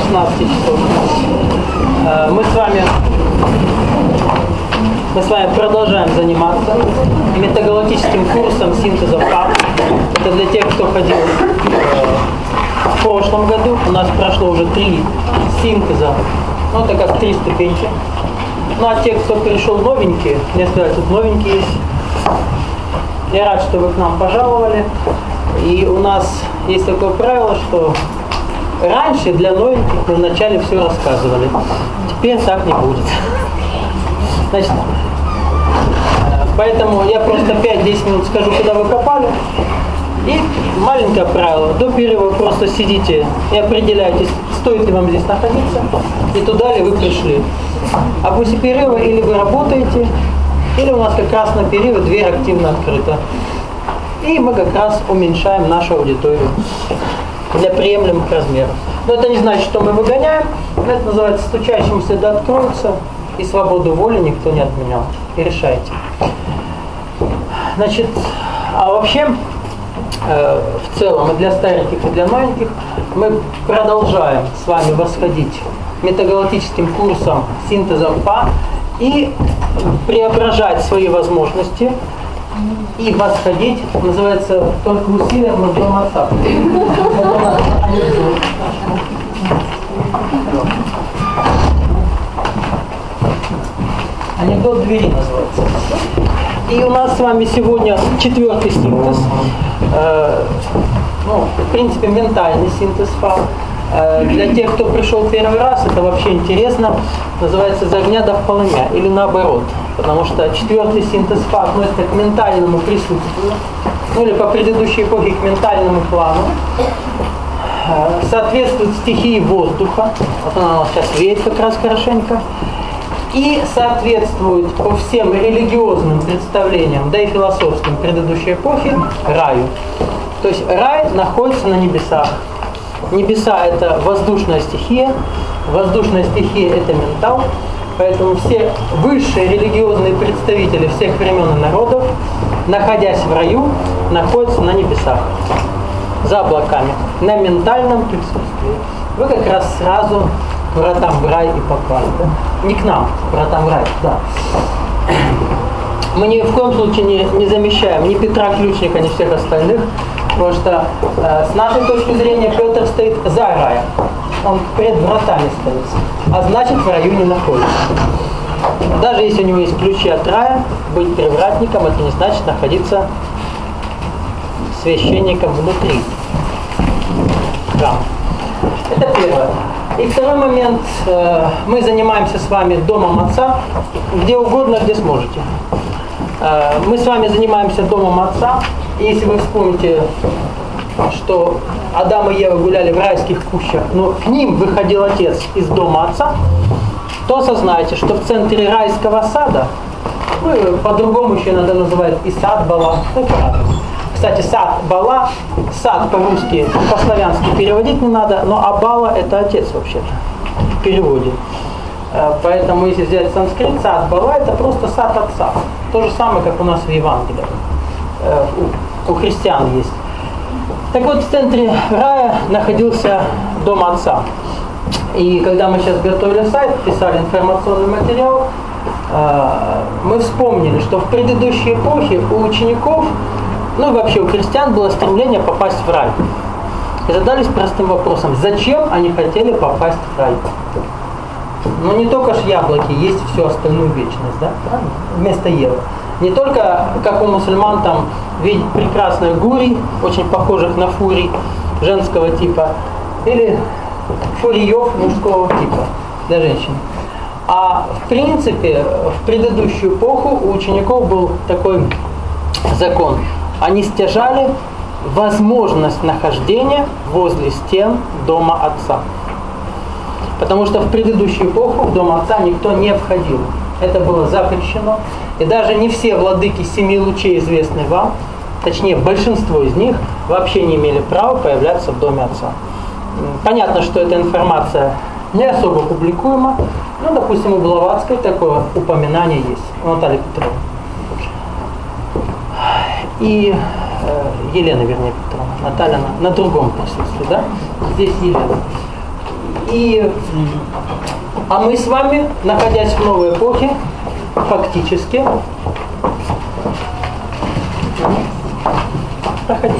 16 часов. Мы с вами продолжаем заниматься метагалактическим курсом синтеза ФА. Это для тех, кто ходил в прошлом году. У нас прошло уже 3 синтеза, ну это как 3 ступеньки. Ну а те, кто пришел новенькие, несколько тут новенькие есть, я рад, что вы к нам пожаловали. И у нас есть такое правило, что раньше для новеньких мы вначале все рассказывали. Теперь так не будет. Значит, поэтому я просто 5-10 минут скажу, куда вы попали. И маленькое правило. До перерыва просто сидите и определяете, стоит ли вам здесь находиться, и туда ли вы пришли. А после перерыва или вы работаете, или у нас как раз на перерыв дверь активно открыта. И мы как раз уменьшаем нашу аудиторию для приемлемых размеров. Но это не значит, что мы выгоняем. Это называется стучащимся да откроется. И свободу воли никто не отменял. И решайте. Значит, а вообще, в целом и для стареньких, и для новеньких, мы продолжаем с вами восходить метагалактическим курсом синтеза ФА и преображать свои возможности и восходить, называется, только усилием мозгом отца. Анекдот двери называется. И у нас с вами сегодня 4-й синтез. В принципе, ментальный синтез ФА. Для тех, кто пришел первый раз, это вообще интересно. Называется «Из огня до полымя» или наоборот. Потому что 4-й синтез ФА относится к ментальному присутствию, ну или по предыдущей эпохе к ментальному плану. Соответствует стихии воздуха. Вот она у нас сейчас веет как раз хорошенько. И соответствует по всем религиозным представлениям, да и философским предыдущей эпохи, раю. То есть рай находится на небесах. Небеса – это воздушная стихия, воздушная стихия – это ментал. Поэтому все высшие религиозные представители всех времен и народов, находясь в раю, находятся на небесах, за облаками, на ментальном присутствии. Вы как раз сразу к вратам в рай и попали. Да? Не к нам, к вратам в рай, да. Мы ни в коем случае не замещаем ни Петра Ключника, ни всех остальных, потому что с нашей точки зрения Петр стоит за раем. Он перед вратами стоит, а значит в раю не находится. Даже если у него есть ключи от рая, быть привратником это не значит находиться священником внутри храма. Это первое. И второй момент. Мы занимаемся с вами домом Отца, где угодно, где сможете. Мы с вами занимаемся домом Отца. И если вы вспомните, что Адам и Ева гуляли в райских кущах, но к ним выходил Отец из дома Отца, то осознайте, что в центре райского сада, ну, по-другому еще иногда называют и сад Бала. Кстати, сад Бала, сад по-русски, по-славянски переводить не надо, но Абала это Отец вообще-то в переводе. Поэтому если взять санскрит, сад Бала это просто сад Отца. То же самое, как у нас в Евангелии. У христиан есть. Так вот, в центре рая находился дом Отца. И когда мы сейчас готовили сайт, писали информационный материал, мы вспомнили, что в предыдущей эпохе у учеников, ну и вообще у христиан было стремление попасть в рай. И задались простым вопросом, зачем они хотели попасть в рай? Ну не только ж яблоки, есть всю остальную вечность, да? Правильно? Вместо Евы. Не только, как у мусульман, там видеть прекрасных гурий, очень похожих на фурий женского типа, или фуриев мужского типа для женщин. А в принципе, в предыдущую эпоху у учеников был такой закон. Они стяжали возможность нахождения возле стен дома Отца. Потому что в предыдущую эпоху в дом Отца никто не входил. Это было запрещено. И даже не все владыки 7 лучей, известные вам, точнее большинство из них, вообще не имели права появляться в доме Отца. Понятно, что эта информация не особо публикуема. Ну, допустим, у Блаватской такое упоминание есть, у Натальи Петровны. И Елена, вернее, Петровна. Наталья на другом присутствии, да? Здесь Елена. А мы с вами, находясь в новой эпохе, фактически, проходите.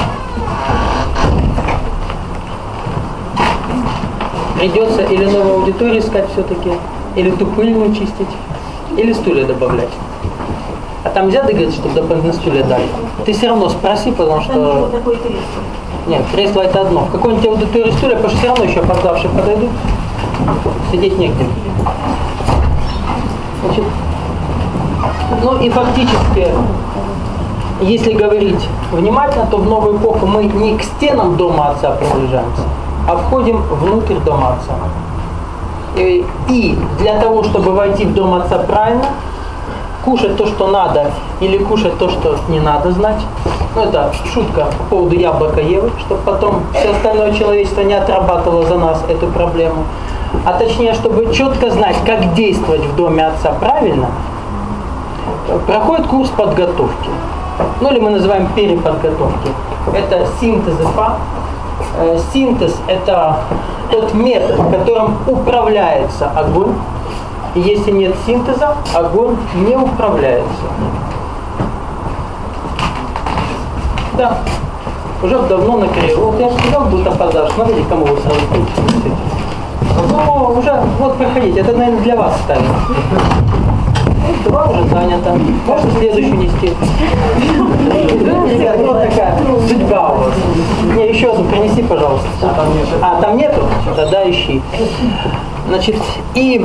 Придется или новую аудиторию искать все-таки, или ту пыльную чистить, или стулья добавлять. А там нельзя договориться, чтобы дополнительные стулья дали? Ты все равно спроси, потому что... Нет, кресло это одно. В какой-нибудь аудитории стулья, потому что все равно еще опоздавшие подойдут. Сидеть негде. Значит, ну и фактически, если говорить внимательно, то в новую эпоху мы не к стенам дома Отца приближаемся, а входим внутрь дома Отца. И для того, чтобы войти в дом Отца правильно, кушать то, что надо, или кушать то, что не надо знать. Ну, это шутка по поводу яблока Евы, чтобы потом все остальное человечество не отрабатывало за нас эту проблему. А точнее, чтобы четко знать, как действовать в доме Отца правильно, проходит курс подготовки. Ну, или мы называем переподготовки. Это синтез ИФА. Синтез – это тот метод, которым управляется огонь. И если нет синтеза, огонь не управляется. Да, уже давно накрыл. Вот я же сказал, будет опоздавший. Смотрите, кому вы сразу пишете. Ну, уже, вот проходите, это, наверное, для вас ставят. Два уже занято. Можно следующую нести. Ребят, вот такая судьба у вас. Не, еще одну принеси, пожалуйста. А, там нету? Тогда ищи. Значит, и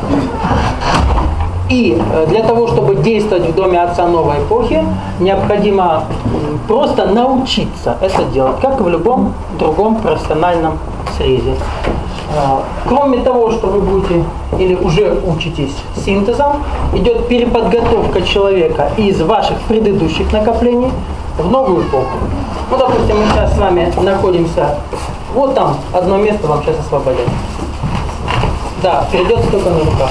для того, чтобы действовать в доме Отца новой эпохи, необходимо просто научиться это делать, как и в любом другом профессиональном срезе. Кроме того, что вы будете или уже учитесь синтезом, идет переподготовка человека из ваших предыдущих накоплений в новую эпоху. Ну, допустим, мы сейчас с вами находимся, вот там одно место вам сейчас освободят. Да, придется только на руках.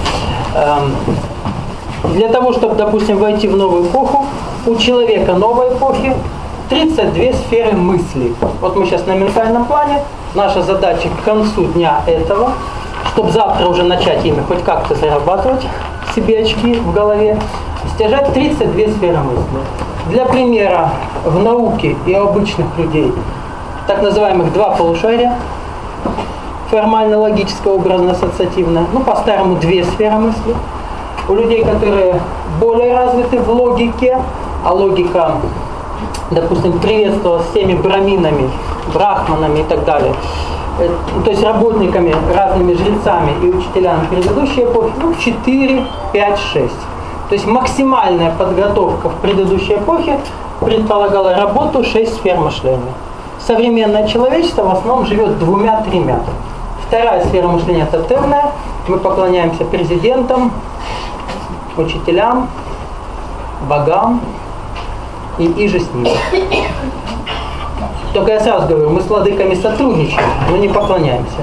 Для того, чтобы, допустим, войти в новую эпоху, у человека новой эпохи 32 сферы мыслей. Вот мы сейчас на ментальном плане. Наша задача к концу дня этого, чтобы завтра уже начать ими хоть как-то зарабатывать себе очки в голове, стяжать 32 сферы мысли. Для примера, в науке и у обычных людей так называемых два полушария, формально-логическое, образно-ассоциативное, ну, по-старому две сферы мысли. У людей, которые более развиты в логике, а логика, допустим, приветствовалась всеми браминами, брахманами и так далее, то есть работниками, разными жрецами и учителями предыдущей эпохи, ну, 4, 5, 6. То есть максимальная подготовка в предыдущей эпохе предполагала работу 6 сфер мышления. Современное человечество в основном живет 2-3. Вторая сфера мышления тотемная. Мы поклоняемся президентам, учителям, богам и же с ними. Только я сразу говорю, мы с владыками сотрудничаем, но не поклоняемся.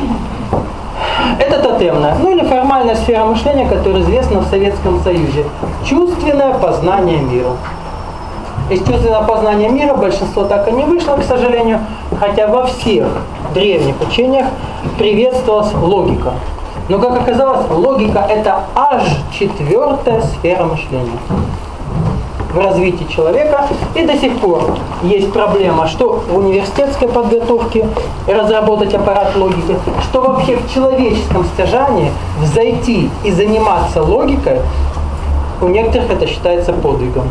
Это тотемная, ну или формальная сфера мышления, которая известна в Советском Союзе. Чувственное познание мира. Из чувственного познания мира большинство так и не вышло, к сожалению, хотя во всех древних учениях приветствовалась логика. Но, как оказалось, логика – это аж 4-я сфера мышления в развитии человека. И до сих пор есть проблема, что в университетской подготовке разработать аппарат логики, что вообще в человеческом стяжании взойти и заниматься логикой, у некоторых это считается подвигом.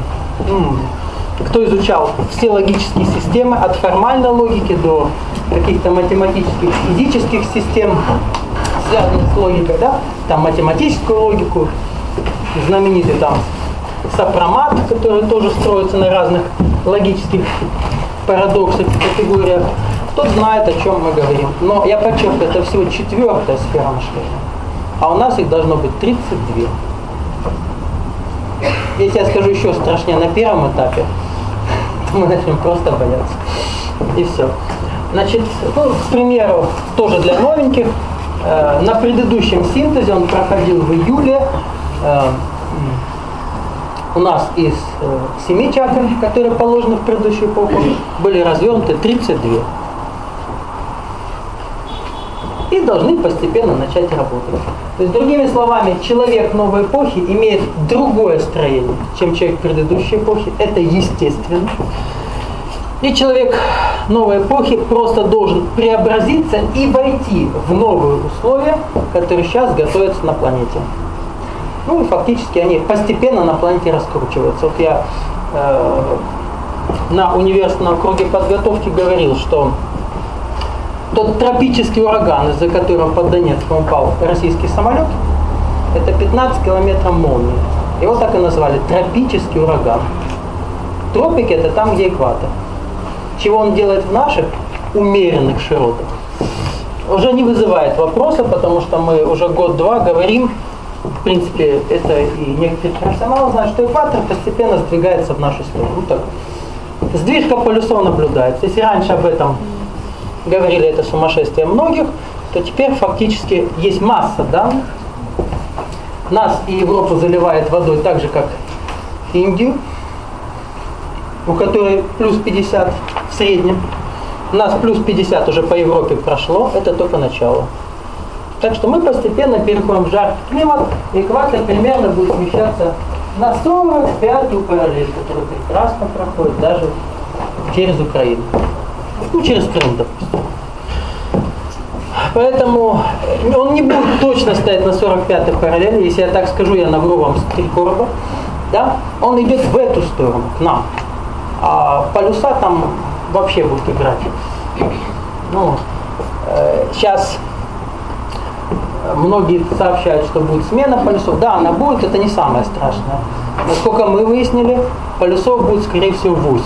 Кто изучал все логические системы, от формальной логики до каких-то математических, физических систем, связанных с логикой, да? Там математическую логику, знаменитый там сопромат, который тоже строится на разных логических парадоксах и категориях, тот знает, о чем мы говорим. Но я подчеркиваю, это всего 4-я сфера мышления, а у нас их должно быть 32. Если я скажу еще страшнее на первом этапе, то мы начнем просто бояться. И все. Значит, ну, к примеру, тоже для новеньких, на предыдущем синтезе, он проходил в июле, у нас из 7 чакр, которые положены в предыдущую эпоху, были развернуты 32. и должны постепенно начать работать. То есть, другими словами, человек новой эпохи имеет другое строение, чем человек предыдущей эпохи. Это естественно. И человек новой эпохи просто должен преобразиться и войти в новые условия, которые сейчас готовятся на планете. Ну и фактически они постепенно на планете раскручиваются. Вот я на университетском круге подготовки говорил, что тот тропический ураган, из-за которого под Донецком упал российский самолет, это 15 километров молнии. Его так и назвали тропический ураган. Тропики — это там, где экватор. Чего он делает в наших умеренных широтах, уже не вызывает вопроса, потому что мы уже год-два говорим, в принципе, это и некоторые профессионалы знают, что экватор постепенно сдвигается в нашу сторону. Ну, так, сдвижка полюсов наблюдается. Если раньше об этом говорили, это сумасшествие многих, то теперь фактически есть масса данных. Нас и Европу заливает водой так же, как Индию, у которой плюс 50 в среднем. У нас плюс 50 уже по Европе прошло, это только начало. Так что мы постепенно переходим в жаркий климат, и экватор примерно будет смещаться на 45-ю параллель, которая прекрасно проходит даже через Украину. Ну, через Крым, допустим. Поэтому он не будет точно стоять на 45-й параллели. Если я так скажу, я навру вам с 3 короба. Да? Он идет в эту сторону, к нам. А полюса там вообще будут играть. Ну, сейчас многие сообщают, что будет смена полюсов. Да, она будет, это не самое страшное. Насколько мы выяснили, полюсов будет, скорее всего, 8.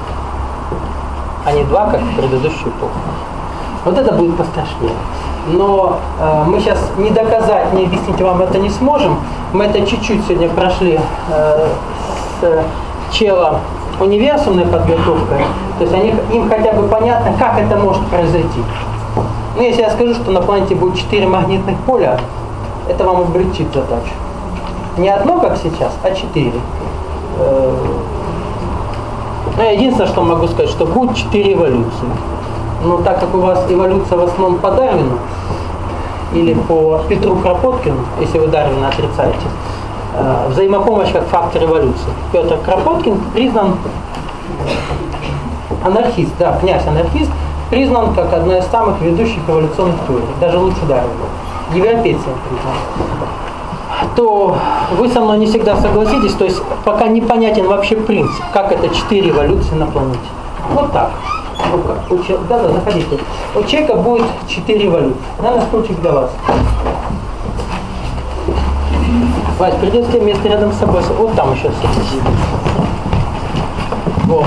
А не 2, как в предыдущую эпоху. Вот это будет пострашнее. Но мы сейчас не доказать, не объяснить вам это не сможем. Мы это чуть-чуть сегодня прошли с чела универсумной подготовкой. То есть им хотя бы понятно, как это может произойти. Ну, если я скажу, что на планете будет 4 магнитных поля, это вам облегчит задачу. Не одно, как сейчас, а 4. Ну, я единственное, что могу сказать, что будет 4 эволюции. Но так как у вас эволюция в основном по Дарвину или по Петру Кропоткину, если вы Дарвина отрицаете, взаимопомощь как фактор эволюции. Петр Кропоткин признан анархист, да, князь-анархист, признан как одна из самых ведущих эволюционных теорий, даже лучше Дарвина. Европейцем признан. То вы со мной не всегда согласитесь, то есть пока непонятен вообще принцип, как это 4 эволюции на планете. Вот так. Да, заходите. У человека будет 4 эволюции. Наверное, стульчик для вас. Вась, придется тебе место рядом с собой. Вот там еще сидите. Вот.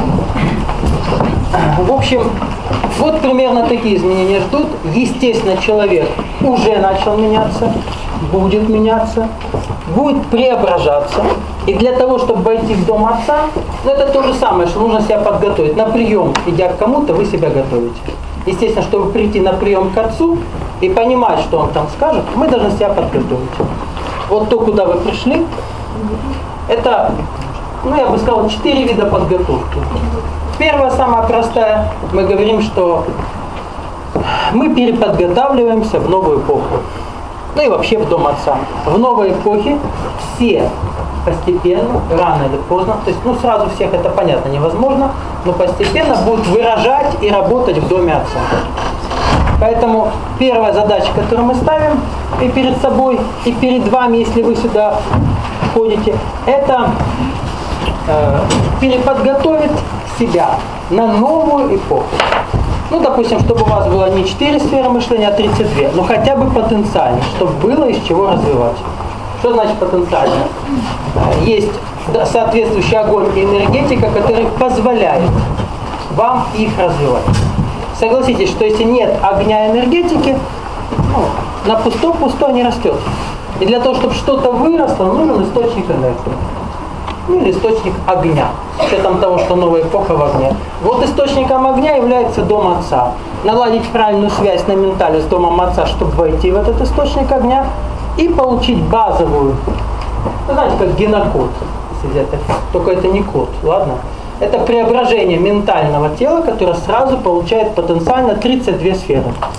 В общем, вот примерно такие изменения ждут. Естественно, человек уже начал меняться, будет меняться, будет преображаться. И для того, чтобы войти в дом отца, это то же самое, что нужно себя подготовить. На прием, идя к кому-то, вы себя готовите. Естественно, чтобы прийти на прием к отцу и понимать, что он там скажет, мы должны себя подготовить. Вот то, куда вы пришли, это, ну, я бы сказал, 4 вида подготовки. Первая, самая простая, мы говорим, что мы переподготавливаемся в новую эпоху. Ну и вообще в дом отца. В новой эпохе все постепенно, рано или поздно, то есть, ну, сразу всех это понятно невозможно, но постепенно будут выражать и работать в доме отца. Поэтому первая задача, которую мы ставим и перед собой, и перед вами, если вы сюда ходите, это переподготовить себя на новую эпоху. Ну, допустим, чтобы у вас было не 4 сферы мышления, а 32, но хотя бы потенциально, чтобы было из чего развивать. Что значит потенциально? Есть соответствующий огонь и энергетика, который позволяет вам их развивать. Согласитесь, что если нет огня и энергетики, ну, на пусто не растет. И для того, чтобы что-то выросло, нужен источник энергии. Ну, или источник огня, с учетом того, что новая эпоха в огне. Вот источником огня является дом отца. Наладить правильную связь на ментале с домом отца, чтобы войти в этот источник огня и получить базовую, ну, знаете, как генокод, только это не код, ладно? Это преображение ментального тела, которое сразу получает потенциально 32 сферы.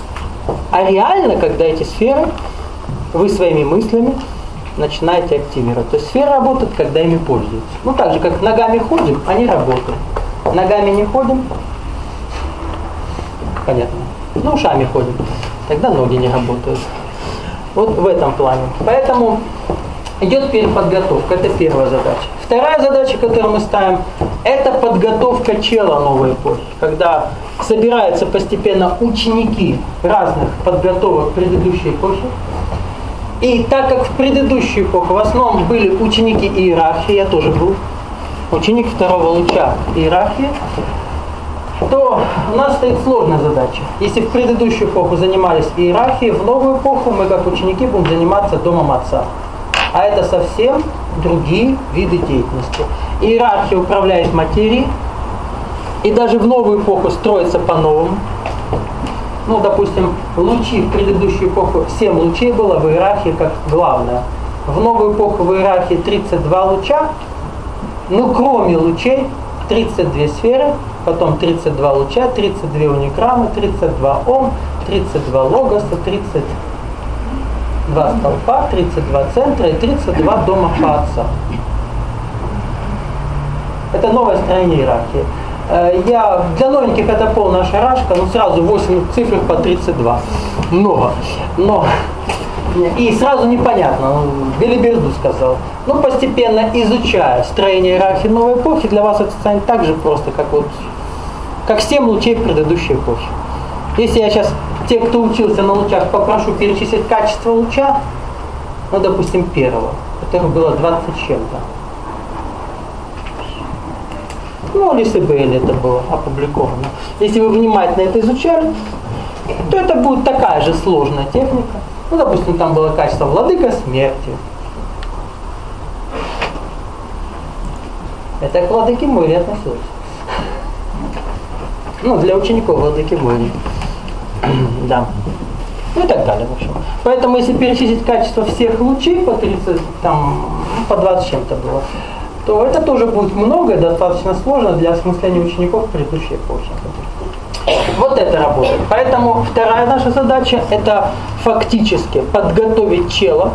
А реально, когда эти сферы вы своими мыслями начинаете активировать. То есть сферы работают, когда ими пользуются. Ну так же, как ногами ходим, они работают. Ногами не ходим, понятно. Ну, ушами ходим, тогда ноги не работают. Вот в этом плане. Поэтому идет переподготовка, это первая задача. Вторая задача, которую мы ставим, это подготовка чела новой эпохи. Когда собираются постепенно ученики разных подготовок предыдущей эпохи. И так как в предыдущую эпоху в основном были ученики иерархии, я тоже был ученик второго луча иерархии, то у нас стоит сложная задача. Если в предыдущую эпоху занимались иерархией, в новую эпоху мы как ученики будем заниматься домом отца. А это совсем другие виды деятельности. Иерархия управляет материей, и даже в новую эпоху строится по-новому. Ну, допустим, лучи в предыдущую эпоху, 7 лучей было в иерархии как главное. В новую эпоху в иерархии 32 луча, ну, кроме лучей, 32 сферы, потом 32 луча, 32 уникрамы, 32 ом, 32 логоса, 32 столпа, 32 центра и 32 дома отца. Это новое строение иерархии. Для новеньких это полная шарашка, но сразу 8 цифр по 32. Много. Но и сразу непонятно, белиберду сказал. Но постепенно изучая строение иерархии новой эпохи, для вас это станет так же просто, как 7 лучей предыдущей эпохи. Если я сейчас те, кто учился на лучах, попрошу перечислить качество луча, ну, допустим, первого, которого было 20 с чем-то. Ну, если бы это было опубликовано. Если вы внимательно это изучали, то это будет такая же сложная техника. Ну, допустим, там было качество владыка смерти. Это к владыке Мойре относилось. Ну, для учеников владыки Мойре. Да. Ну и так далее, в общем. Поэтому, если перечислить качество всех лучей по 30, там, по 20 с чем-то было, то это тоже будет много и достаточно сложно для осмысления учеников предыдущей эпохи. Вот это работает. Поэтому вторая наша задача – это фактически подготовить чела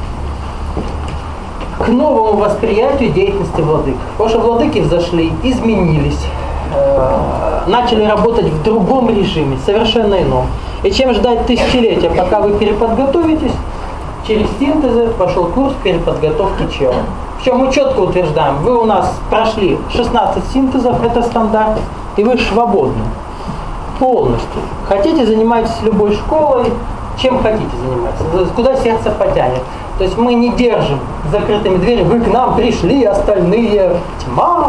к новому восприятию деятельности владык. Потому что владыки взошли, изменились, начали работать в другом режиме, совершенно ином. И чем ждать тысячелетия, пока вы переподготовитесь, через синтезы пошел курс переподготовки чела. Причем мы четко утверждаем, вы у нас прошли 16 синтезов, это стандарт, и вы свободны. Полностью. Хотите, занимайтесь любой школой, чем хотите заниматься, куда сердце потянет. То есть мы не держим закрытыми дверями, вы к нам пришли, остальные тьма.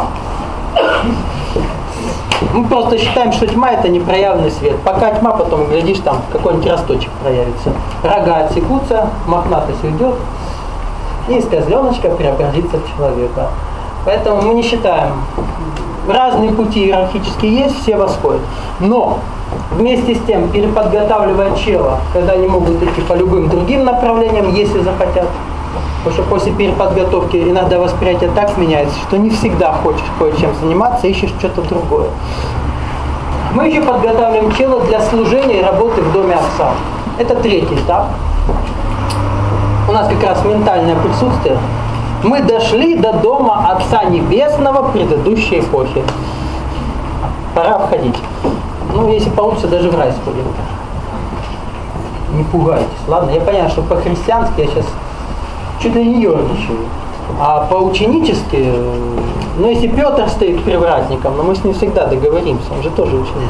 Мы просто считаем, что тьма это непроявленный свет. Пока тьма, потом, глядишь, там какой-нибудь росточек проявится. Рога отсекутся, мохнатость уйдет, и из козленочка преобразится в человека. Поэтому мы не считаем. Разные пути иерархические есть, все восходят. Но вместе с тем, переподготавливая чела, когда они могут идти по любым другим направлениям, если захотят. Потому что после переподготовки иногда восприятие так меняется, что не всегда хочешь кое-чем заниматься, ищешь что-то другое. Мы еще подготавливаем тело для служения и работы в доме отца. Это третий этап. У нас как раз ментальное присутствие. Мы дошли до дома Отца Небесного предыдущей эпохи. Пора входить. Ну, если получится, даже в рай сходим. Не пугайтесь, ладно? Я понимаю, что по-христиански я сейчас чуть ли не ерничаю. А по-ученически, ну, если Петр стоит привратником, но мы с ним всегда договоримся, он же тоже ученик.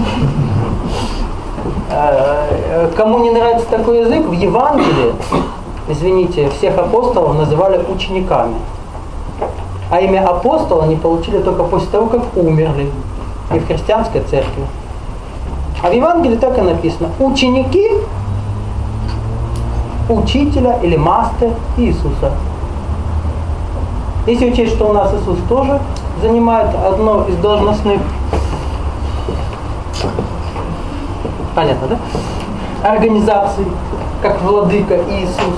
Кому не нравится такой язык, в Евангелии, извините, всех апостолов называли учениками. А имя апостола они получили только после того, как умерли. И в христианской церкви. А в Евангелии так и написано. Ученики учителя или мастер Иисуса. Если учесть, что у нас Иисус тоже занимает одно из должностных, понятно, да? Организаций, как владыка Иисус.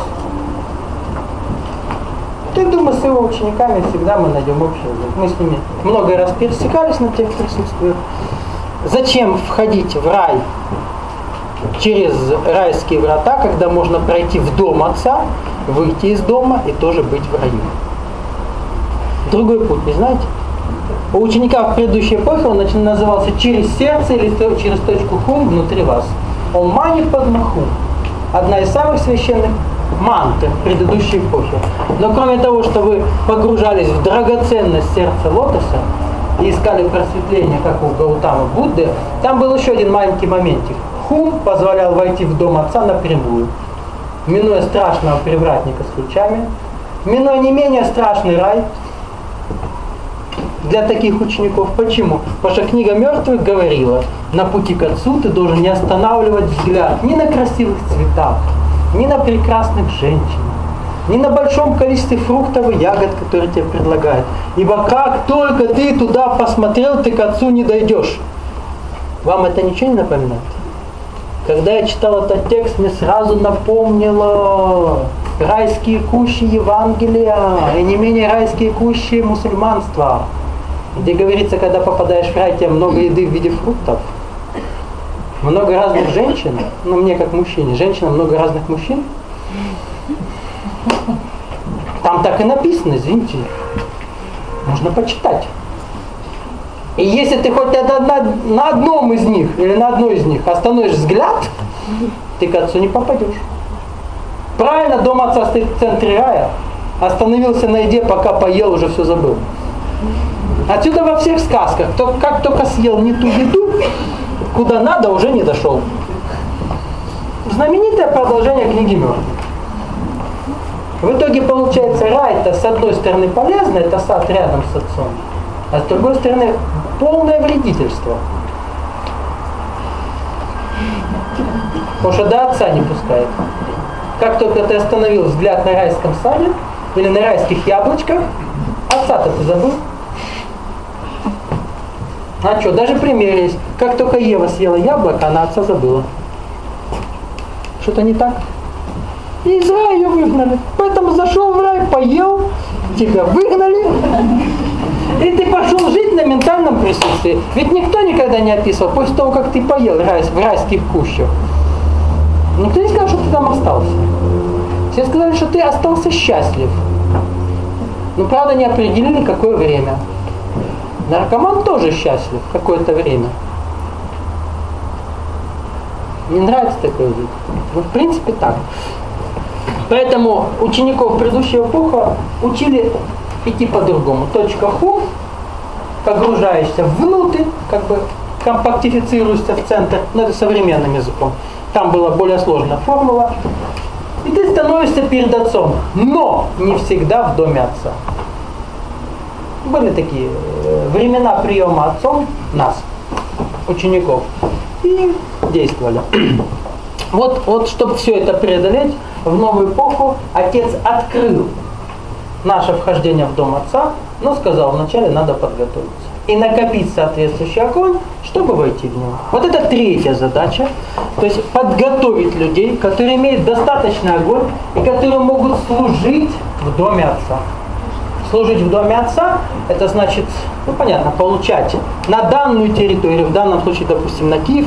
То я думаю, с его учениками всегда мы найдем общий язык. Мы с ними много раз пересекались на тех присутствиях. Зачем входить в рай через райские врата, когда можно пройти в дом Отца, выйти из дома и тоже быть в раю. Другой путь, не знаете? У ученика в предыдущей эпохе он назывался «через сердце» или «через точку хум внутри вас». Он манит под маху. Одна из самых священных мантр предыдущей эпохи. Но кроме того, что вы погружались в драгоценность сердца лотоса и искали просветление, как у Гаутамы Будды, там был еще один маленький моментик. Хум позволял войти в дом Отца напрямую, минуя страшного привратника с ключами, минуя не менее страшный рай для таких учеников. Почему? Потому что книга мертвых говорила, на пути к Отцу ты должен не останавливать взгляд ни на красивых цветах, ни на прекрасных женщинах, ни на большом количестве фруктов и ягод, которые тебе предлагают. Ибо как только ты туда посмотрел, ты к Отцу не дойдешь. Вам это ничего не напоминает? Когда я читал этот текст, мне сразу напомнило райские кущи Евангелия и не менее райские кущи мусульманства, где говорится, когда попадаешь в рай, тебе много еды в виде фруктов, много разных женщин, ну мне как мужчине, женщина, много разных мужчин. Там так и написано, извините, можно почитать. И если ты хоть на одном из них или на одной из них остановишь взгляд, ты к Отцу не попадешь. Правильно, дом Отца стоит в центре рая. Остановился на еде, пока поел, уже все забыл. Отсюда во всех сказках, как только съел не ту еду, куда надо, уже не дошел. Знаменитое продолжение книги мертвых. В итоге получается, рай-то с одной стороны полезно, это сад рядом с Отцом, а с другой стороны полное вредительство. Потому что до Отца не пускает. Как только ты остановил взгляд на райском саде или на райских яблочках, Отца-то ты забыл. А что, даже пример есть. Как только Ева съела яблоко, она Отца забыла. Что-то не так? И из рая ее выгнали. Поэтому зашел в рай, поел, тебя выгнали. И ты пошел жить на ментальном присутствии. Ведь никто никогда не описывал, после того, как ты поел в райских кущах, никто не сказал, что ты там остался. Все сказали, что ты остался счастлив. Но правда не определили, какое время. Наркоман тоже счастлив какое-то время. Не нравится такое жить? Ну, в принципе, так. Поэтому учеников предыдущей эпохи учили идти по-другому. Точка хум, погружаешься внутрь, как бы компактифицируешься в центр, но это современным языком. Там была более сложная формула. И ты становишься перед Отцом, но не всегда в доме Отца. Были такие времена приема Отцом нас, учеников, и действовали. Вот чтобы все это преодолеть, в новую эпоху Отец открыл наше вхождение в дом Отца, но сказал, вначале надо подготовиться и накопить соответствующий огонь, чтобы войти в него. Вот это третья задача, то есть подготовить людей, которые имеют достаточный огонь и которые могут служить в доме Отца. Служить в доме Отца, это значит, ну понятно, получать на данную территорию, в данном случае, допустим, на Киев,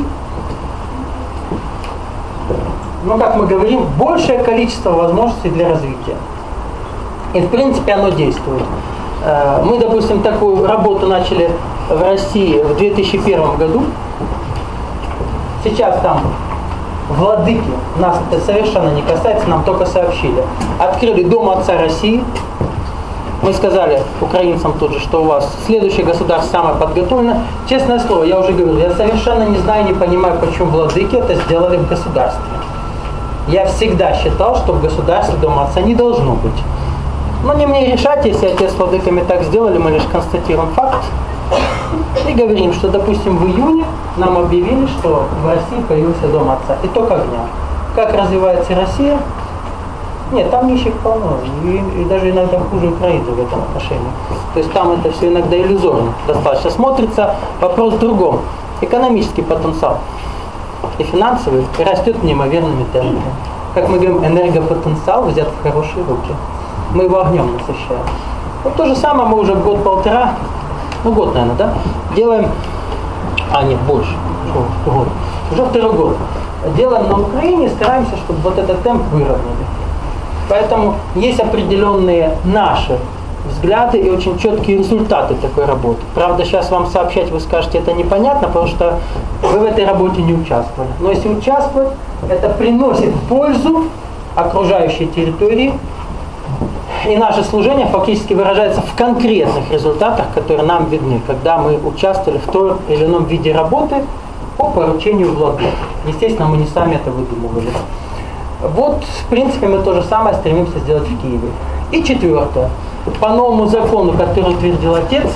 ну, как мы говорим, большее количество возможностей для развития. И, в принципе, оно действует. Мы, допустим, такую работу начали в России в 2001 году. Сейчас там владыки, нас это совершенно не касается, нам только сообщили. Открыли Дом Отца России. Мы сказали украинцам тут же, что у вас следующее государство самое подготовленное. Честное слово, я уже говорил, я совершенно не знаю, не понимаю, почему владыки это сделали в государстве. Я всегда считал, что в государстве Дома Отца не должно быть. Но не мне решать, если отец с владыками так сделали, мы лишь констатируем факт. И говорим, что, допустим, в июне нам объявили, что в России появился Дом Отца. И то как дня. Как развивается Россия? Нет, там нищих полно. И даже иногда хуже Украины в этом отношении. То есть там это все иногда иллюзорно достаточно смотрится. Вопрос в другом. Экономический потенциал и финансовый растет неимоверными темпами. Как мы говорим, энергопотенциал взят в хорошие руки. Мы его огнем насыщаем. Вот то же самое мы уже год-полтора, ну год, наверное, да, делаем, а нет, больше, год. Уже второй год. делаем на Украине, стараемся, чтобы вот этот темп выровняли. Поэтому есть определенные наши взгляды и очень четкие результаты такой работы. Правда, сейчас вам сообщать, вы скажете, это непонятно, потому что вы в этой работе не участвовали. Но если участвовать, это приносит пользу окружающей территории, и наше служение фактически выражается в конкретных результатах, которые нам видны, когда мы участвовали в том или ином виде работы по поручению владыки. Естественно, мы не сами это выдумывали. Вот, в принципе, мы то же самое стремимся сделать в Киеве. И четвертое. По новому закону, который утвердил Отец,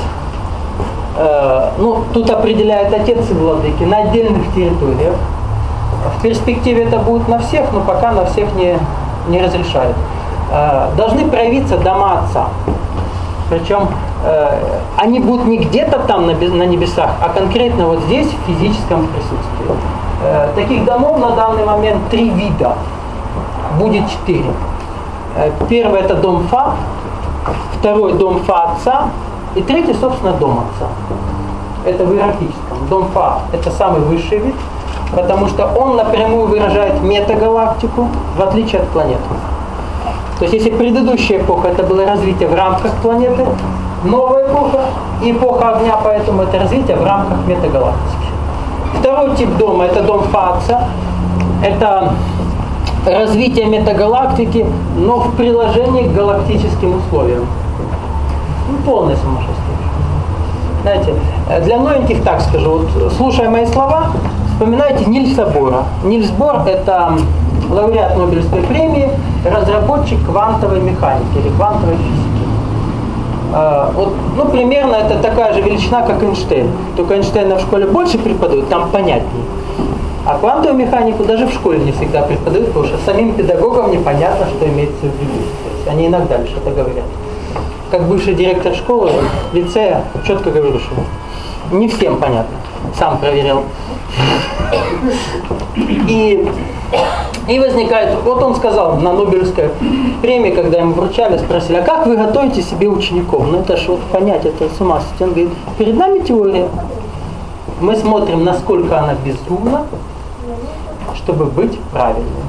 тут определяет Отец и владыки на отдельных территориях. В перспективе это будет на всех, но пока на всех не разрешают. Должны проявиться дома Отца. Причем они будут не где-то там на небесах, а конкретно вот здесь, в физическом присутствии. Таких домов на данный момент 3 вида. Будет 4. Первый это дом Фа, второй дом Фа Отца, и третий, собственно, дом Отца. Это в иерархическом. Дом Фа это самый высший вид, потому что он напрямую выражает метагалактику, в отличие от планеты. То есть, если предыдущая эпоха это было развитие в рамках планеты, новая эпоха и эпоха огня, поэтому это развитие в рамках метагалактики. Второй тип дома это дом Фа Отца. Это развитие метагалактики, но в приложении к галактическим условиям. Полное сумасшествие. Знаете, для новеньких так скажу, вот, слушая мои слова, вспоминайте Нильса Бора. Нильс Бор это лауреат Нобелевской премии, разработчик квантовой механики или квантовой физики. Примерно это такая же величина, как Эйнштейн. Только Эйнштейна в школе больше преподают, там понятнее. А квантовую механику даже в школе не всегда преподают, потому что самим педагогам непонятно, что имеется в виду. То есть они иногда лишь это говорят. Как бывший директор школы, лицея, четко говорю, что не всем понятно. Сам проверял. И возникает, вот он сказал на Нобелевской премии, когда ему вручали, спросили, а как вы готовите себе учеников? Ну это ж вот понять, это с ума сойти. Он говорит, перед нами теория. Мы смотрим, насколько она безумна, чтобы быть правильной.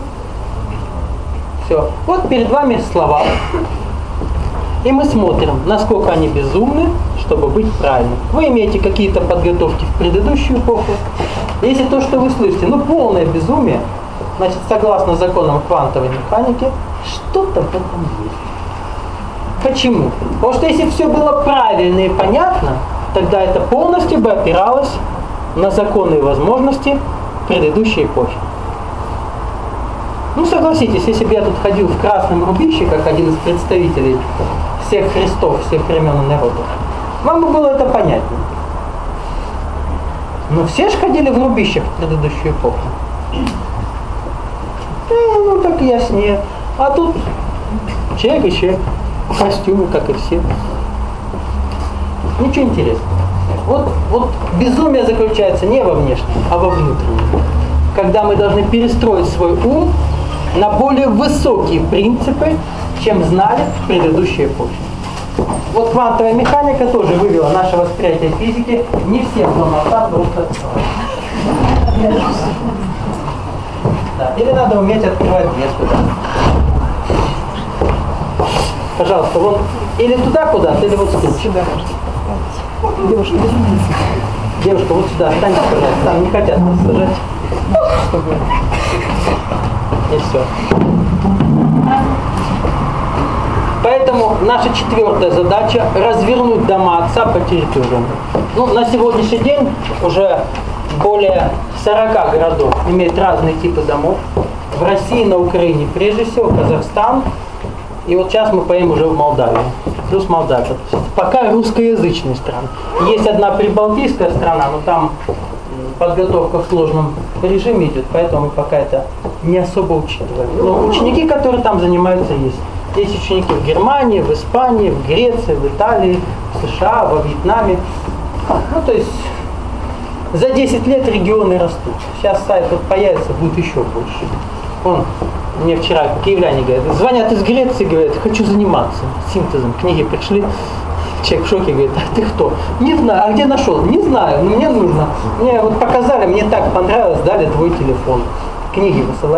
Все. Вот перед вами слова. И мы смотрим, насколько они безумны, чтобы быть правильными. Вы имеете какие-то подготовки в предыдущую эпоху. Если то, что вы слышите, полное безумие, значит, согласно законам квантовой механики, что-то в этом есть. Почему? Потому что если все было правильно и понятно, тогда это полностью бы опиралось на законы и возможности предыдущей эпохи. Согласитесь, если бы я тут ходил в красном рубище, как один из представителей всех Христов, всех времен и народов, вам бы было это понятно. Но все же ходили в рубищах в предыдущую эпоху. Так яснее. А тут человек и человек, в костюме, как и все. Ничего интересного. Вот безумие заключается не во внешнем, а во внутреннем. Когда мы должны перестроить свой ум на более высокие принципы, чем знали в предыдущей эпохе. Вот квантовая механика тоже вывела наше восприятие физики не всем, но назад просто. Да. Или надо уметь открывать дверь туда. Пожалуйста, вон или туда куда-то, или вот сюда. Девушка, вот сюда, встаньте, пожалуйста. Там не хотят нас сажать. И все. Поэтому наша четвертая задача – развернуть дома Отца по территориям. На сегодняшний день уже более 40 городов имеют разные типы домов. В России, на Украине прежде всего, Казахстан. И вот сейчас мы поедем уже в Молдавию. Плюс Молдавия. Пока русскоязычные страны. Есть одна прибалтийская страна, но там подготовка в сложном режиме идет, поэтому мы пока это не особо учитываем. Но ученики, которые там занимаются, есть. Есть ученики в Германии, в Испании, в Греции, в Италии, в США, во Вьетнаме. То есть за 10 лет регионы растут. Сейчас сайт появится, будет еще больше. Мне вчера киевляне говорят, звонят из Греции, говорят, хочу заниматься синтезом. Книги пришли, Человек в шоке говорит, а ты кто? Не знаю, а где нашел? Не знаю, но мне нужно. Мне вот показали, мне так понравилось, дали твой телефон. Книги высылай.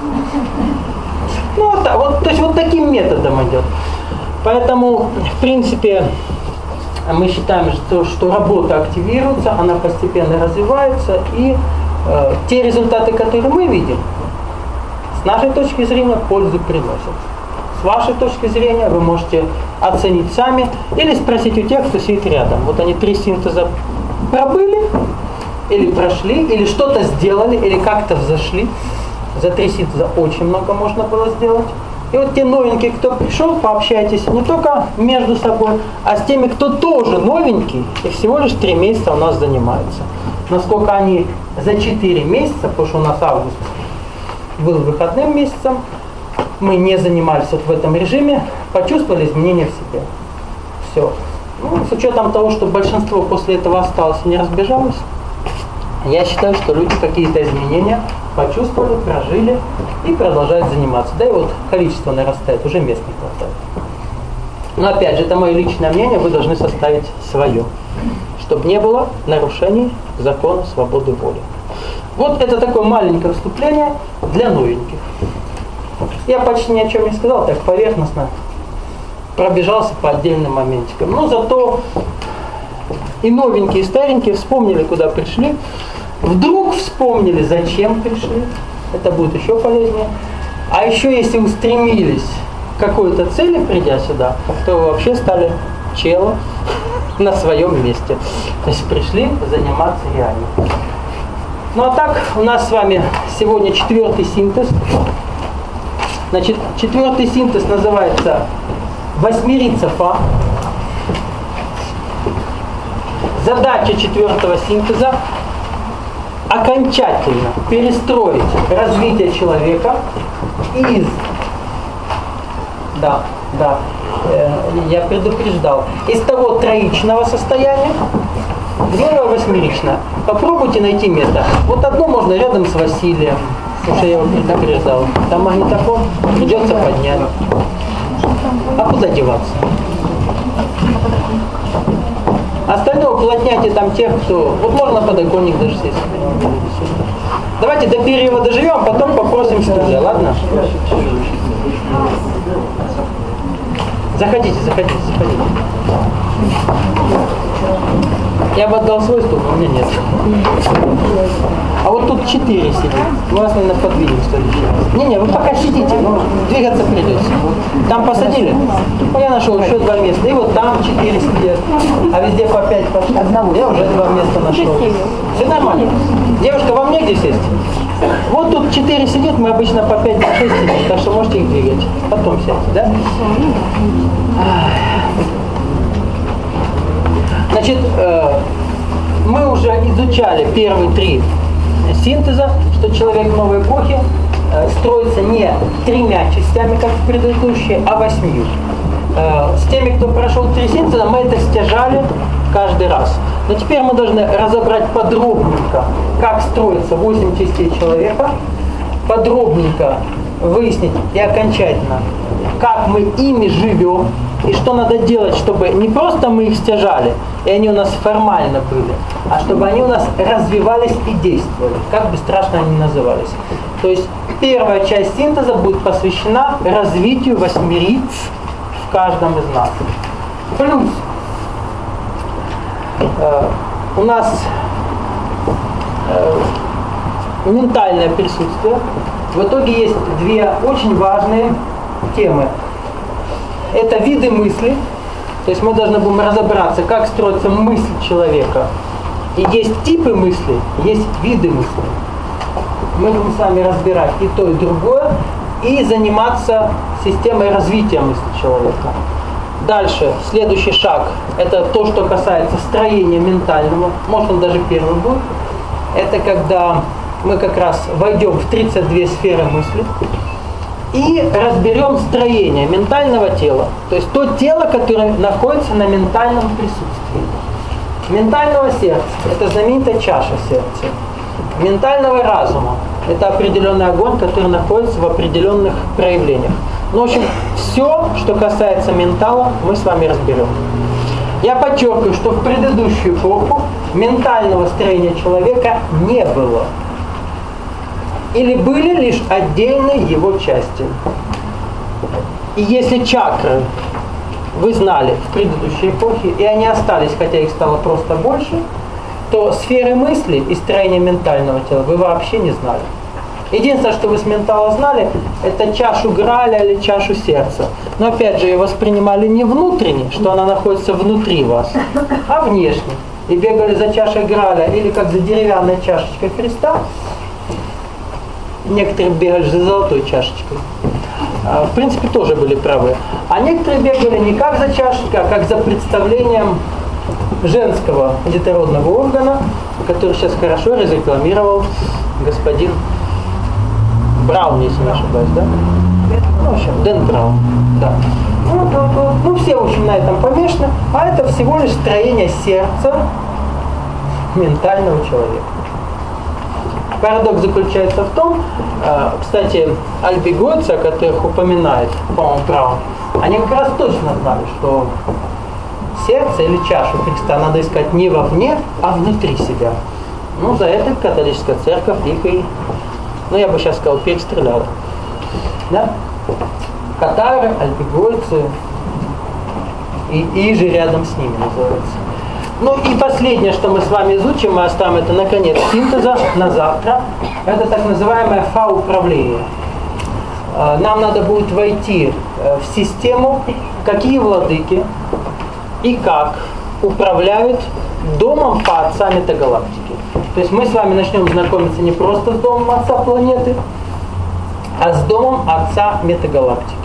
Ну вот, то есть вот таким методом идет. Поэтому, в принципе, мы считаем, что работа активируется, она постепенно развивается, и те результаты, которые мы видим, с нашей точки зрения пользу приносят. С вашей точки зрения вы можете оценить сами или спросить у тех, кто сидит рядом. Вот они 3 синтеза пробыли, или прошли, или что-то сделали, или как-то взошли. За 3 синтеза очень много можно было сделать. И вот те новенькие, кто пришел, пообщайтесь не только между собой, а с теми, кто тоже новенький, и всего лишь 3 месяца у нас занимаются. Насколько они за 4 месяца, потому что у нас август был выходным месяцем, мы не занимались вот в этом режиме, почувствовали изменения в себе. Все. Ну, с учетом того, что большинство после этого осталось и не разбежалось, я считаю, что люди какие-то изменения почувствовали, прожили и продолжают заниматься. Да и вот количество нарастает, уже мест не хватает. Но опять же, это мое личное мнение, вы должны составить свое, чтобы не было нарушений закона свободы воли. Вот это такое маленькое вступление для новеньких. Я почти ни о чем не сказал, так поверхностно пробежался по отдельным моментикам. Но зато и новенькие, и старенькие вспомнили, куда пришли. Вдруг вспомнили, зачем пришли. Это будет еще полезнее. А еще, если устремились к какой-то цели, придя сюда, то вы вообще стали челом на своем месте. То есть пришли заниматься реально. Ну а так, у нас с вами сегодня 4-й синтез. Значит, 4-й синтез называется восьмерица Фа. Задача 4-го синтеза – окончательно перестроить развитие человека из, я предупреждал, из того троичного состояния в новое восьмеричное. Попробуйте найти место. Вот одно можно рядом с Василием, потому что я его предупреждал. Там магнитофон, придется поднять. А куда деваться? Остальное уплотняйте там тех, кто... Вот можно подоконник даже сесть. Давайте до перерыва доживем, потом попросим стулья, ладно? Заходите. Я бы отдал свой стул, но у меня нет. А вот тут 4 сидит. Мы вас, наверное, подвинем в следующий раз. Не, вы пока сидите, но двигаться придется. Там посадили? Ну, я нашел еще 2 места. И вот там 4 сидят. А везде по 5, по 6. Я уже 2 места нашел. Все нормально. Девушка, вам негде сесть? Вот тут 4 сидит, мы обычно по 5, по 6 сидим, так что можете их двигать. Потом сядьте, да? Значит, мы уже изучали первые 3 синтеза, что человек новой эпохи строится не 3 частями, как в предыдущей, а 8. С теми, кто прошел 3 синтеза, мы это стяжали каждый раз. Но теперь мы должны разобрать подробненько, как строится 8 частей человека, подробненько выяснить и окончательно, как мы ими живем, и что надо делать, чтобы не просто мы их стяжали, и они у нас формально были, а чтобы они у нас развивались и действовали, как бы страшно они назывались. То есть первая часть синтеза будет посвящена развитию восьмериц в каждом из нас. Плюс у нас ментальное присутствие. В итоге есть 2 очень важные темы. Это виды мысли, то есть мы должны будем разобраться, как строится мысль человека. И есть типы мысли, есть виды мысли. Мы будем с вами разбирать и то, и другое, и заниматься системой развития мысли человека. Дальше, следующий шаг, это то, что касается строения ментального, может он даже первым будет. Это когда мы как раз войдем в 32 сферы мысли и разберем строение ментального тела. То есть то тело, которое находится на ментальном присутствии. Ментального сердца – это знаменитая чаша сердца. Ментального разума – это определенный огонь, который находится в определенных проявлениях. Ну, в общем, все, что касается ментала, мы с вами разберем. Я подчеркиваю, что в предыдущую эпоху ментального строения человека не было. Или были лишь отдельные его части. И если чакры вы знали в предыдущей эпохе, и они остались, хотя их стало просто больше, то сферы мысли и строения ментального тела вы вообще не знали. Единственное, что вы с ментала знали, это чашу Грааля или чашу сердца. Но опять же, ее воспринимали не внутренне, что она находится внутри вас, а внешне. И бегали за чашей Грааля или как за деревянной чашечкой Христа. Некоторые бегали за золотой чашечкой. В принципе, тоже были правы. А некоторые бегали не как за чашечкой, а как за представлением женского детородного органа, который сейчас хорошо разрекламировал господин Браун, если не ошибаюсь, да? Ну, в общем, Дэн Браун, да. Ну, все, в общем, на этом помешаны. А это всего лишь строение сердца ментального человека. Парадокс заключается в том, кстати, альбегойцы, о которых упоминает, по-моему, Браун, они как раз точно знали, что сердце или чашу Христа надо искать не вовне, а внутри себя. Ну, за это католическая церковь их и, ну, я бы сейчас сказал, перестреляла. Да? Катары, альбегойцы и же рядом с ними называется. Ну и последнее, что мы с вами изучим, мы оставим это на конец синтеза, на завтра, это так называемое фа-управление. Нам надо будет войти в систему, какие владыки и как управляют домом по отца метагалактики. То есть мы с вами начнем знакомиться не просто с домом отца планеты, а с домом отца метагалактики.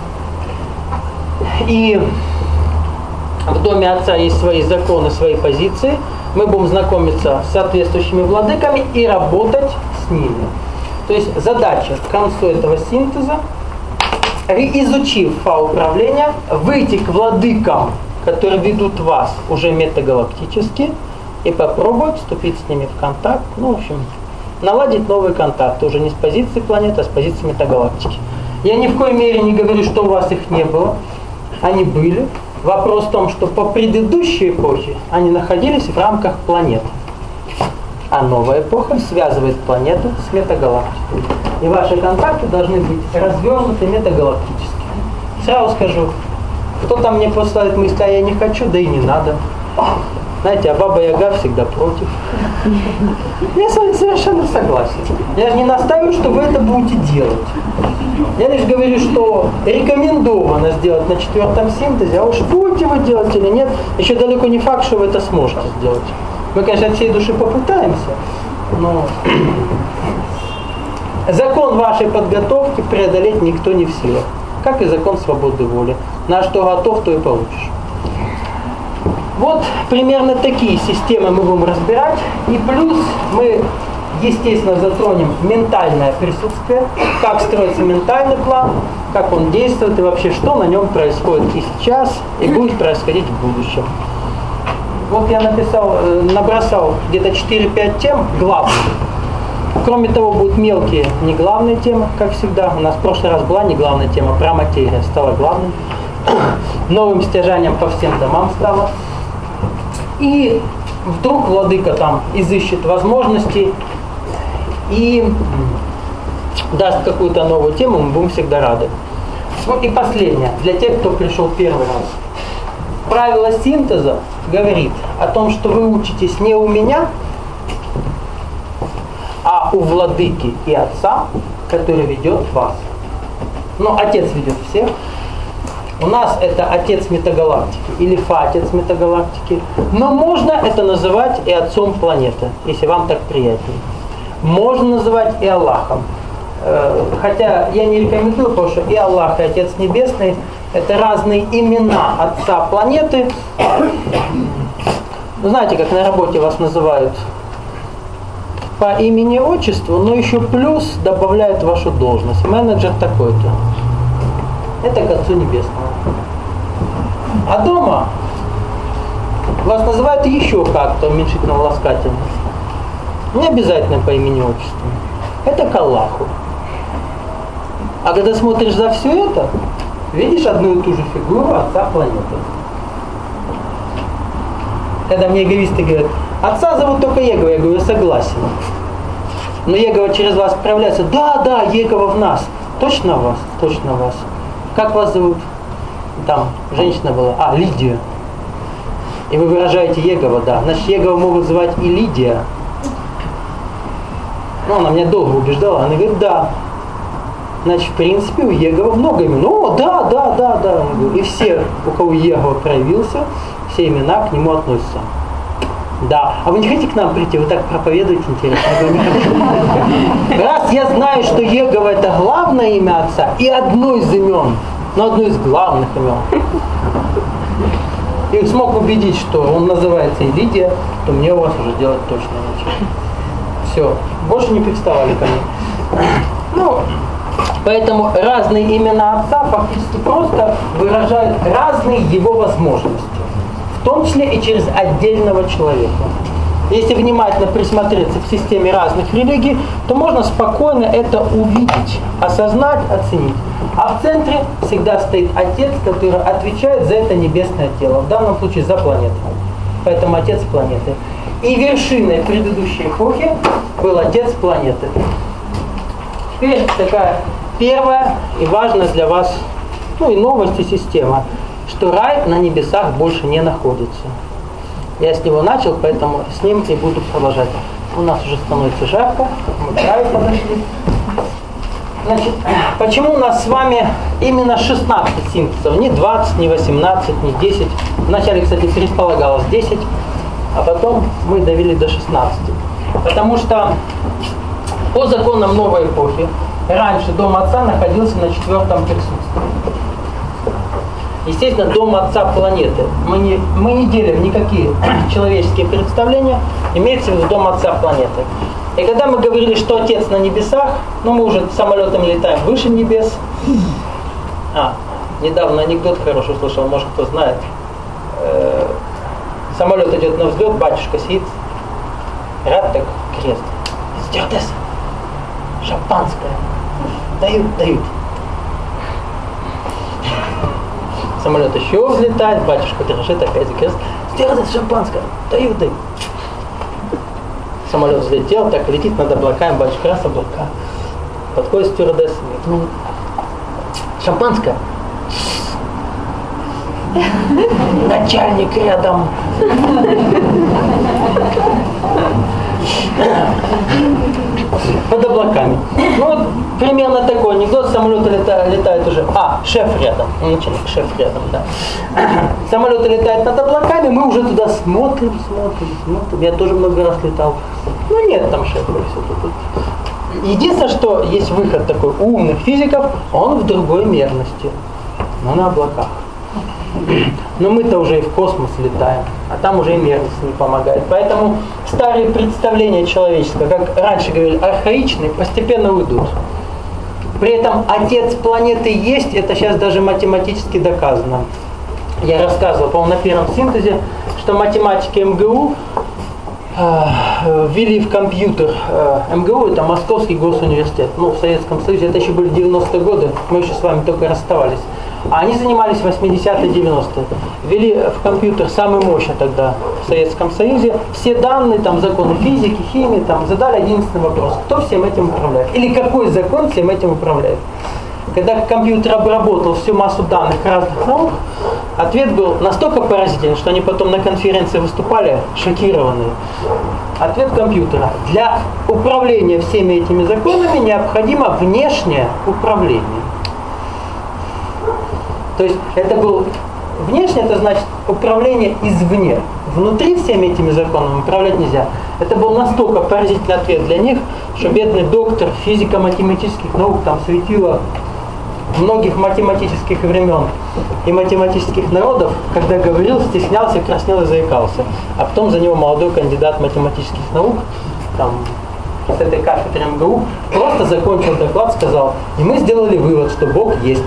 И в доме отца есть свои законы, свои позиции. Мы будем знакомиться с соответствующими владыками и работать с ними. То есть задача к концу этого синтеза, изучив фа-управление, выйти к владыкам, которые ведут вас уже метагалактически, и попробовать вступить с ними в контакт. Ну, в общем, наладить новый контакт, уже не с позиции планеты, а с позиции метагалактики. Я ни в коей мере не говорю, что у вас их не было. Они были. Вопрос в том, что по предыдущей эпохе они находились в рамках планет. А новая эпоха связывает планету с метагалактикой. И ваши контакты должны быть развернуты метагалактически. Сразу скажу, кто там мне посылает мысли, а я не хочу, да и не надо. Знаете, а Баба Яга всегда против. Я с вами совершенно согласен. Я же не настаиваю, что вы это будете делать. Я лишь говорю, что рекомендовано сделать на 4-м синтезе, а уж будете вы делать или нет, еще далеко не факт, что вы это сможете сделать. Мы, конечно, от всей души попытаемся, но закон вашей подготовки преодолеть никто не в силах. Как и закон свободы воли. На что готов, то и получишь. Вот примерно такие системы мы будем разбирать. И плюс мы, естественно, затронем ментальное присутствие, как строится ментальный план, как он действует и вообще, что на нем происходит и сейчас, и будет происходить в будущем. Вот я набросал где-то 4-5 тем главных. Кроме того, будут мелкие неглавные темы, как всегда. У нас в прошлый раз была неглавная тема про материю, стала главной. Новым стяжанием по всем домам стало. И вдруг владыка там изыщет возможности и даст какую-то новую тему, мы будем всегда рады. Ну и последнее, для тех, кто пришел первый раз. Правило синтеза говорит о том, что вы учитесь не у меня, а у владыки и отца, который ведет вас. Но отец ведет всех. У нас это отец метагалактики или фа-отец метагалактики. Но можно это называть и отцом планеты, если вам так приятнее. Можно называть и Аллахом. Хотя я не рекомендую, потому что и Аллах, и Отец Небесный – это разные имена отца планеты. Знаете, как на работе вас называют по имени-отчеству, но еще плюс добавляют вашу должность. Менеджер такой-то. Это к Отцу Небесному. А дома вас называют еще как-то уменьшительно-ласкательно. Не обязательно по имени-отчеству. Это к Аллаху. А когда смотришь за все это, видишь одну и ту же фигуру отца планеты. когда мне еговисты говорят, отца зовут только Егова, я говорю, я согласен. Но Егова через вас проявляется, да, Егова в нас. Точно в вас? Точно в вас. Как вас зовут? Там женщина была, Лидия. И вы выражаете Егова, да. Значит, Егова могут звать и Лидия. Ну, она меня долго убеждала, она говорит, да. Значит, в принципе, у Егова много имен. О, да. И все, у кого Егова проявился, все имена к нему относятся. Да. А вы не хотите к нам прийти? Вы так проповедуете, интересно. Я говорю, не хочу. Раз я знаю, что Егова это главное имя отца и одно из имен, но одно из главных имен. И смог убедить, что он называется и Лидия, то мне у вас уже делать точно нечего. Все. Больше не приставали ко мне. Ну, поэтому разные имена отца фактически просто выражают разные его возможности. В том числе и через отдельного человека. Если внимательно присмотреться к системе разных религий, то можно спокойно это увидеть, осознать, оценить. А в центре всегда стоит Отец, который отвечает за это небесное тело, в данном случае за планету. Поэтому Отец планеты. И вершиной предыдущей эпохи был Отец планеты. Теперь такая первая и важная для вас, и новость и система, что рай на небесах больше не находится. Я с него начал, поэтому с ним и буду продолжать. У нас уже становится жарко, мы к краю подошли. Значит, почему у нас с вами именно 16 синтезов? Не 20, не 18, не 10. Вначале, кстати, предполагалось 10, а потом мы довели до 16. Потому что по законам новой эпохи раньше дом отца находился на 4-м присутствии. Естественно, дом отца планеты. Мы не делим никакие человеческие представления, имеется в виду дом отца планеты. И когда мы говорили, что Отец на небесах, мы уже самолетом летаем выше небес. Недавно анекдот хороший услышал, может кто знает. Самолет идет на взлет, батюшка сидит, рад так крест. Стюардесса, шампанское. Дают. Самолет еще взлетает, батюшка дрожит, опять за крест. Стюардесса, шампанское. Дают. Самолет взлетел, так летит над облаками, батюшка, раз облака. Подходит стюардесса, говорит, шампанское. Начальник рядом. Под облаками. Примерно такой анекдот. Самолеты летают уже. Шеф рядом. Начальник, шеф рядом, да. Самолеты летают над облаками, мы уже туда смотрим. Я тоже много раз летал. Нет там шефа. Единственное, что есть выход такой у умных физиков, он в другой мерности. Но на облаках. Но мы-то уже и в космос летаем, а там уже и мерность не помогает. Поэтому старые представления человеческого, как раньше говорили, архаичные, постепенно уйдут. При этом Отец планеты есть, это сейчас даже математически доказано. Я рассказывал, по-моему, на первом синтезе, что математики МГУ ввели в компьютер. МГУ это Московский госуниверситет. В Советском Союзе, это еще были 90-е годы, мы еще с вами только расставались. А они занимались 80-е, 90-е. Ввели в компьютер самый мощный тогда в Советском Союзе. Все данные, законы физики, химии, задали единственный вопрос. Кто всем этим управляет? Или какой закон всем этим управляет? Когда компьютер обработал всю массу данных разных наук, ответ был настолько поразительный, что они потом на конференции выступали шокированные. Ответ компьютера. Для управления всеми этими законами необходимо внешнее управление. То есть это был внешне, это значит управление извне. Внутри всеми этими законами управлять нельзя. Это был настолько поразительный ответ для них, что бедный доктор физико-математических наук светило многих математических времен и математических народов, когда говорил, стеснялся, краснел и заикался. А потом за него молодой кандидат математических наук, с этой кафедры МГУ, просто закончил доклад, сказал, и мы сделали вывод, что Бог есть.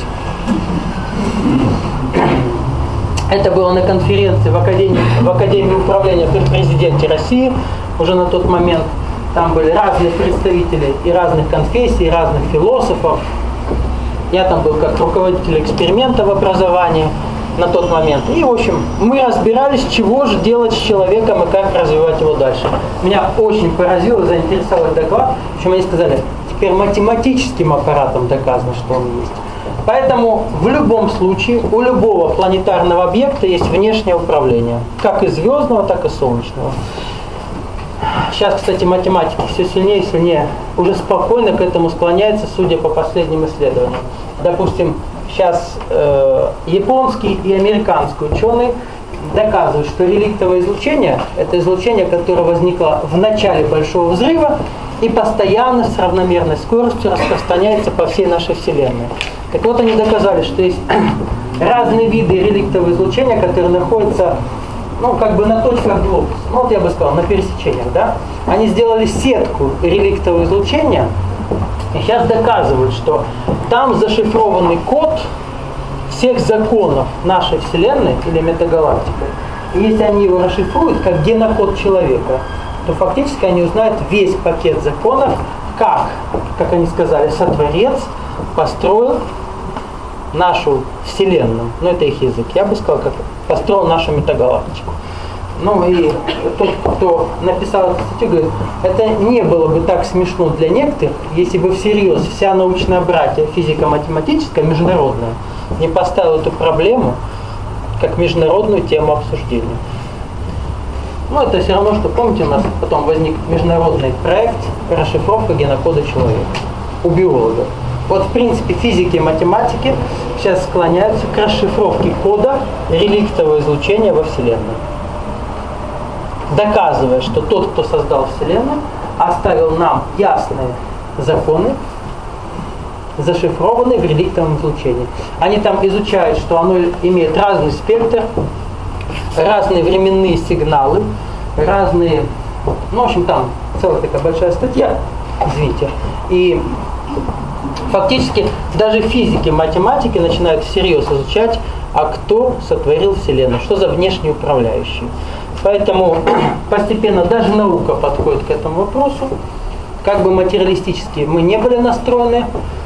Это было на конференции в Академии управления при президенте России уже на тот момент. Там были разные представители и разных конфессий, и разных философов. Я там был как руководитель эксперимента в образовании. на тот момент. И, в общем, мы разбирались, чего же делать с человеком и как развивать его дальше. Меня очень поразило, заинтересовал доклад. В общем, они сказали, теперь математическим аппаратом доказано, что он есть. Поэтому в любом случае у любого планетарного объекта есть внешнее управление. Как и звездного, так и солнечного. Сейчас, кстати, математики все сильнее и сильнее уже спокойно к этому склоняется, судя по последним исследованиям. Допустим, сейчас японские и американские ученые доказывают, что реликтовое излучение – это излучение, которое возникло в начале Большого взрыва и постоянно с равномерной скоростью распространяется по всей нашей Вселенной. Так вот, они доказали, что есть разные виды реликтового излучения, которые находятся, ну, как бы на точках глобуса. Ну, вот я бы сказал, на пересечениях, да? Они сделали сетку реликтового излучения, и сейчас доказывают, что там зашифрованный код всех законов нашей Вселенной или метагалактики. И если они его расшифруют как генокод человека, то фактически они узнают весь пакет законов, как они сказали, сотворец построил нашу Вселенную. Ну, это их язык. Я бы сказал, как построил нашу метагалактику. Ну и тот, кто написал эту статью, говорит, это не было бы так смешно для некоторых, если бы всерьез вся научная братья физико-математическая, международная, не поставила эту проблему как международную тему обсуждения. Ну, это все равно, что, помните, у нас потом возник международный проект расшифровка генокода человека у биологов. Вот, в принципе, физики и математики сейчас склоняются к расшифровке кода реликтового излучения во Вселенной, доказывая, что тот, кто создал Вселенную, оставил нам ясные законы, зашифрованные в реликтовом излучении. Они там изучают, что оно имеет разный спектр, разные временные сигналы, разные, ну, в общем, там целая такая большая статья, извините. И фактически даже физики, математики начинают всерьез изучать, а кто сотворил Вселенную, что за внешний управляющий. Поэтому постепенно даже наука подходит к этому вопросу. Как бы материалистически мы не были настроены,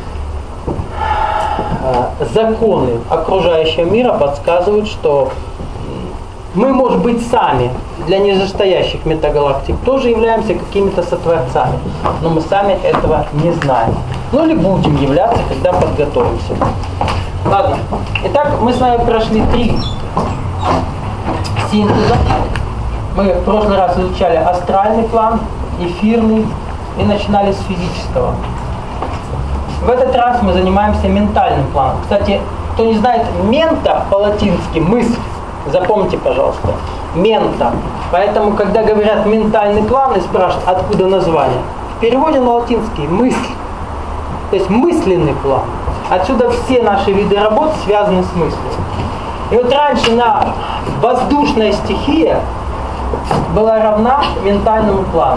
законы окружающего мира подсказывают, что мы, может быть, сами для нижестоящих метагалактик тоже являемся какими-то сотворцами, но мы сами этого не знаем. Ну или будем являться, когда подготовимся. Ладно. Итак, мы с вами прошли 3 синтеза. Мы в прошлый раз изучали астральный план, эфирный и начинали с физического. В этот раз мы занимаемся ментальным планом. Кстати, кто не знает, мента по-латински мысль. Запомните, пожалуйста, мента. Поэтому, когда говорят ментальный план и спрашивают, откуда название, в переводе на латинский мысль. То есть мысленный план. Отсюда все наши виды работ связаны с мыслью. И вот раньше воздушная стихия была равна ментальному плану.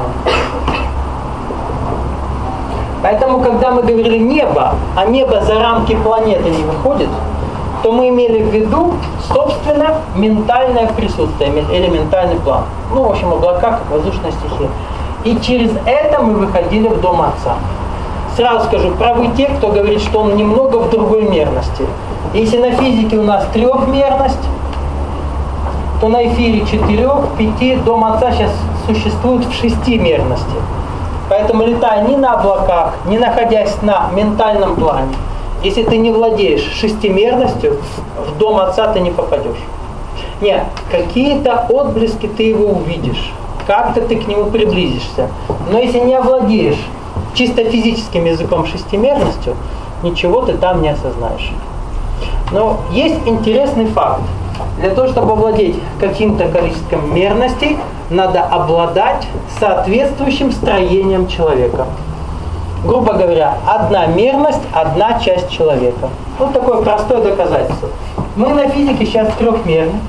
Поэтому, когда мы говорили небо, а небо за рамки планеты не выходит, то мы имели в виду, собственно, ментальное присутствие, или ментальный план. Ну, в общем, облака, как воздушная стихия. И через это мы выходили в дом Отца. Сразу скажу, правы те, кто говорит, что он немного в другой мерности. Если на физике у нас трехмерность, то на эфире 4, 5, дом Отца сейчас существует в 6-мерности. Поэтому, летая ни на облаках, не находясь на ментальном плане, если ты не владеешь 6-мерностью, в дом Отца ты не попадешь. Нет, какие-то отблески ты его увидишь, как-то ты к нему приблизишься. Но если не овладеешь чисто физическим языком 6-мерностью, ничего ты там не осознаешь. Но есть интересный факт. Для того, чтобы овладеть каким-то количеством мерностей, надо обладать соответствующим строением человека. Грубо говоря, одна мерность, одна часть человека. Вот такое простое доказательство. Мы на физике сейчас трехмерны.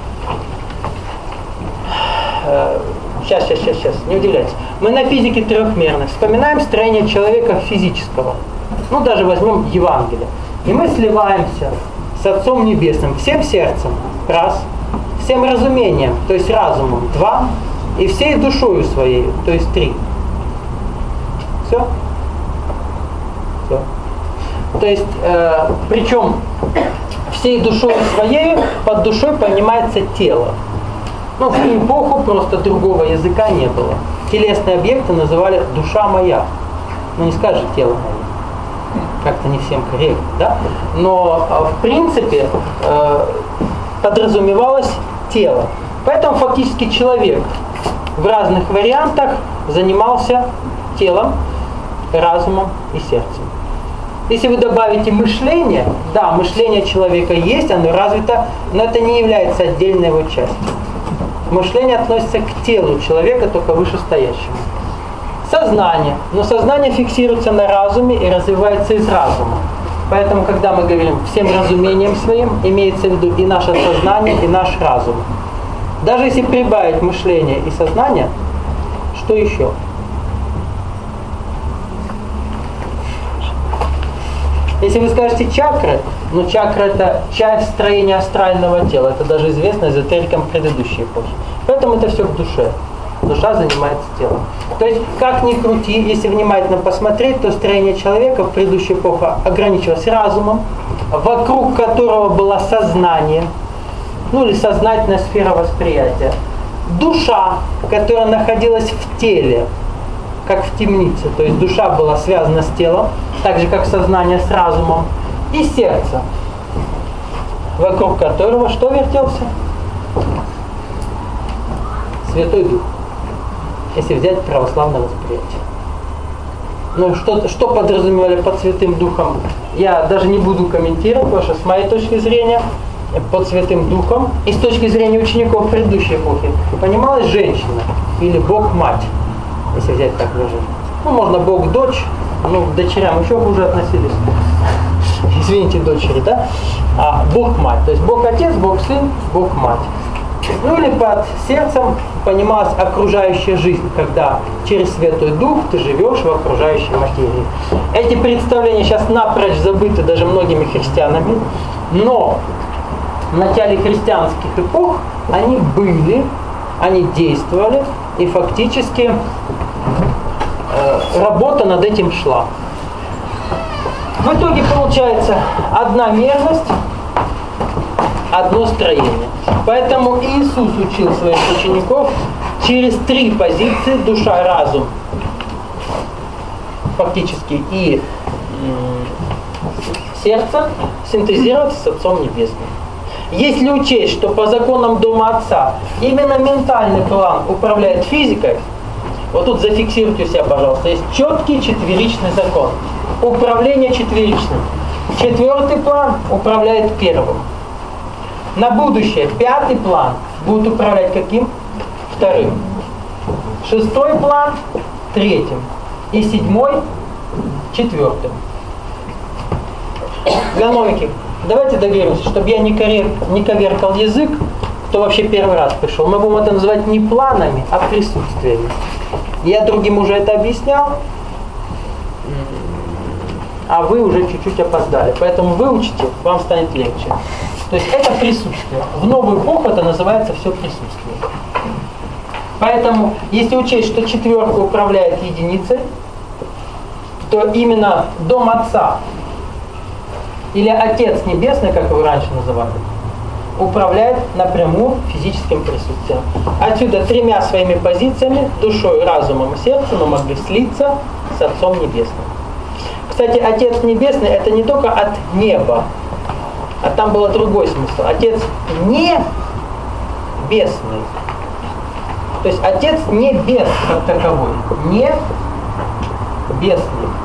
Сейчас, не удивляйтесь. Мы на физике трехмерны. Вспоминаем строение человека физического. Ну, даже возьмем Евангелие. И мы сливаемся с Отцом Небесным всем сердцем, раз, всем разумением, то есть разумом, 2, и всей душою своей, то есть 3. Все? Все. То есть, причем всей душой своей, под душой понимается тело. Ну, в ту эпоху просто другого языка не было. Телесные объекты называли «душа моя». Ну, не скажешь «тело мое». Как-то не всем корректно, да? Но, в принципе, подразумевалось тело. Поэтому фактически человек в разных вариантах занимался телом, разумом и сердцем. Если вы добавите мышление, да, мышление человека есть, оно развито, но это не является отдельной его частью. Мышление относится к телу человека, только вышестоящему. Сознание. Но сознание фиксируется на разуме и развивается из разума. Поэтому, когда мы говорим всем разумением своим, имеется в виду и наше сознание, и наш разум. Даже если прибавить мышление и сознание, что еще? Если вы скажете чакры, но чакра это часть строения астрального тела. Это даже известно эзотерикам предыдущей эпохи. Поэтому это все в душе. Душа занимается телом. То есть, как ни крути, если внимательно посмотреть, то строение человека в предыдущую эпоху ограничивалось разумом, вокруг которого было сознание, ну или сознательная сфера восприятия. Душа, которая находилась в теле, как в темнице. То есть душа была связана с телом, так же как сознание с разумом. И сердце, вокруг которого что вертелся? Святой Дух. Если взять православное восприятие. Ну, что подразумевали под Святым Духом, я даже не буду комментировать, потому что с моей точки зрения, под Святым Духом, и с точки зрения учеников предыдущей эпохи, понималась женщина или Бог-мать, если взять так выражение. Ну, можно Бог-дочь, ну, к дочерям еще хуже относились. Извините, дочери, да? А Бог-мать, то есть Бог-отец, Бог-сын, Бог-мать. Ну или под сердцем понималась окружающая жизнь, когда через Святой Дух ты живешь в окружающей материи. Эти представления сейчас напрочь забыты даже многими христианами, но в начале христианских эпох они были, они действовали, и фактически работа над этим шла. В итоге получается одна мерность, одно строение. Поэтому Иисус учил своих учеников через 3 позиции: душа, разум, фактически, и сердце синтезироваться с Отцом Небесным. Если учесть, что по законам Дома Отца именно ментальный план управляет физикой, вот тут зафиксируйте у себя, пожалуйста, есть четкий четверичный закон. Управление четверичным. 4-й план управляет 1-м. На будущее 5-й план будет управлять каким? 2-м. 6-й план 3-м. И 7-й 4-м. Для новеньких, давайте договоримся, чтобы я не коверкал язык, кто вообще первый раз пришел. Мы будем это называть не планами, а присутствиями. Я другим уже это объяснял, а вы уже чуть-чуть опоздали. Поэтому выучите, вам станет легче. То есть это присутствие. В новую эпоху это называется все присутствие. Поэтому, если учесть, что 4-ка управляет единицей, то именно Дом Отца, или Отец Небесный, как его раньше называли, управляет напрямую физическим присутствием. Отсюда 3 своими позициями, душой, разумом и сердцем, мы могли слиться с Отцом Небесным. Кстати, Отец Небесный это не только от неба, а там был другой смысл. Отец небесный. То есть Отец небес как таковой. Небесный.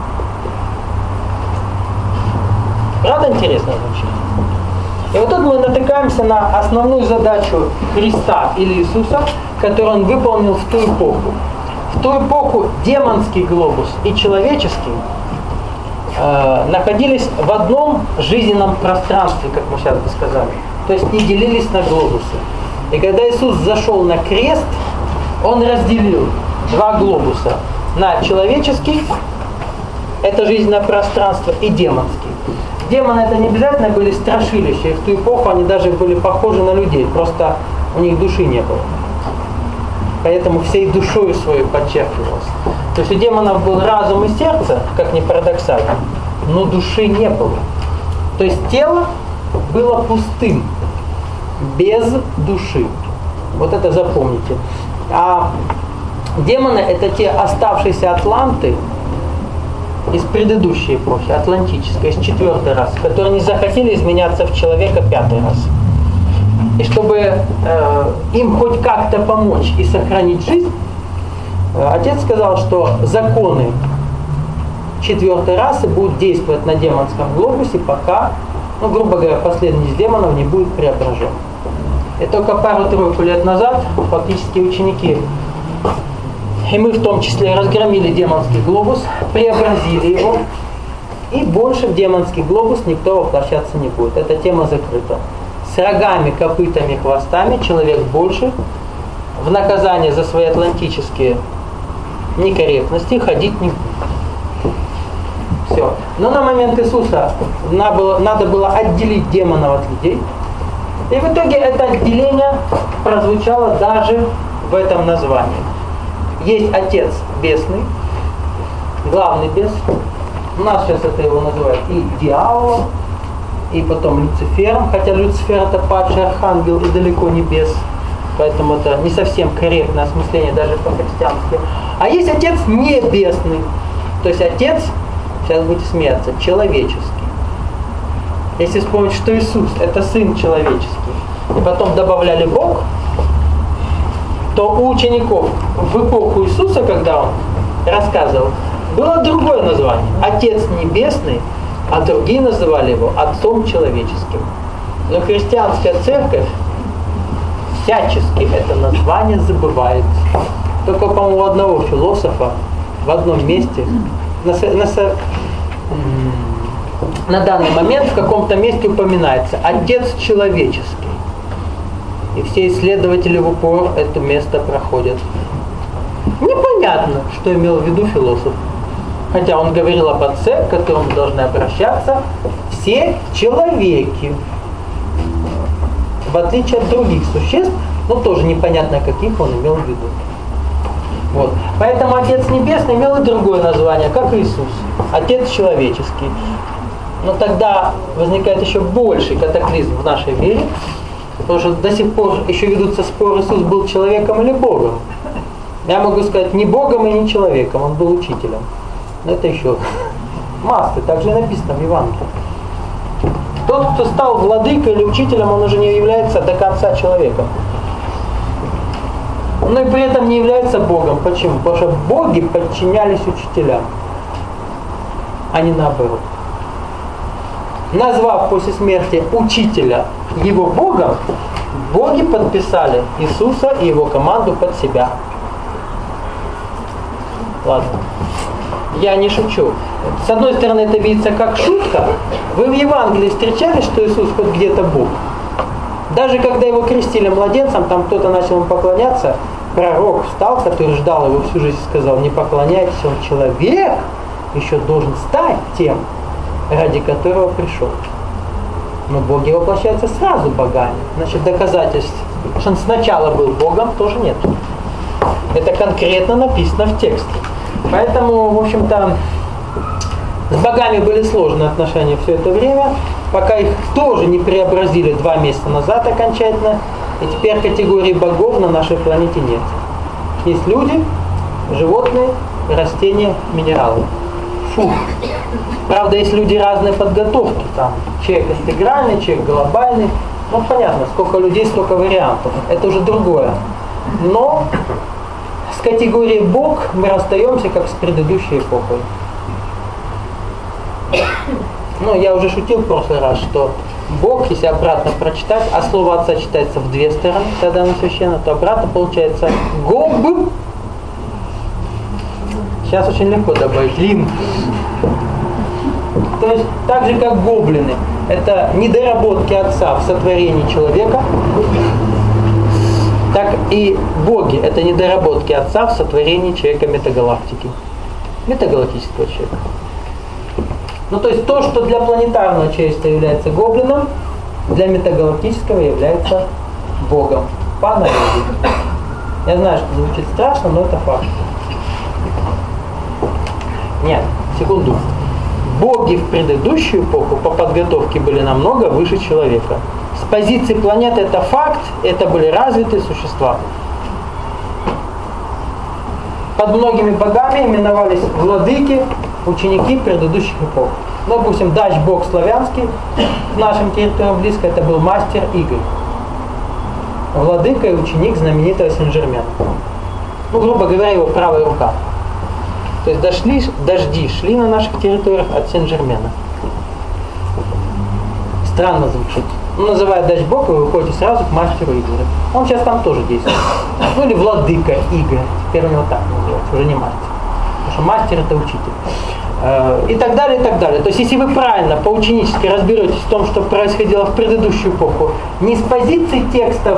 Правда интересно звучит? И вот тут мы натыкаемся на основную задачу Христа или Иисуса, которую Он выполнил в ту эпоху. В ту эпоху демонский глобус и человеческий находились в одном жизненном пространстве, как мы сейчас бы сказали. То есть не делились на глобусы. И когда Иисус зашел на крест, Он разделил 2 глобуса на человеческий, это жизненное пространство, и демонский. Демоны это не обязательно были страшилища, и в ту эпоху они даже были похожи на людей, просто у них души не было. Поэтому всей душой своей подчеркивалось. То есть у демонов был разум и сердце, как ни парадоксально, но души не было. То есть тело было пустым, без души. Вот это запомните. А демоны — это те оставшиеся атланты из предыдущей эпохи, атлантической, из 4-й расы, которые не захотели изменяться в человека 5-й раз. И чтобы им хоть как-то помочь и сохранить жизнь, отец сказал, что законы 4-й расы будут действовать на демонском глобусе, пока, грубо говоря, последний из демонов не будет преображен. И только пару-тройку лет назад фактически ученики, и мы в том числе, разгромили демонский глобус, преобразили его, и больше в демонский глобус никто воплощаться не будет. Эта тема закрыта. С рогами, копытами, хвостами человек больше в наказание за свои атлантические некорректности ходить не будет. Все. Но на момент Иисуса надо было отделить демонов от людей. И в итоге это отделение прозвучало даже в этом названии. Есть Отец Бесный, главный бес. У нас сейчас это его называют и дьяволом, и потом Люцифером, хотя Люцифер — это падший архангел и далеко не бес. Поэтому это не совсем корректное осмысление даже по-христиански. А есть Отец Небесный. То есть Отец, сейчас будете смеяться, человеческий. Если вспомнить, что Иисус — это Сын человеческий, и потом добавляли Бог, то у учеников в эпоху Иисуса, когда он рассказывал, было другое название — Отец Небесный, а другие называли его Отцом Человеческим. Но христианская церковь всячески это название забывает. Только, по-моему, у одного философа в одном месте на данный момент в каком-то месте упоминается Отец Человеческий. И все исследователи в упор это место проходят. Непонятно, что имел в виду философ. Хотя он говорил об Отце, к которому должны обращаться все человеки. В отличие от других существ, но тоже непонятно, каких он имел в виду. Вот. Поэтому Отец Небесный имел и другое название, как Иисус. Отец Человеческий. Но тогда возникает еще больший катаклизм в нашей вере, потому что до сих пор еще ведутся споры, Иисус был человеком или Богом. Я могу сказать, не Богом и не человеком, он был учителем. Но это еще массы, так же и написано в Евангелии. Тот, кто стал владыкой или учителем, он уже не является до конца человеком. Но и при этом не является Богом. Почему? Потому что боги подчинялись учителям, а не наоборот. Назвав после смерти учителя его Богом, боги подписали Иисуса и его команду под себя. Ладно. Я не шучу. С одной стороны, это видится как шутка. Вы в Евангелии встречали, что Иисус хоть где-то Бог? Даже когда его крестили младенцем, там кто-то начал ему поклоняться, пророк встал, который ждал его всю жизнь, сказал: не поклоняйтесь, он человек, еще должен стать тем, ради которого пришел. Но боги воплощаются сразу богами. Значит, доказательств, что он сначала был Богом, тоже нет. Это конкретно написано в тексте. Поэтому, в общем-то, с богами были сложные отношения все это время, пока их тоже не преобразили 2 месяца назад окончательно, и теперь категории богов на нашей планете нет. Есть люди, животные, растения, минералы. Фу. Правда, есть люди разной подготовки. Там человек интегральный, человек глобальный. Ну, понятно, сколько людей, столько вариантов. Это уже другое. Но с категорией Бог мы расстаемся, как с предыдущей эпохой. Ну, я уже шутил в прошлый раз, что Бог, если обратно прочитать, а слово Отца читается в 2 стороны, тогда оно священно, то обратно получается Гоб. Сейчас очень легко добавить Лим. То есть, так же как гоблины, это недоработки Отца в сотворении человека, так и боги, это недоработки Отца в сотворении человека метагалактики, метагалактического человека. Ну, то есть то, что для планетарного человечества является гоблином, для метагалактического является Богом. По аналогии. Я знаю, что звучит страшно, но это факт. Нет, секунду. боги в предыдущую эпоху по подготовке были намного выше человека. С позиции планеты это факт, это были развитые существа. Под многими богами именовались владыки, ученики предыдущих эпох. Ну, допустим, дач бог славянский, к нашим территориям близко, это был мастер Игорь. Владыка и ученик знаменитого Сен-Жермена. Ну, грубо говоря, его правая рука. То есть дожди шли на наших территориях от Сен-Жермена. Странно звучит. Ну, называя дач бог, вы выходите сразу к мастеру Игорю. Он сейчас там тоже действует. Ну, или владыка Игорь. Теперь у него так называется, уже не мастер. Потому что мастер это учитель. И так далее, и так далее. То есть, если вы правильно, поученически разберетесь в том, что происходило в предыдущую эпоху, не с позиции текстов,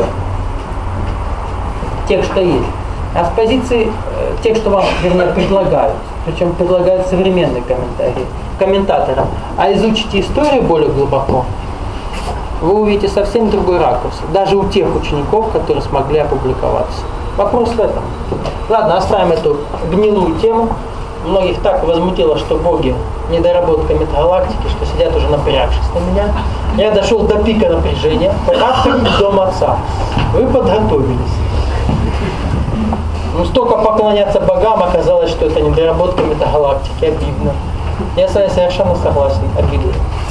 тех, что есть, а с позиции тех, что вам, вернее, предлагают. Причем предлагают современные комментаторы. А изучите историю более глубоко, вы увидите совсем другой ракурс. Даже у тех учеников, которые смогли опубликоваться. Вопрос в этом. Ладно, оставим эту гнилую тему. Многих так возмутило, что боги недоработка метагалактики, что сидят уже напрягшись на меня. Я дошел до пика напряжения. Пора в дом отца. Вы подготовились. Ну, столько поклоняться богам, оказалось, что это недоработка метагалактики. Обидно. Я с вами совершенно согласен. Обидно.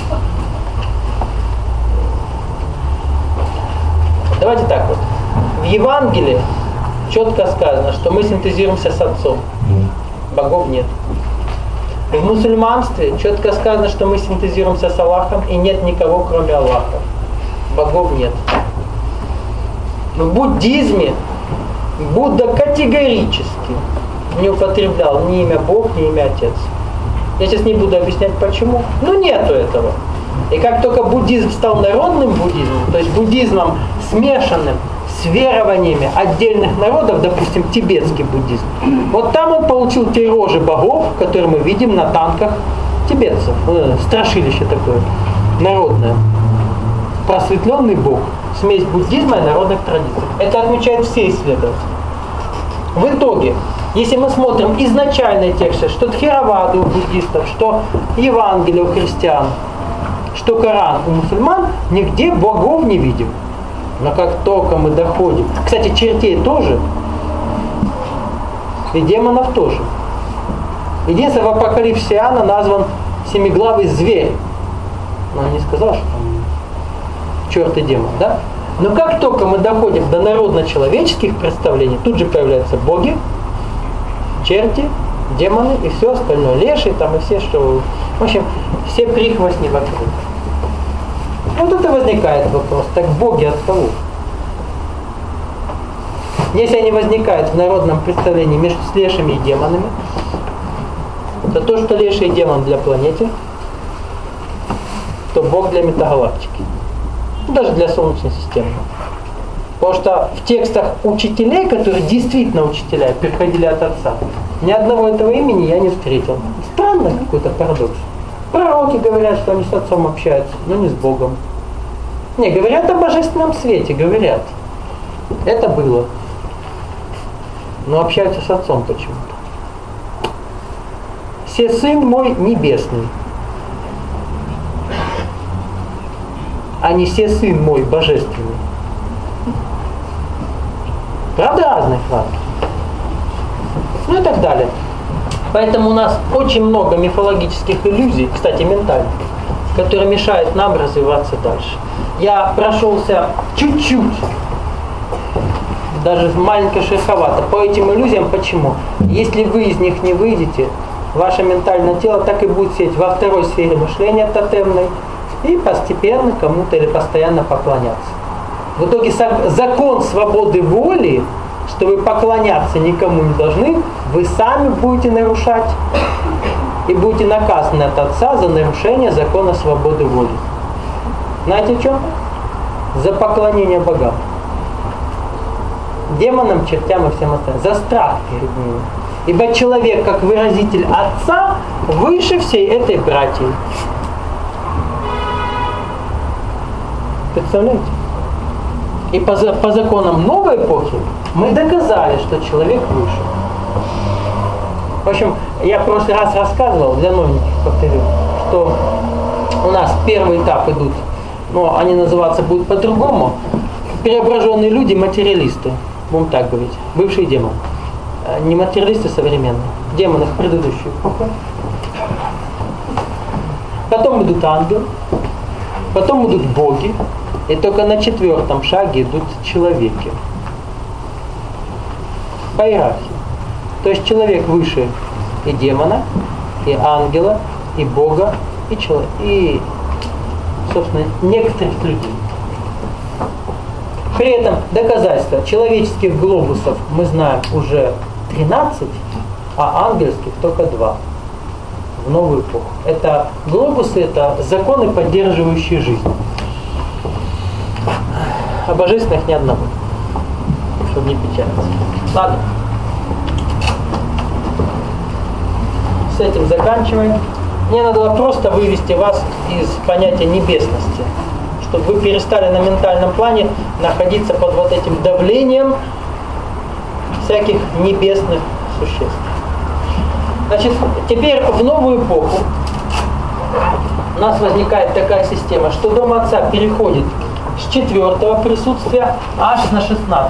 Давайте так вот. В Евангелии четко сказано, что мы синтезируемся с Отцом. Богов нет. В мусульманстве четко сказано, что мы синтезируемся с Аллахом, и нет никого, кроме Аллаха. Богов нет. В буддизме Будда категорически не употреблял ни имя Бог, ни имя Отец. Я сейчас не буду объяснять почему, но нету этого. И как только буддизм стал народным буддизмом, то есть буддизмом смешанным с верованиями отдельных народов, допустим, тибетский буддизм, вот там он получил те рожи богов, которые мы видим на танках тибетцев. Страшилище такое, народное. Просветленный бог, смесь буддизма и народных традиций. Это отмечают все исследователи. В итоге, если мы смотрим изначальные тексты, что Тхеравада у буддистов, что Евангелие у христиан, что Коран у мусульман, нигде богов не видим. Но как только мы доходим, кстати, чертей тоже, и демонов тоже. Единственное, в апокалипсисе Иоанна назван семиглавый зверь. Но он не сказал, что там черт и демон, да? Но как только мы доходим до народно-человеческих представлений, тут же появляются боги, черти, демоны и все остальное. Леши там и все, что... В общем, все прихвостни вокруг. Вот тут и возникает вопрос. Так боги от кого? Если они возникают в народном представлении между лешими и демонами, то что леший и демон для планеты, то бог для метагалактики. Даже для Солнечной системы. Потому что в текстах учителей, которые действительно учителя, переходили от Отца, ни одного этого имени я не встретил. Странный какой-то парадокс. Пророки говорят, что они с Отцом общаются, но не с Богом. Не, говорят о божественном свете, говорят. Это было. Но общаются с Отцом почему-то. «Се Сын мой небесный», а не «се Сын мой божественный». Правда, разные фразы. Ну и так далее. Поэтому у нас очень много мифологических иллюзий, кстати, ментальных, которые мешают нам развиваться дальше. Я прошелся чуть-чуть, даже маленько шероховато, по этим иллюзиям. Почему? Если вы из них не выйдете, ваше ментальное тело так и будет сидеть во второй сфере мышления тотемной и постепенно кому-то или постоянно поклоняться. В итоге закон свободы воли, что вы поклоняться никому не должны, вы сами будете нарушать и будете наказаны от Отца за нарушение закона свободы воли. Знаете что? За поклонение богам. Демонам, чертям и всем остальным. За страх перед ними. Ибо человек, как выразитель Отца, выше всей этой братьи. Представляете? И по законам новой эпохи мы доказали, что человек выше. В общем, я в прошлый раз рассказывал, для новеньких повторю, что у нас первый этап идут, но они называться будут по-другому. Преображенные люди, материалисты, будем так говорить, бывшие демоны. Не материалисты современные, демоны в предыдущую эпоху. Потом идут ангелы, потом идут боги, и только на 4-м шаге идут человеки. По иерархии. То есть человек выше и демона, и ангела, и бога, и собственно, некоторых людей. При этом доказательства человеческих глобусов мы знаем уже 13, а ангельских только 2 в новую эпоху. Это глобусы, это законы, поддерживающие жизнь. А божественных ни одного, чтобы не печалиться. Ладно. С этим заканчиваем. Мне надо было просто вывести вас из понятия небесности, чтобы вы перестали на ментальном плане находиться под вот этим давлением всяких небесных существ. Значит, теперь в новую эпоху у нас возникает такая система, что Дом Отца переходит с 4-го присутствия аж на 16-е.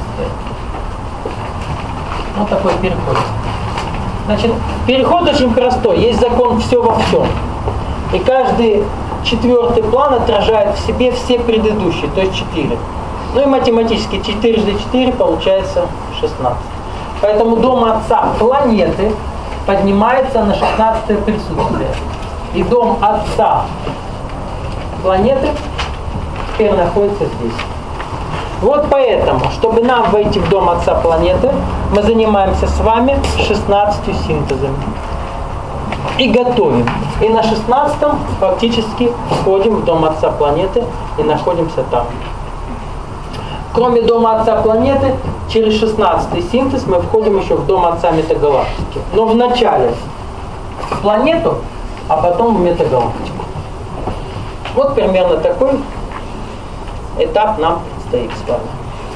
Вот такой переход. Значит, переход очень простой. Есть закон «все во всем». И каждый 4-й план отражает в себе все предыдущие, то есть 4. Ну и математически 4 × 4 получается 16. Поэтому Дом Отца планеты поднимается на 16-е присутствие. И Дом Отца планеты теперь находится здесь. Вот поэтому, чтобы нам войти в Дом Отца планеты, мы занимаемся с вами 16 синтезами. И готовим. И на 16-м фактически входим в Дом Отца планеты и находимся там. Кроме Дома Отца планеты, через 16-й синтез мы входим еще в Дом Отца метагалактики. Но вначале в планету, а потом в метагалактику. Вот примерно такой этап нам предстоит с вами.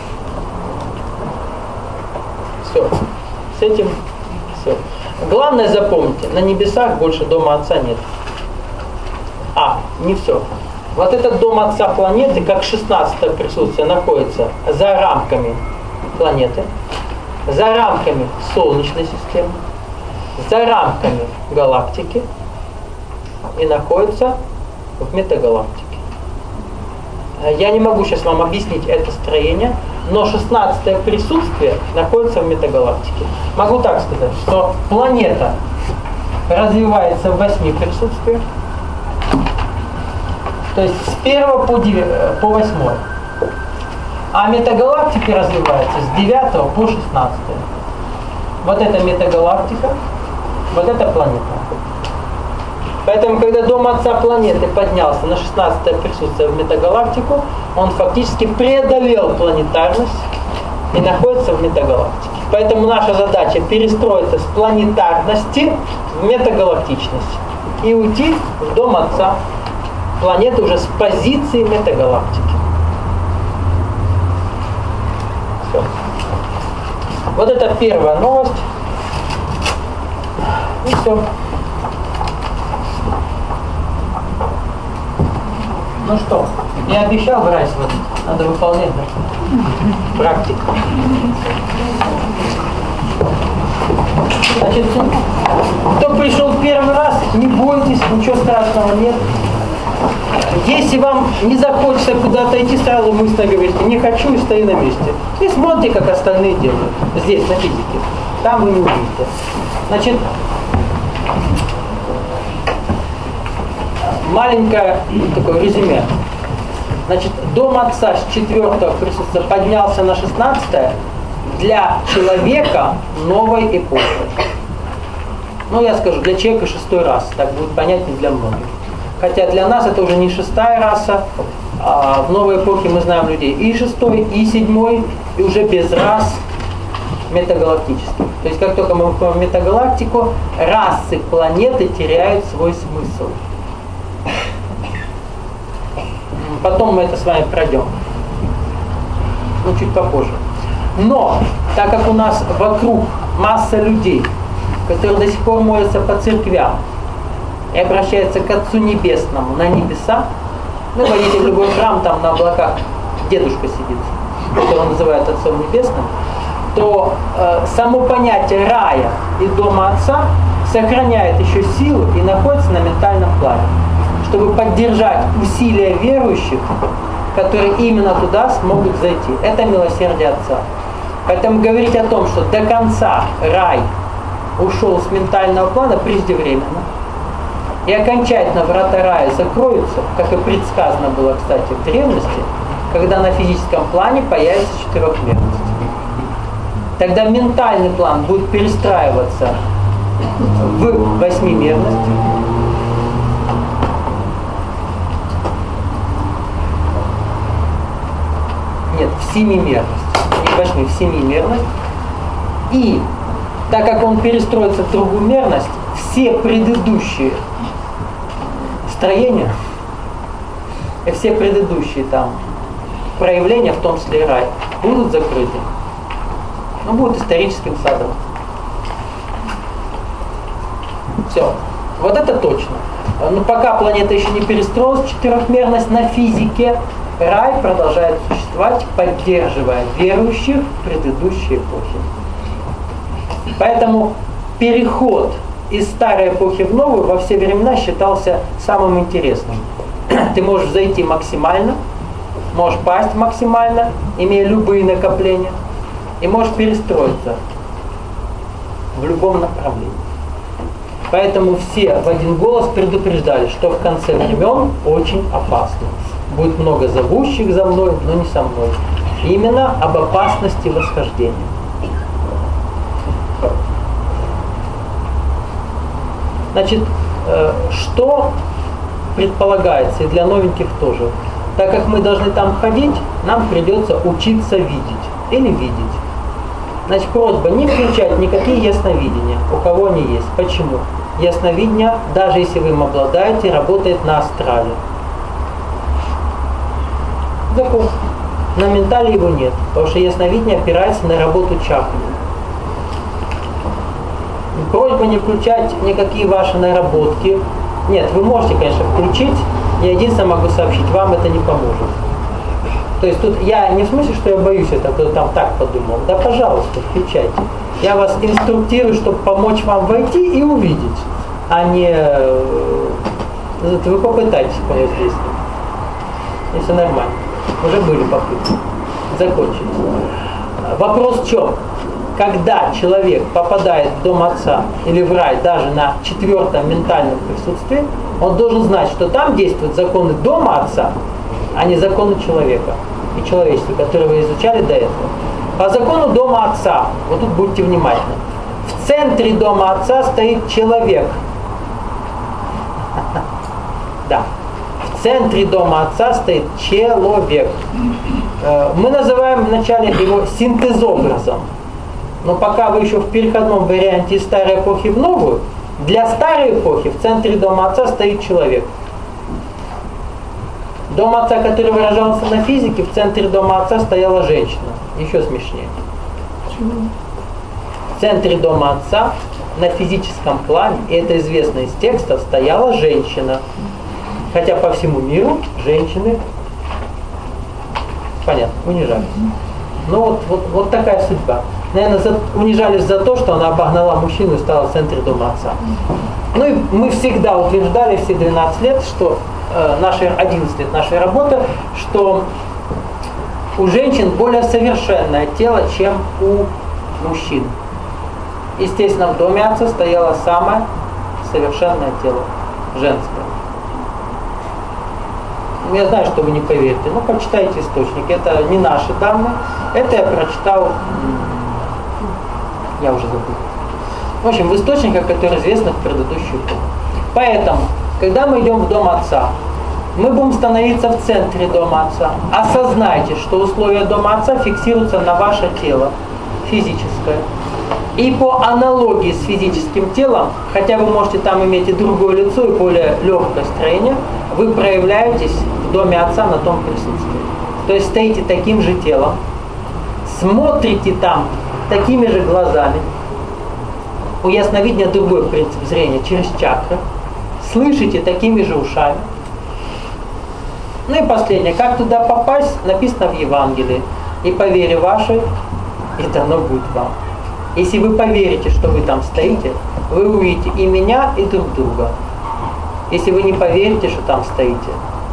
Все. С этим все. Главное запомните, на небесах больше Дома Отца нет. Не все. Вот этот Дом Отца планеты, как 16-е присутствие, находится за рамками планеты, за рамками Солнечной системы, за рамками галактики и находится в метагалактике. Я не могу сейчас вам объяснить это строение, но 16-е присутствие находится в метагалактике. Могу так сказать, что планета развивается в 8 присутствиях, то есть с 1 по 8. А метагалактика развивается с 9 по 16. Вот это метагалактика, вот это планета. Поэтому, когда Дом Отца планеты поднялся на 16-е присутствие в метагалактику, он фактически преодолел планетарность и находится в метагалактике. Поэтому наша задача перестроиться с планетарности в метагалактичность и уйти в Дом Отца планеты уже с позиции метагалактики. Все. Вот это первая новость. И все. Ну что, я обещал в рай сводить, надо выполнять, да? Практика. Значит, кто пришел первый раз, не бойтесь, ничего страшного нет. Если вам не захочется куда-то идти, сразу мысленно говорите, не хочу и стою на месте. И смотрите, как остальные делают. Здесь, на физике. Там вы не увидите. Значит, маленькое такое резюме. Значит, Дом Отца с 4-го присутствия поднялся на 16-е для человека новой эпохи. Ну, я скажу, для человека 6-й раз. Так будет понятнее для многих. Хотя для нас это уже не 6-я раса, а в новой эпохе мы знаем людей и 6-й, и 7-й, и уже без рас метагалактических. То есть как только мы выходим в метагалактику, расы планеты теряют свой смысл. Потом мы это с вами пройдем. Ну, чуть попозже. Но, так как у нас вокруг масса людей, которые до сих пор молятся по церквям, и обращается к Отцу Небесному на небеса, вы войдите в любой храм, там на облаках дедушка сидит, которого называют Отцом Небесным, то само понятие рая и дома Отца сохраняет еще силу и находится на ментальном плане, чтобы поддержать усилия верующих, которые именно туда смогут зайти. Это милосердие Отца. Поэтому говорить о том, что до конца рай ушел с ментального плана, преждевременно. И окончательно врата рая закроются, как и предсказано было, кстати, в древности, когда на физическом плане появится четырехмерность. Тогда ментальный план будет перестраиваться в восьмимерность. Нет, в семимерность. Не в восьми, в семимерность. И так как он перестроится в другую мерность, все предыдущие строения и все предыдущие там проявления, в том числе и рай, будут закрыты. Но будут историческим садом. Все. Вот это точно. Но пока планета еще не перестроилась в четырехмерность на физике, рай продолжает существовать, поддерживая верующих в предыдущие эпохи. Поэтому переход из старой эпохи в новую во все времена считался самым интересным. Ты можешь зайти максимально, можешь пасть максимально, имея любые накопления, и можешь перестроиться в любом направлении. Поэтому все в один голос предупреждали, что в конце времен очень опасно. Будет много зовущих за мной, но не со мной. Именно об опасности восхождения. Значит, что предполагается, и для новеньких тоже. Так как мы должны там ходить, нам придется учиться видеть или видеть. Значит, просьба не включать никакие ясновидения, у кого они есть. Почему? Ясновидение, даже если вы им обладаете, работает на астрале. Закон. На ментале его нет, потому что ясновидение опирается на работу чакры. Просьба не включать никакие ваши наработки. Нет, вы можете, конечно, включить. Я единственное могу сообщить, вам это не поможет. То есть тут я не в смысле, что я боюсь это, кто там так подумал. Да, пожалуйста, включайте. Я вас инструктирую, чтобы помочь вам войти и увидеть, а не вы попытайтесь повоздействовать. Если нормально. Уже были попытки. Закончились. Вопрос в чем? Когда человек попадает в дом Отца или в рай даже на четвертом ментальном присутствии, он должен знать, что там действуют законы дома Отца, а не законы человека и человечества, которые вы изучали до этого. По закону дома Отца, вот тут будьте внимательны, в центре дома Отца стоит человек. Да. В центре дома Отца стоит человек. Мы называем вначале его синтезобразом. Но пока вы еще в переходном варианте из старой эпохи в новую, для старой эпохи в центре дома Отца стоит человек. Дом Отца, который выражался на физике, в центре дома Отца стояла женщина. Еще смешнее. В центре дома Отца на физическом плане, и это известно из текстов, стояла женщина. Хотя по всему миру женщины, понятно, унижались. Но вот такая судьба. Наверное, унижались за то, что она обогнала мужчину и стала в центре дома Отца. Ну и мы всегда утверждали все 12 лет, что 11 лет нашей работы, что у женщин более совершенное тело, чем у мужчин. Естественно, в доме Отца стояло самое совершенное тело, женское. Я знаю, что вы не поверите, но почитайте источник. Это не наши данные. Это я прочитал, я уже забыл. В общем, в источниках, которые известны в предыдущую эпоху. Поэтому, когда мы идем в дом Отца, мы будем становиться в центре дома Отца. Осознайте, что условия дома Отца фиксируются на ваше тело физическое. И по аналогии с физическим телом, хотя вы можете там иметь и другое лицо, и более легкое строение, вы проявляетесь в доме Отца на том присутствии. То есть стоите таким же телом, смотрите там такими же глазами. У ясновидения другой принцип зрения, через чакры. слышите такими же ушами. Ну и последнее. Как туда попасть, написано в Евангелии. И по вере вашей, и дано будет вам. Если вы поверите, что вы там стоите, вы увидите и меня, и друг друга. Если вы не поверите, что там стоите,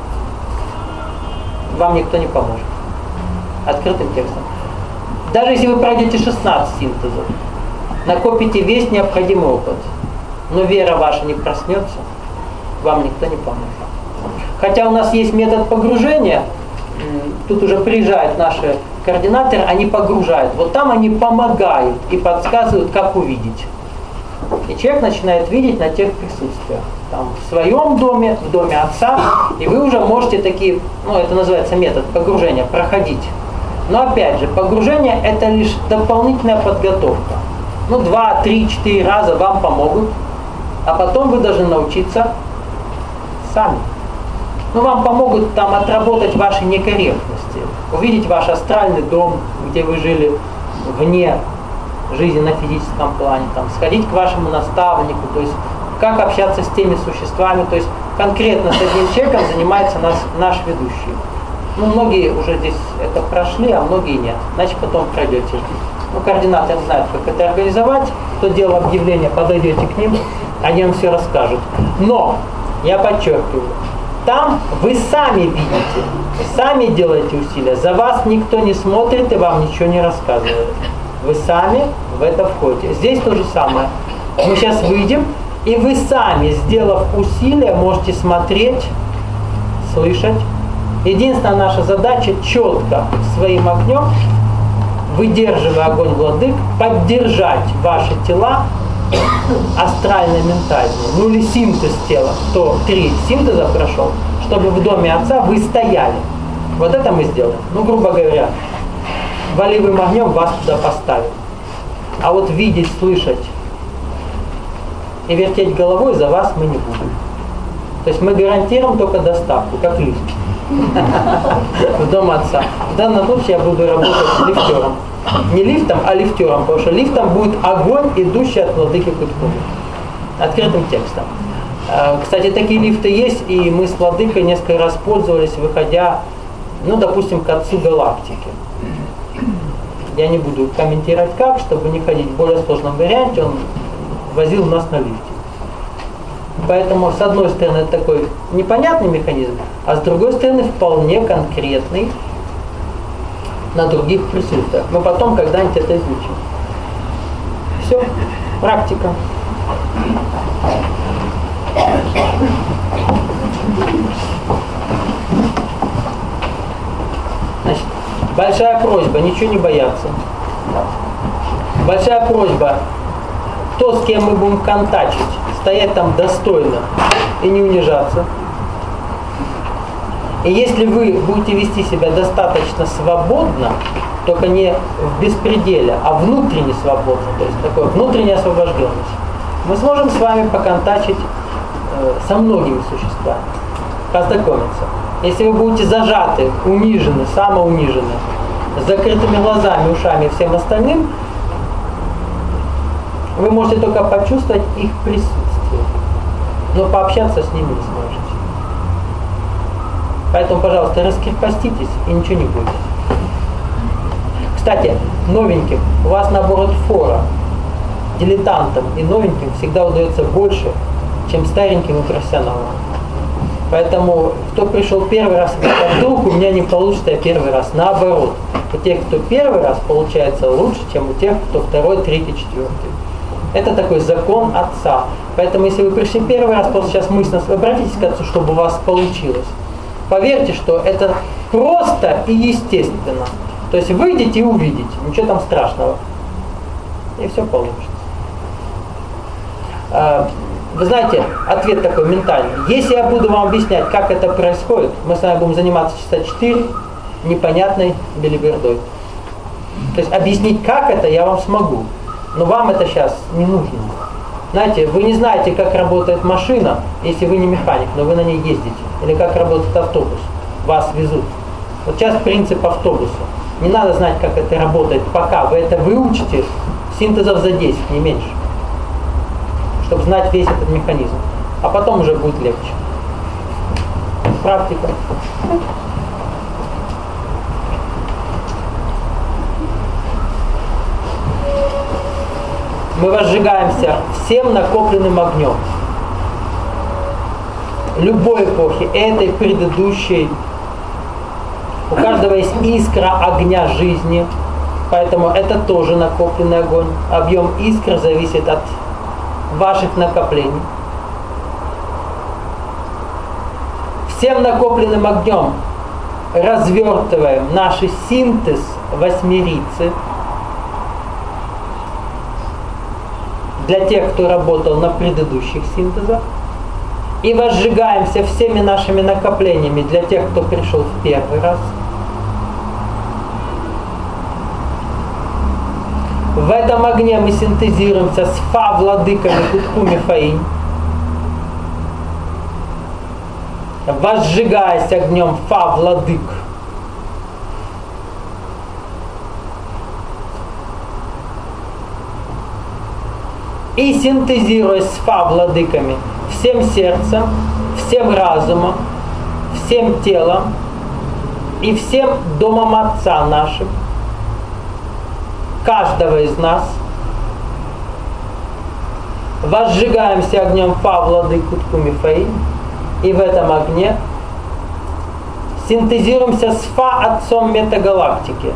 вам никто не поможет. Открытым текстом. Даже если вы пройдете 16 синтезов, накопите весь необходимый опыт, но вера ваша не проснется, вам никто не поможет. Хотя у нас есть метод погружения, тут уже приезжают наши координаторы, они погружают. Вот там они помогают и подсказывают, как увидеть. И человек начинает видеть на тех присутствиях. Там, в своем доме, в доме отца, и вы уже можете такие, ну это называется метод погружения, проходить. Но опять же, погружение это лишь дополнительная подготовка. Ну 2, 3, 4 раза вам помогут, а потом вы должны научиться сами. Ну вам помогут там отработать ваши некорректности, увидеть ваш астральный дом, где вы жили вне жизни на физическом плане, там, сходить к вашему наставнику, то есть как общаться с теми существами, то есть конкретно с одним человеком занимается наш ведущий. Ну, многие уже здесь это прошли, а многие нет. Значит, потом пройдете. Ну, координаторы знают, как это организовать. Кто делал объявление, подойдете к ним, они вам все расскажут. Но, я подчеркиваю, там вы сами видите, сами делаете усилия. За вас никто не смотрит и вам ничего не рассказывает. Вы сами в это входите. Здесь то же самое. Мы сейчас выйдем, и вы сами, сделав усилия, можете смотреть, слышать. Единственная наша задача четко своим огнем, выдерживая огонь владык, поддержать ваши тела астрально-ментальные, ну или синтез тела, кто 3 синтеза прошел, чтобы в доме отца вы стояли. Вот это мы сделаем. Ну, грубо говоря, волевым огнем вас туда поставим. А вот видеть, слышать и вертеть головой за вас мы не будем. То есть мы гарантируем только доставку, как лифт. В дом отца. В данном случае я буду работать лифтером. Не лифтом, а лифтером, потому что лифтом будет огонь, идущий от владыки к Кутхуме. Открытым текстом. Кстати, такие лифты есть, и мы с владыкой несколько раз пользовались, выходя, ну, допустим, к отцу галактики. Я не буду комментировать как, чтобы не ходить в более сложном варианте, он возил нас на лифте. Поэтому, с одной стороны, это такой непонятный механизм, а с другой стороны, вполне конкретный на других присутствиях. Мы потом когда-нибудь это изучим. Все, практика. Значит, большая просьба, ничего не бояться. Большая просьба, кто с кем мы будем контачить, стоять там достойно и не унижаться. И если вы будете вести себя достаточно свободно, только не в беспределе, а внутренне свободно, то есть такое внутренняя освобожденность, мы сможем с вами поконтачить со многими существами, познакомиться. Если вы будете зажаты, унижены, самоунижены, с закрытыми глазами, ушами и всем остальным, вы можете только почувствовать их присутствие, но пообщаться с ними не сможете. Поэтому, пожалуйста, раскрепоститесь и ничего не бойтесь. Кстати, новеньким, у вас наоборот фора. Дилетантам и новеньким всегда удается больше, чем стареньким и профессионалам. Поэтому, кто пришел первый раз, вдруг у меня не получится первый раз. Наоборот, у тех, кто первый раз, получается лучше, чем у тех, кто второй, третий, четвертый. Это такой закон отца. Поэтому, если вы пришли первый раз, просто сейчас мысленно обратитесь к отцу, чтобы у вас получилось. Поверьте, что это просто и естественно. То есть выйдите и увидите, ничего там страшного. И все получится. Вы знаете, ответ такой ментальный. Если я буду вам объяснять, как это происходит, мы с вами будем заниматься часа 4 непонятной белибердой. То есть объяснить, как это, я вам смогу. Но вам это сейчас не нужно. Знаете, вы не знаете, как работает машина, если вы не механик, но вы на ней ездите. Или как работает автобус. Вас везут. Вот сейчас принцип автобуса. Не надо знать, как это работает, пока вы это выучите, синтезов за 10, не меньше. Чтобы знать весь этот механизм. А потом уже будет легче. Практика. Мы возжигаемся всем накопленным огнем. Любой эпохи, этой, предыдущей. У каждого есть искра огня жизни, поэтому это тоже накопленный огонь. Объем искр зависит от ваших накоплений. Всем накопленным огнем развертываем наш синтез восьмерицы. Для тех, кто работал на предыдущих синтезах. И возжигаемся всеми нашими накоплениями для тех, кто пришел в первый раз. В этом огне мы синтезируемся с Фа-владыками Куткуми Фаинь. Возжигаясь огнем Фа-владык, и синтезируясь с Фа-владыками всем сердцем, всем разумом, всем телом и всем домом Отца нашим, каждого из нас, возжигаемся огнем Фа-владык Куткуми Фаинь, и в этом огне синтезируемся с Фа-отцом метагалактики.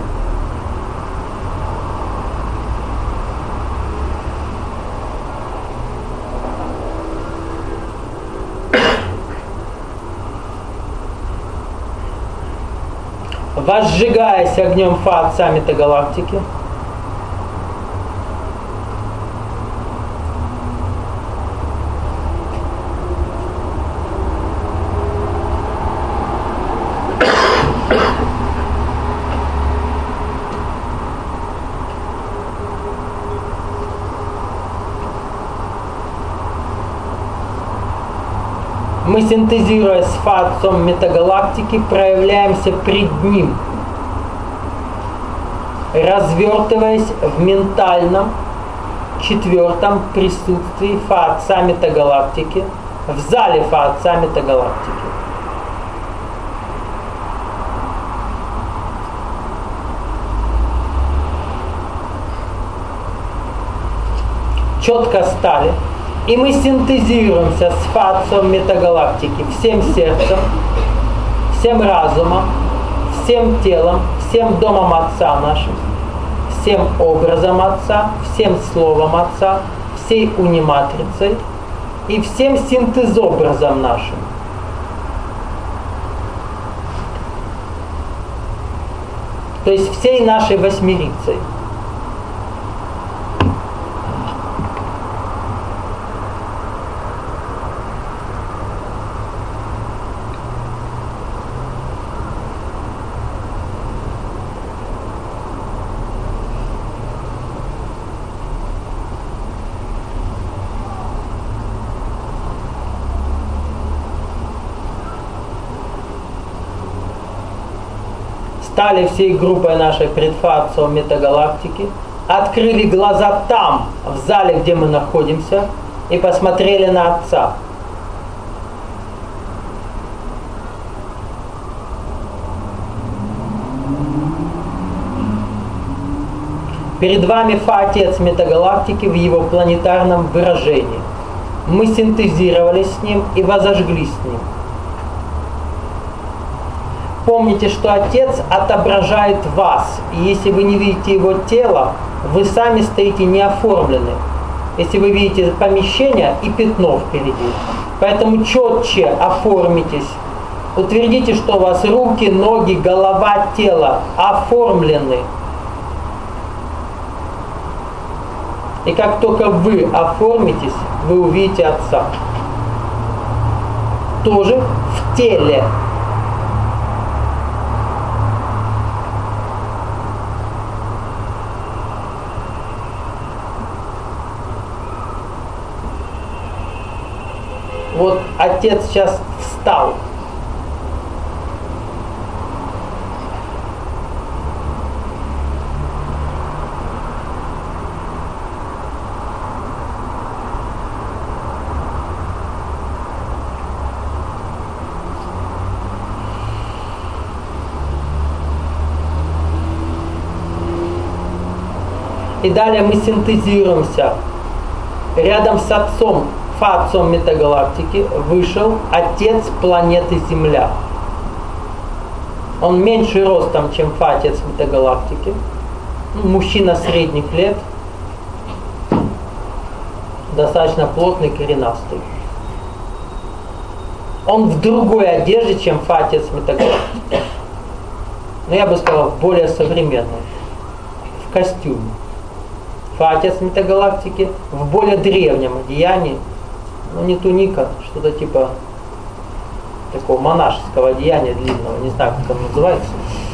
Возжигаясь огнем Фа-отца метагалактики, мы, синтезируя с Фа-отцом метагалактики, проявляемся пред ним, развертываясь в ментальном четвертом присутствии Фа-отца метагалактики, в зале Фа-отца метагалактики. Четко стали. И мы синтезируемся с Фа-отцом метагалактики всем сердцем, всем разумом, всем телом, всем домом Отца нашим, всем образом Отца, всем словом Отца, всей униматрицей и всем синтезобразом нашим. То есть всей нашей восьмерицей. Стали всей группой нашей пред Фа-отцом метагалактики, открыли глаза там, в зале, где мы находимся, и посмотрели на Отца. Перед вами Фа-отец метагалактики в его планетарном выражении. Мы синтезировались с ним и возожглись с ним. Помните, что Отец отображает вас, и если вы не видите Его тело, вы сами стоите неоформлены. Если вы видите помещение и пятно впереди. Поэтому четче оформитесь. Утвердите, что у вас руки, ноги, голова, тело оформлены. И как только вы оформитесь, вы увидите Отца. Тоже в теле. Вот Отец сейчас встал. И далее мы синтезируемся. Рядом с отцом, фа-отцом метагалактики, вышел отец планеты Земля. Он меньше ростом, чем фа-отец метагалактики. Мужчина средних лет. Достаточно плотный, коренастый. Он в другой одежде, чем фа-отец метагалактики. Но я бы сказал, более современной. В костюме. Фа-отец метагалактики в более древнем одеянии. Ну, не туника, что-то типа такого монашеского одеяния длинного. Не знаю, как оно называется.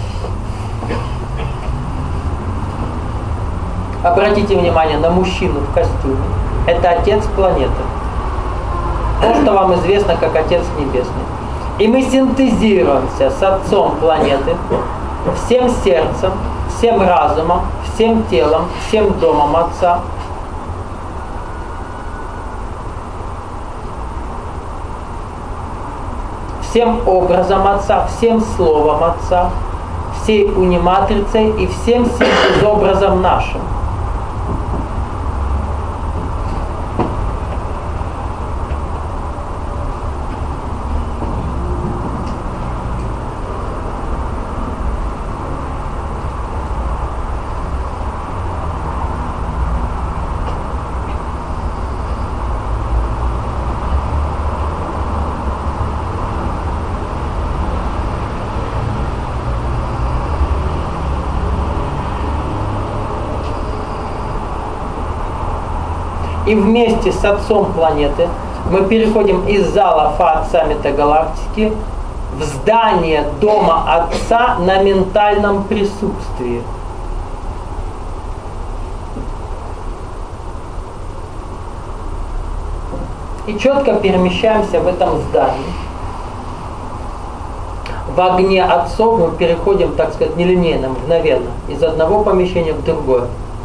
Обратите внимание на мужчину в костюме. Это отец планеты. То, что вам известно как Отец Небесный. И мы синтезируемся с Отцом планеты, всем сердцем, всем разумом, всем телом, всем домом Отца. Всем образом Отца, всем словом Отца, всей униматрицей и всем синтезобразом нашим. И вместе с Отцом планеты мы переходим из зала Фа-Отца метагалактики в здание Дома Отца на ментальном присутствии. И четко перемещаемся в этом здании. В огне Отцов мы переходим, так сказать, нелинейно, мгновенно, из одного помещения в другое.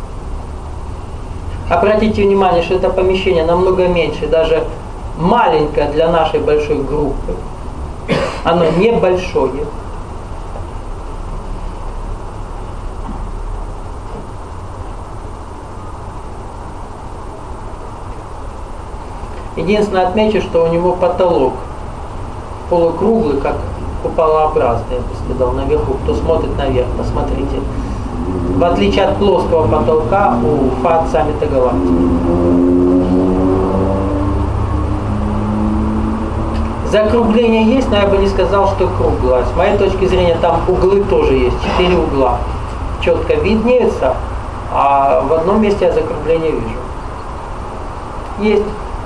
Обратите внимание, что это помещение намного меньше, даже маленькое для нашей большой группы. Оно небольшое. Единственное, отмечу, что у него потолок полукруглый, как куполообразный, я бы сказал, наверху. Кто смотрит наверх, посмотрите. В отличие от плоского потолка у Фа-Отца метагалактики. Закругление есть, но я бы не сказал, что круглое. С моей точки зрения, там углы тоже есть, 4 угла. Четко виднеются, а в одном месте я закругление вижу. Есть.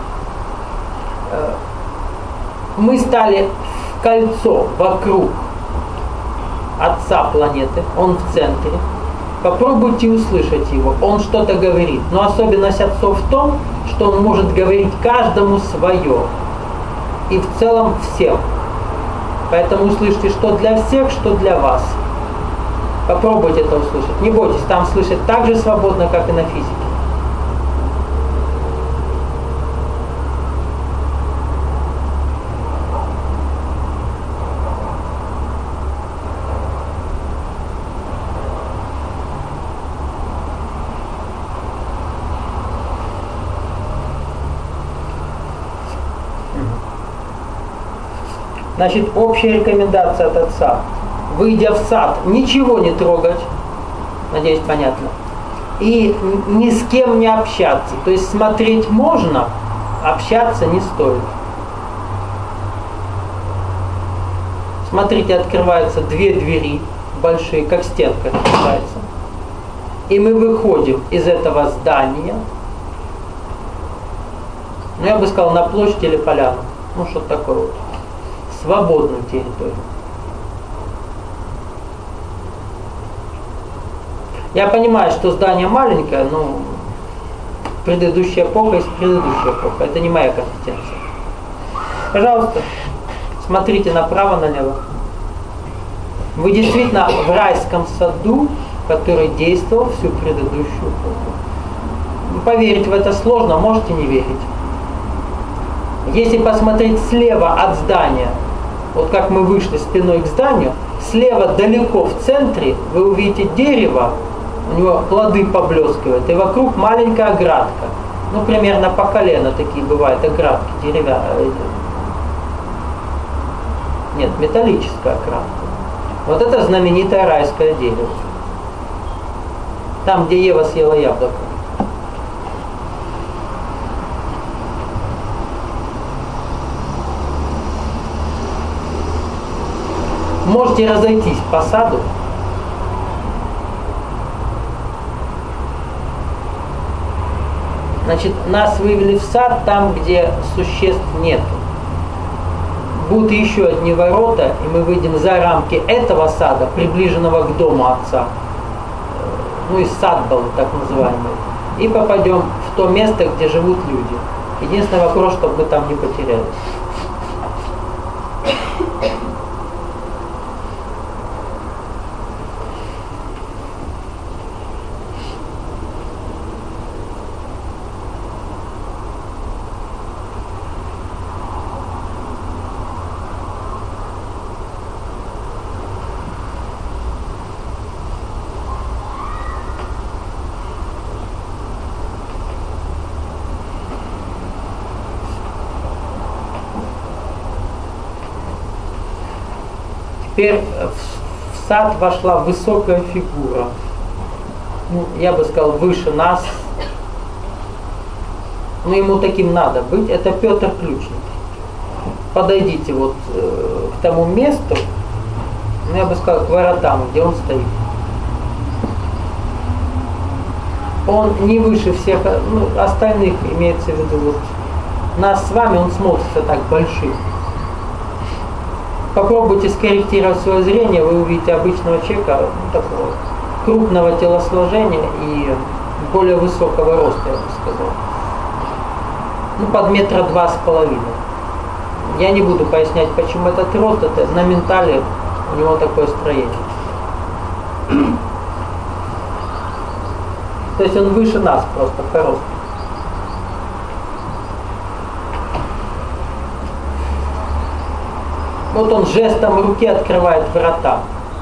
Мы стали в кольцо вокруг Отца планеты, он в центре. Попробуйте услышать его, он что-то говорит. Но особенность Отцов в том, что он может говорить каждому свое. И в целом всем. Поэтому услышьте, что для всех, что для вас. Попробуйте это услышать. Не бойтесь, там слышать так же свободно, как и на физике. Значит, общая рекомендация от Отца. Выйдя в сад, ничего не трогать. Надеюсь, понятно. И ни с кем не общаться. То есть смотреть можно, общаться не стоит. Смотрите, открываются 2 двери большие, как стенка открывается. И мы выходим из этого здания. Ну, я бы сказал, на площадь или поляну. Ну, что-то такое вот. Свободную территорию. Я понимаю, что здание маленькое, но предыдущая эпоха есть предыдущая эпоха. Это не моя компетенция. Пожалуйста, смотрите направо, налево. Вы действительно в райском саду, который действовал всю предыдущую эпоху. Поверить в это сложно, можете не верить. Если посмотреть слева от здания, вот как мы вышли спиной к зданию, слева далеко в центре вы увидите дерево, у него плоды поблескивают, и вокруг маленькая оградка. Ну, примерно по колено такие бывают оградки, деревянные. Нет, металлическая оградка. Вот это знаменитое райское дерево. Там, где Ева съела яблоко. Можете разойтись по саду. Значит, нас вывели в сад там, где существ нет. Будут еще одни ворота, и мы выйдем за рамки этого сада, приближенного к дому отца. Ну, из сад был так называемый. И попадем в то место, где живут люди. Единственный вопрос, чтобы мы там не потерялись. Теперь в сад вошла высокая фигура. Ну, я бы сказал, выше нас. Но ему таким надо быть. Это Петр Ключник. Подойдите вот к тому месту, ну, я бы сказал, к воротам, где он стоит. Он не выше всех, ну, остальных, имеется в виду, вот нас с вами, он смотрится так большим. Попробуйте скорректировать свое зрение, вы увидите обычного человека, ну, такого крупного телосложения и более высокого роста, я бы сказал. Ну, под 2,2 метра. Я не буду пояснять, почему этот рост, это на ментале у него такое строение. То есть он выше нас просто по росту. Вот он жестом руки открывает врата.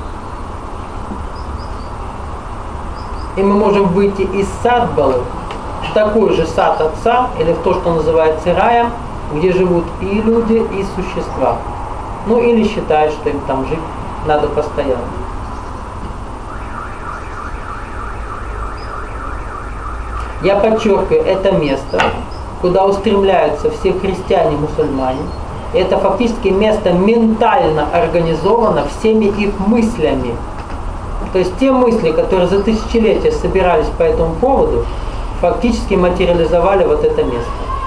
И мы можем выйти из Садбалы в такой же сад отца, или в то, что называется раем, где живут и люди, и существа. Ну или считают, что им там жить надо постоянно. Я подчеркиваю, это место, куда устремляются все христиане и мусульмане. Это фактически место ментально организовано всеми их мыслями. То есть те мысли, которые за тысячелетия собирались по этому поводу, фактически материализовали вот это место.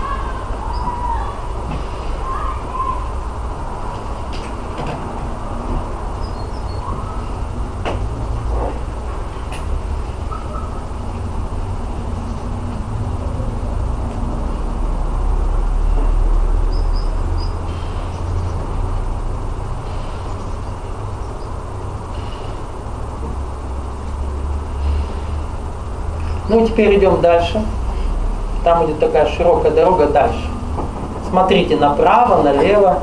Ну, теперь идем дальше. Там идет такая широкая дорога дальше. Смотрите направо, налево.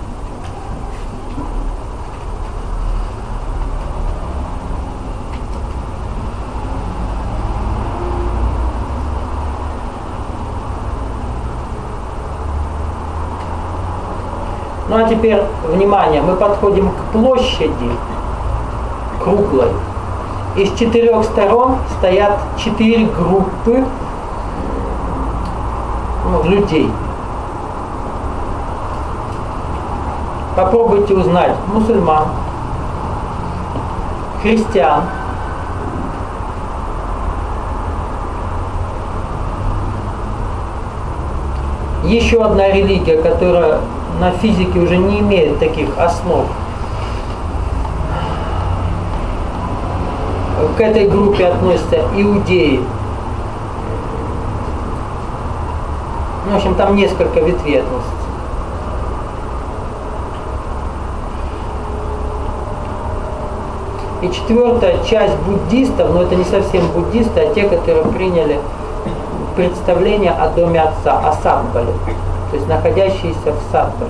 Ну, а теперь, внимание, мы подходим к площади круглой. И с 4 сторон стоят 4 группы людей. Попробуйте узнать мусульман, христиан, еще одна религия, которая на физике уже не имеет таких основ. К этой группе относятся иудеи. Ну, в общем, там несколько ветвей относятся. И 4-я часть буддистов, но это не совсем буддисты, а те, которые приняли представление о доме отца, о Садбале, то есть находящиеся в Садбале.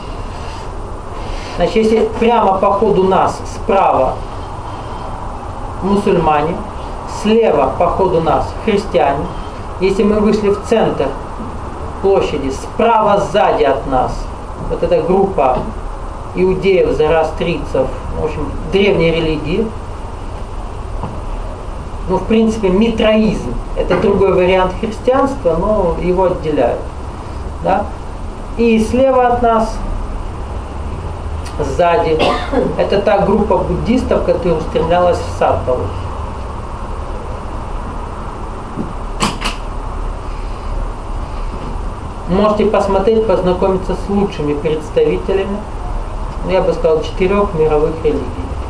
Значит, если прямо по ходу нас справа мусульмане, слева по ходу нас христиане. Если мы вышли в центр площади, справа сзади от нас вот эта группа иудеев, зороастрийцев, в общем, древней религии. Ну, в принципе, митраизм – это другой вариант христианства, но его отделяют. Да? И слева от нас, сзади, это та группа буддистов, которая устремлялась в Саттову. Можете посмотреть, познакомиться с лучшими представителями, я бы сказал, 4 мировых религий.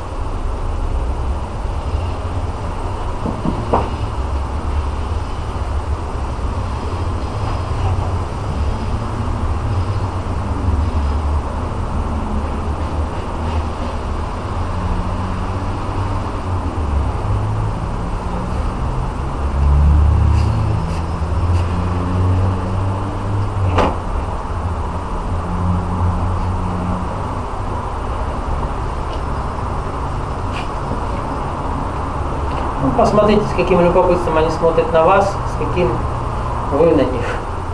Посмотрите, с каким любопытством они смотрят на вас, с каким вы на них.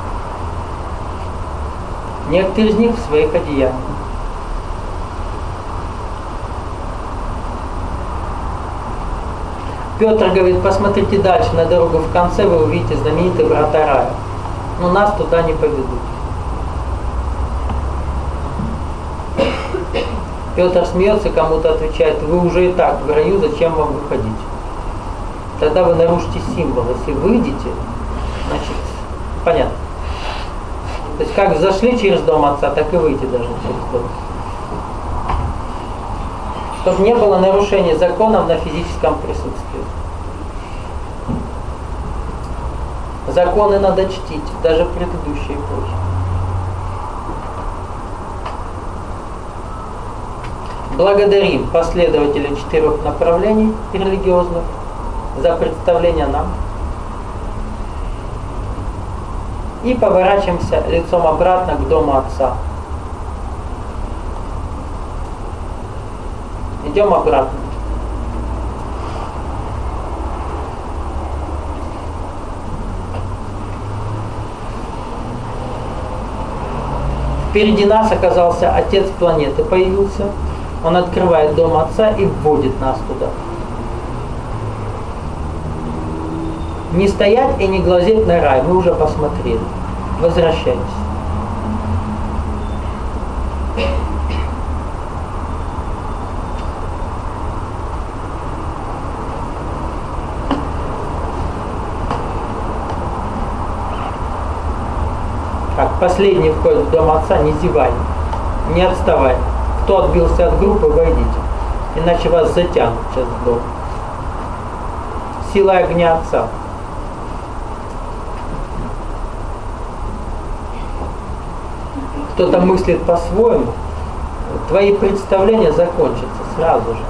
Некоторые из них в своих одеяниях. Петр говорит, посмотрите дальше на дорогу в конце, вы увидите знаменитые врата рая. Но нас туда не поведут. Петр смеется, кому-то отвечает, вы уже и так в раю, зачем вам выходить? Тогда вы нарушите символ. Если выйдете, значит, понятно. То есть как зашли через дом отца, так и выйти должны через дом. Чтобы не было нарушения законов на физическом присутствии. Законы надо чтить, даже в предыдущей эпохе. Благодарим последователей 4 направлений религиозных за представление нам. И поворачиваемся лицом обратно к дому отца. Идем обратно. Впереди нас оказался отец планеты, появился. Он открывает дом отца и вводит нас туда. Не стоять и не глазеть на рай, мы уже посмотрели. Возвращайтесь. Так, последний входит в дом отца, не зевай, не отставай. Кто отбился от группы, войдите, иначе вас затянут сейчас в дом. Сила огня отца. Кто-то мыслит по-своему, твои представления закончатся сразу же.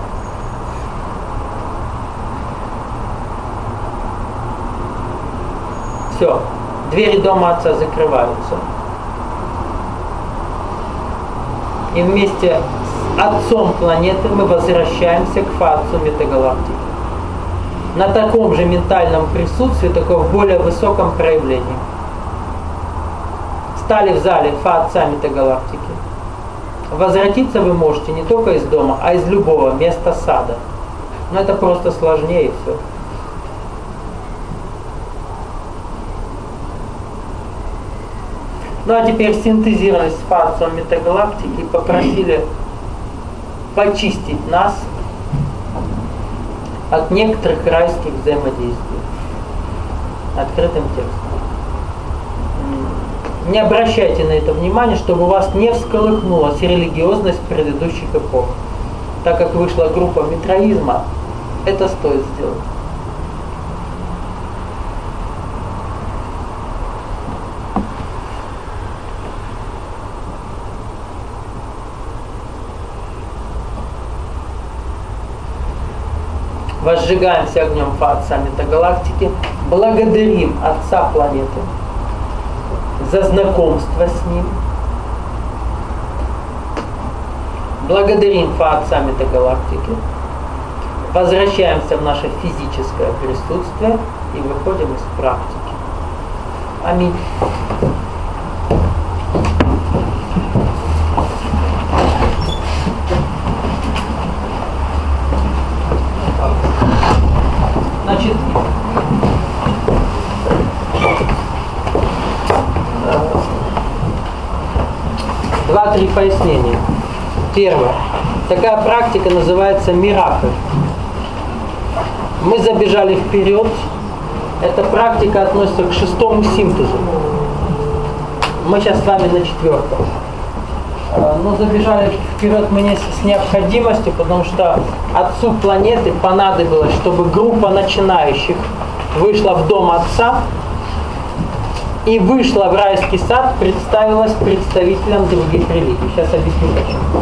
Все, двери дома отца закрываются. И вместе с отцом планеты мы возвращаемся к фа-отцу метагалактики. На таком же ментальном присутствии, только в более высоком проявлении. Стали в зале фа-отца метагалактики. Возвратиться вы можете не только из дома, а из любого места сада. Но это просто сложнее все. Ну а теперь синтезировались с фа-отцом метагалактики и попросили почистить нас от некоторых райских взаимодействий. Открытым текстом. Не обращайте на это внимания, чтобы у вас не всколыхнулась религиозность предыдущих эпох. Так как вышла группа митраизма, это стоит сделать. Возжигаемся огнем фа-отца метагалактики, благодарим отца планеты за знакомство с ним, благодарим фа-отца метагалактики возвращаемся в наше физическое присутствие и выходим из практики. Аминь. Значит, два-три пояснения. Первое. Такая практика называется миракль. Мы забежали вперед. Эта практика относится к шестому синтезу. Мы сейчас с вами на четвертом. Но забежали вперед мы не с необходимостью, потому что отцу планеты понадобилось, чтобы группа начинающих вышла в дом отца и вышла в райский сад, представилась представителям других религий. Сейчас объясню почему.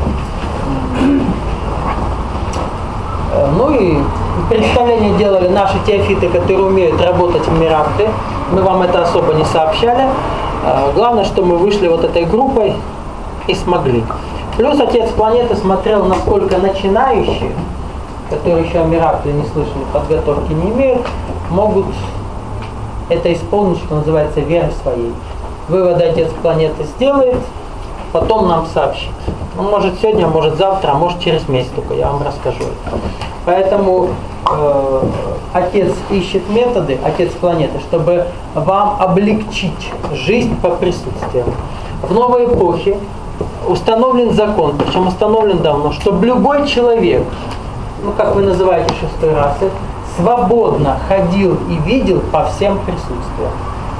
Ну и представление делали наши теофиты, которые умеют работать в миракле. Мы вам это особо не сообщали. Главное, что мы вышли вот этой группой и смогли. Плюс отец планеты смотрел, насколько начинающие, которые еще о миракле не слышали, подготовки не имеют, могут это исполнить, что называется, верой своей. Выводы отец планеты сделает, потом нам сообщит. Он может сегодня, может завтра, а может через месяц только, я вам расскажу это. Поэтому отец ищет методы, отец планеты, чтобы вам облегчить жизнь по присутствию. В новой эпохе установлен закон, причем установлен давно, чтобы любой человек, ну как вы называете шестой расы, свободно ходил и видел по всем присутствиям.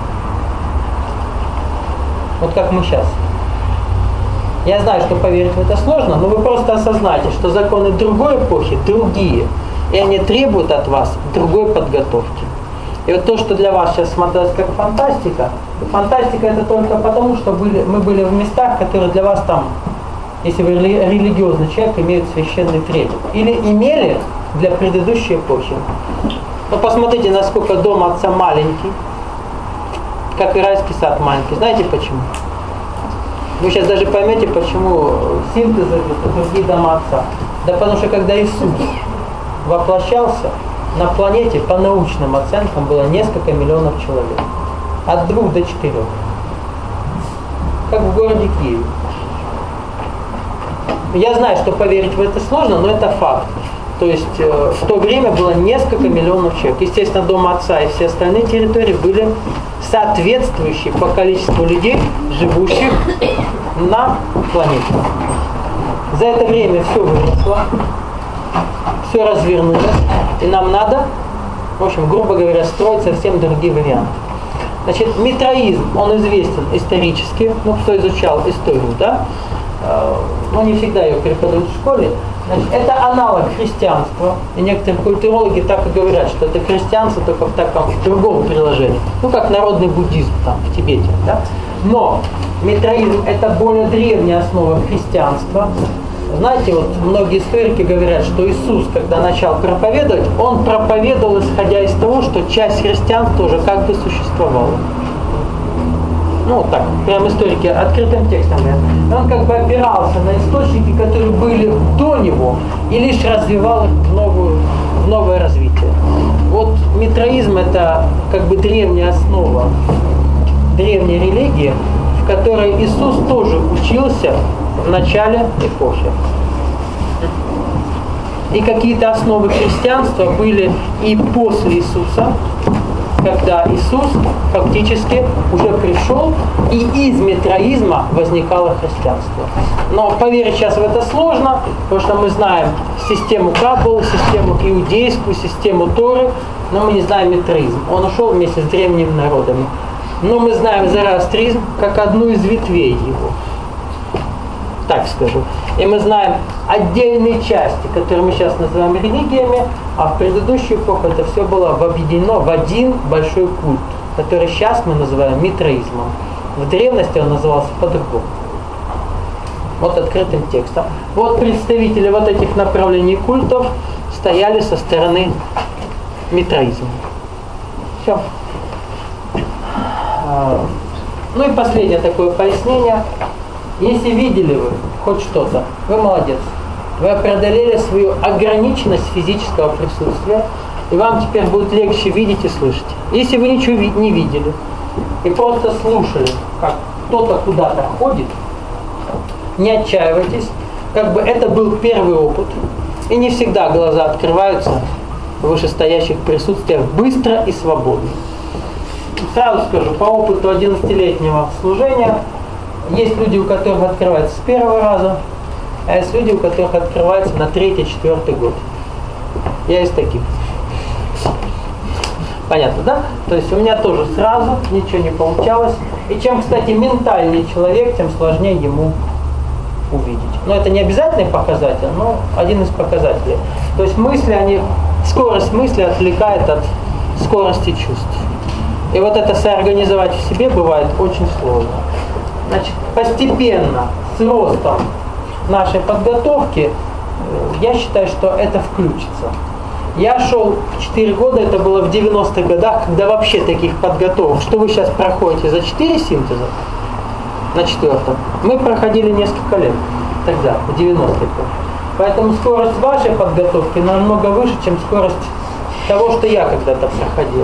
Вот как мы сейчас. Я знаю, что поверить в это сложно, но вы просто осознаете, что законы другой эпохи другие, и они требуют от вас другой подготовки. И вот то, что для вас сейчас смотрелось как фантастика, фантастика это только потому, что мы были в местах, которые для вас там, если вы религиозный человек, имеют священный трепет. Или имели для предыдущей эпохи. Но посмотрите, насколько дом отца маленький, как и райский сад маленький. Знаете почему? Вы сейчас даже поймете, почему синтезы другие дома отца. Да потому что когда Иисус воплощался, на планете по научным оценкам было несколько миллионов человек. От 2 до 4. Как в городе Киеве. Я знаю, что поверить в это сложно, но это факт. То есть в то время было несколько миллионов человек. Естественно, дом отца и все остальные территории были соответствующие по количеству людей, живущих на планете. За это время все выросло, все развернулось, и нам надо, в общем, грубо говоря, строить совсем другие варианты. Значит, митраизм, он известен исторически, ну, кто изучал историю, да, но не всегда ее преподают в школе. Значит, это аналог христианства, и некоторые культурологи так и говорят, что это христианство только в другом приложении, ну, как народный буддизм там в Тибете, да. Но митраизм это более древняя основа христианства. Знаете, вот многие историки говорят, что Иисус, когда начал проповедовать, он проповедовал, исходя из того, что часть христиан тоже как бы существовала. Ну, вот так, прям историки открытым текстом говорят. Он как бы опирался на источники, которые были до него, и лишь развивал их в новое развитие. Вот митраизм это как бы древняя основа, древней религии, в которой Иисус тоже учился в начале эпохи. И какие-то основы христианства были и после Иисуса, когда Иисус фактически уже пришел, и из митраизма возникало христианство. Но поверить сейчас в это сложно, потому что мы знаем систему Каббалы, систему иудейскую, систему Торы, но мы не знаем митраизм. Он ушел вместе с древними народами. Но мы знаем зороастризм как одну из ветвей его. Так скажу. И мы знаем отдельные части, которые мы сейчас называем религиями, а в предыдущую эпоху это все было объединено в один большой культ, который сейчас мы называем митраизмом. В древности он назывался по-другому. Вот открытым текстом. Вот представители вот этих направлений культов стояли со стороны митраизма. Все. Ну и последнее такое пояснение. Если видели вы хоть что-то, вы молодец. Вы преодолели свою ограниченность физического присутствия, и вам теперь будет легче видеть и слышать. Если вы ничего не видели и просто слушали, как кто-то куда-то ходит, не отчаивайтесь, как бы это был первый опыт, и не всегда глаза открываются в вышестоящих присутствиях быстро и свободно. Сразу скажу, по опыту 11-летнего служения, есть люди, у которых открывается с первого раза, а есть люди, у которых открывается на 3-4 год. Я из таких. Понятно, да? То есть у меня тоже сразу ничего не получалось. И чем, кстати, ментальный человек, тем сложнее ему увидеть. Но это не обязательный показатель, но один из показателей. То есть мысли, скорость мысли отвлекает от скорости чувств. И вот это соорганизовать в себе бывает очень сложно. Значит, постепенно, с ростом нашей подготовки, я считаю, что это включится. Я шел 4 года, это было в 90-х годах, когда вообще таких подготовок, что вы сейчас проходите за 4 синтеза, на 4-м, мы проходили несколько лет тогда, в 90-х. Поэтому скорость вашей подготовки намного выше, чем скорость того, что я когда-то проходил.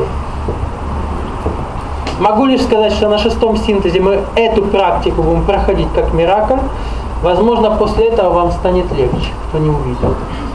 Могу лишь сказать, что на 6-м синтезе мы эту практику будем проходить как миракль. Возможно, после этого вам станет легче, кто не увидел.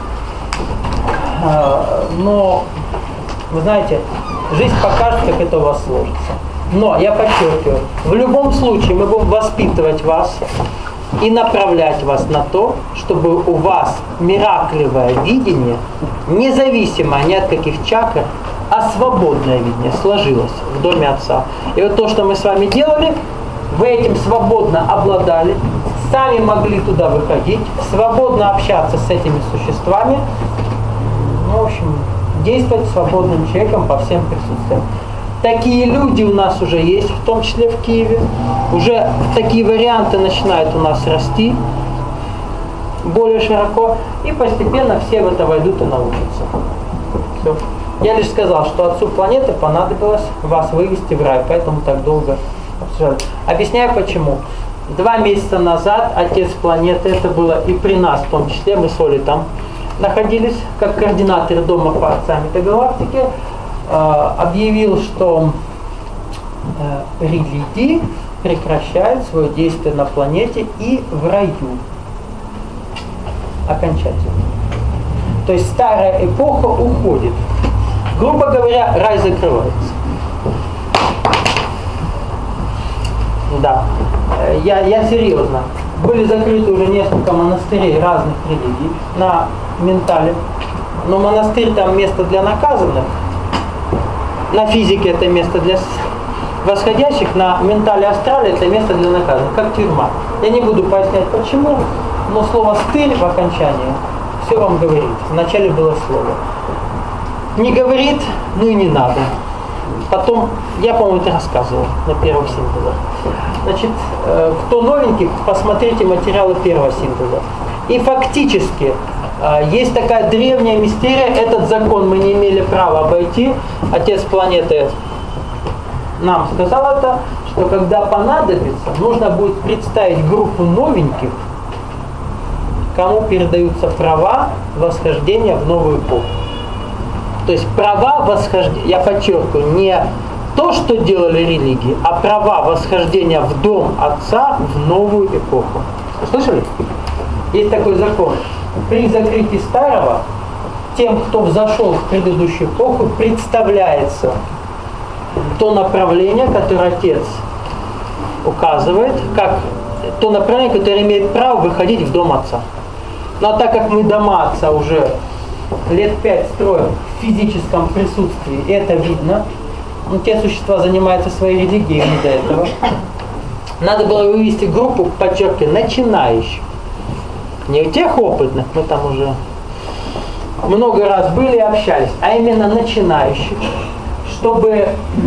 Но, вы знаете, жизнь покажет, как это у вас сложится. Но, я подчеркиваю, в любом случае мы будем воспитывать вас и направлять вас на то, чтобы у вас мираклевое видение, независимое ни от каких чакр, а свободное видение сложилось в доме Отца. И вот то, что мы с вами делали, вы этим свободно обладали, сами могли туда выходить, свободно общаться с этими существами, ну, в общем, действовать свободным человеком по всем присутствиям. Такие люди у нас уже есть, в том числе в Киеве. Уже такие варианты начинают у нас расти более широко, и постепенно все в это войдут и научатся. Все. Я лишь сказал, что Отцу планеты понадобилось вас вывести в рай, поэтому так долго обсуждали. Объясняю почему. 2 месяца назад Отец планеты, это было и при нас в том числе, мы с Олей там находились, как координаторы Дома по Отцам Метагалактики, объявил, что религии прекращают свое действие на планете и в раю. Окончательно. То есть старая эпоха уходит. Грубо говоря, рай закрывается. Да. Я серьезно. Были закрыты уже несколько монастырей разных религий на ментале. Но монастырь там место для наказанных. На физике это место для восходящих, на ментале астрале это место для наказанных, как тюрьма. Я не буду пояснять почему, но слово «стыль» в окончании все вам говорит. Вначале было слово. Не говорит, ну и не надо. Потом, я, по-моему, это рассказывал на первых синтезах. Значит, кто новенький, посмотрите материалы первого синтеза. И фактически есть такая древняя мистерия, этот закон мы не имели права обойти. Отец планеты нам сказал это, что когда понадобится, нужно будет представить группу новеньких, кому передаются права восхождения в новую эпоху. То есть права восхождения, я подчеркиваю, не то, что делали религии, а права восхождения в дом Отца в новую эпоху. Вы слышали? Есть такой закон. При закрытии старого, тем, кто взошел в предыдущую эпоху, представляется то направление, которое Отец указывает, как то направление, которое имеет право выходить в дом Отца. Но так как мы дома Отца уже лет 5 строим в физическом присутствии, и это видно, но те существа занимаются своей религией не до этого, надо было вывести группу, подчеркиваю, начинающих. Не у тех опытных, мы там уже много раз были и общались, а именно начинающих, чтобы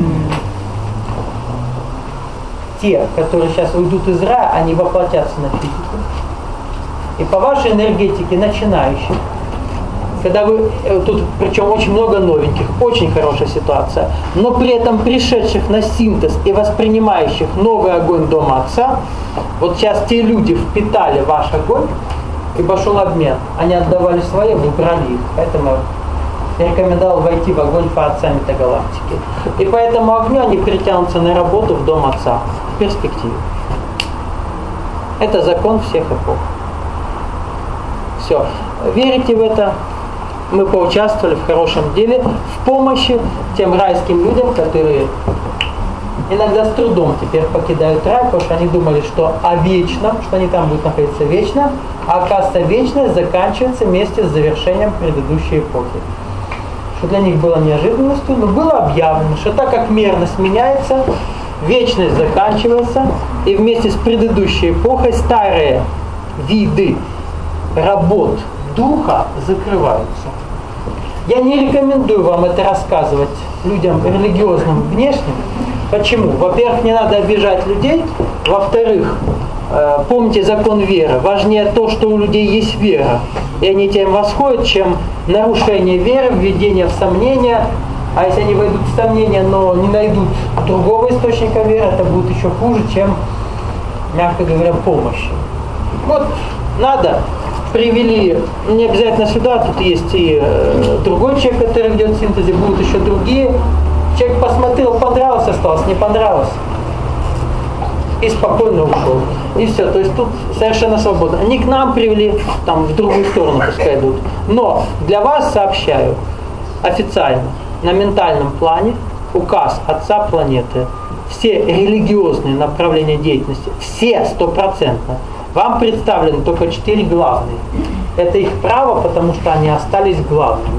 те, которые сейчас уйдут из рая, они воплотятся на физику. И по вашей энергетике начинающих, когда вы, тут причем очень много новеньких, очень хорошая ситуация, но при этом пришедших на синтез и воспринимающих новый огонь Дома Отца, вот сейчас те люди впитали ваш огонь, и пошел обмен. Они отдавали свои, вы брали их. Поэтому я рекомендовал войти в огонь по отца метагалактики. И по этому огню они перетянутся на работу в дом отца в перспективе. Это закон всех эпох. Все. Верите в это? Мы поучаствовали в хорошем деле, в помощи тем райским людям, которые иногда с трудом теперь покидают рай, потому что они думали, что о вечном, что они там будут находиться вечно, а оказывается, вечность заканчивается вместе с завершением предыдущей эпохи. Что для них было неожиданностью, но было объявлено, что так как мерность меняется, вечность заканчивается, и вместе с предыдущей эпохой старые виды работ духа закрываются. Я не рекомендую вам это рассказывать людям религиозным внешним. Почему? Во-первых, не надо обижать людей. Во-вторых, помните закон веры. Важнее то, что у людей есть вера. И они тем восходят, чем нарушение веры, введение в сомнения. А если они войдут в сомнения, но не найдут другого источника веры, это будет еще хуже, чем, мягко говоря, помощь. Вот надо. Привели, не обязательно сюда, тут есть и другой человек, который ведет в синтезе, будут еще другие. Человек посмотрел, понравилось, осталось, не понравилось. И спокойно ушел. И все, то есть тут совершенно свободно. Они к нам привели, там в другую сторону пускай идут. Но для вас сообщаю официально, на ментальном плане, указ Отца планеты, все религиозные направления деятельности, все 100%, вам представлены только 4 главные. Это их право, потому что они остались главными.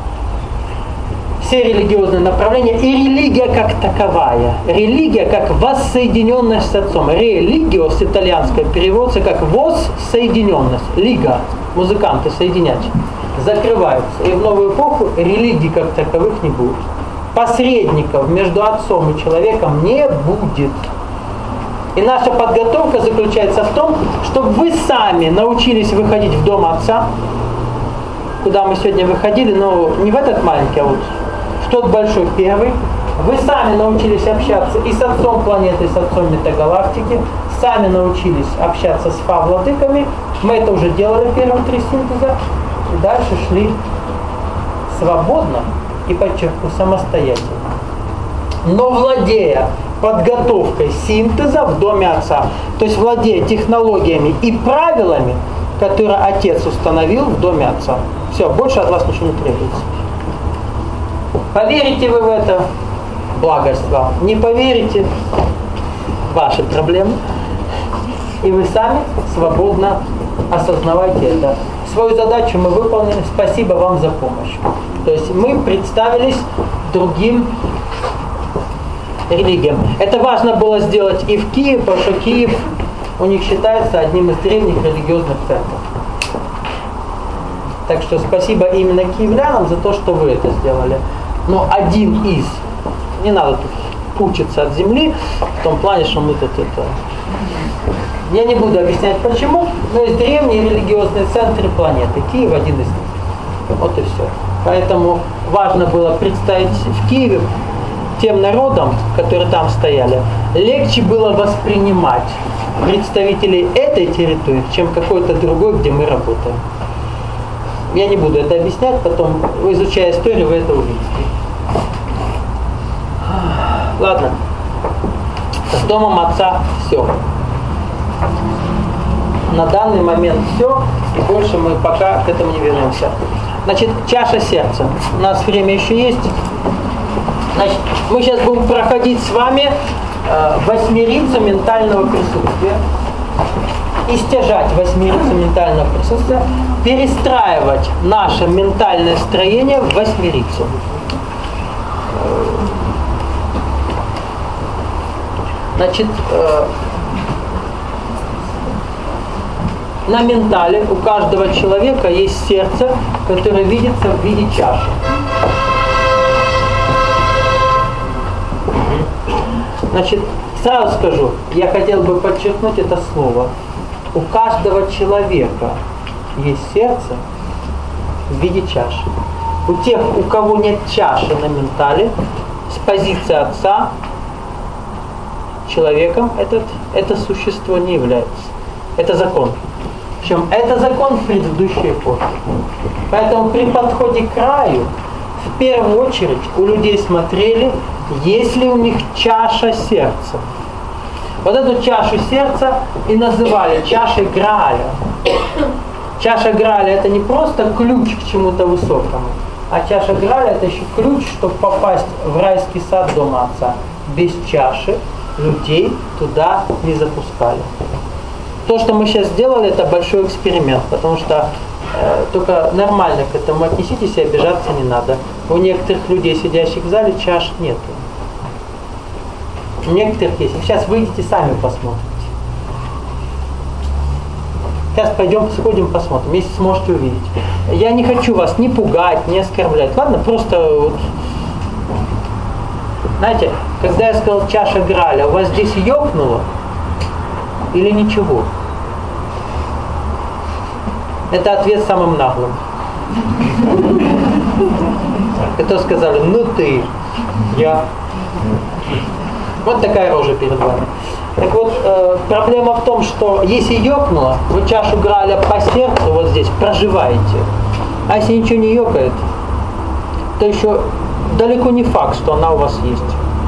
Все религиозные направления и религия как таковая. Религия как воссоединенность с Отцом. Религио с итальянского переводится как воссоединенность. Лига, музыканты соединять. Закрываются. И в новую эпоху религии как таковых не будет. Посредников между Отцом и человеком не будет. И наша подготовка заключается в том, чтобы вы сами научились выходить в дом Отца, куда мы сегодня выходили, но не в этот маленький, а вот в тот большой первый. Вы сами научились общаться и с Отцом планеты, и с Отцом метагалактики, сами научились общаться с фа-владыками. Мы это уже делали первые 3 синтеза, и дальше шли свободно и, подчеркну, самостоятельно. Но владея подготовкой синтеза в доме Отца, то есть владея технологиями и правилами, которые Отец установил в доме Отца. Все, больше от вас ничего не требуется. Поверите вы в это, благость вам. Не поверите, ваши проблемы. И вы сами свободно осознавайте это. Свою задачу мы выполнили. Спасибо вам за помощь. То есть мы представились другим религиям. Это важно было сделать и в Киеве, потому что Киев у них считается одним из древних религиозных центров. Так что спасибо именно киевлянам за то, что вы это сделали. Но один из, не надо тут пучиться от земли, в том плане, что мы тут это... Я не буду объяснять почему, но есть древние религиозные центры планеты. Киев один из них. Вот и все. Поэтому важно было представить в Киеве тем народам, которые там стояли, легче было воспринимать представителей этой территории, чем какой-то другой, где мы работаем. Я не буду это объяснять, потом, изучая историю, вы это увидите. Ладно. С домом Отца все. На данный момент все, и больше мы пока к этому не вернемся. Значит, чаша сердца. У нас время еще есть. Значит, мы сейчас будем проходить с вами восьмерицу ментального присутствия, истяжать восьмерицу ментального присутствия, перестраивать наше ментальное строение в восьмерицу. Значит, на ментале у каждого человека есть сердце, которое видится в виде чаши. Значит, сразу скажу, я хотел бы подчеркнуть это слово. У каждого человека есть сердце в виде чаши. У тех, у кого нет чаши на ментале, с позиции Отца, человеком это существо не является. Это закон. Причем это закон предыдущей эпохи. Поэтому при подходе к краю в первую очередь у людей смотрели, есть ли у них чаша сердца. Вот эту чашу сердца и называли чашей Грааля. Чаша Грааля это не просто ключ к чему-то высокому, а чаша Грааля это еще ключ, чтобы попасть в райский сад дома Отца. Без чаши людей туда не запускали. То, что мы сейчас сделали, это большой эксперимент, потому что только нормально к этому отнеситесь и обижаться не надо. У некоторых людей, сидящих в зале, чаш нету. У некоторых есть. Сейчас выйдите, сами посмотрите. Сейчас пойдем, сходим, посмотрим, если сможете увидеть. Я не хочу вас ни пугать, ни оскорблять. Ладно, просто вот... Знаете, когда я сказал чаша Грааля, у вас здесь ёкнуло или ничего? Это ответ самым наглым. Это сказали, ну ты, я. Вот такая рожа перед вами. Так вот, проблема в том, что если ёкнуло, вы чашу Грааля по сердцу вот здесь проживаете. А если ничего не ёкает, то еще далеко не факт, что она у вас есть.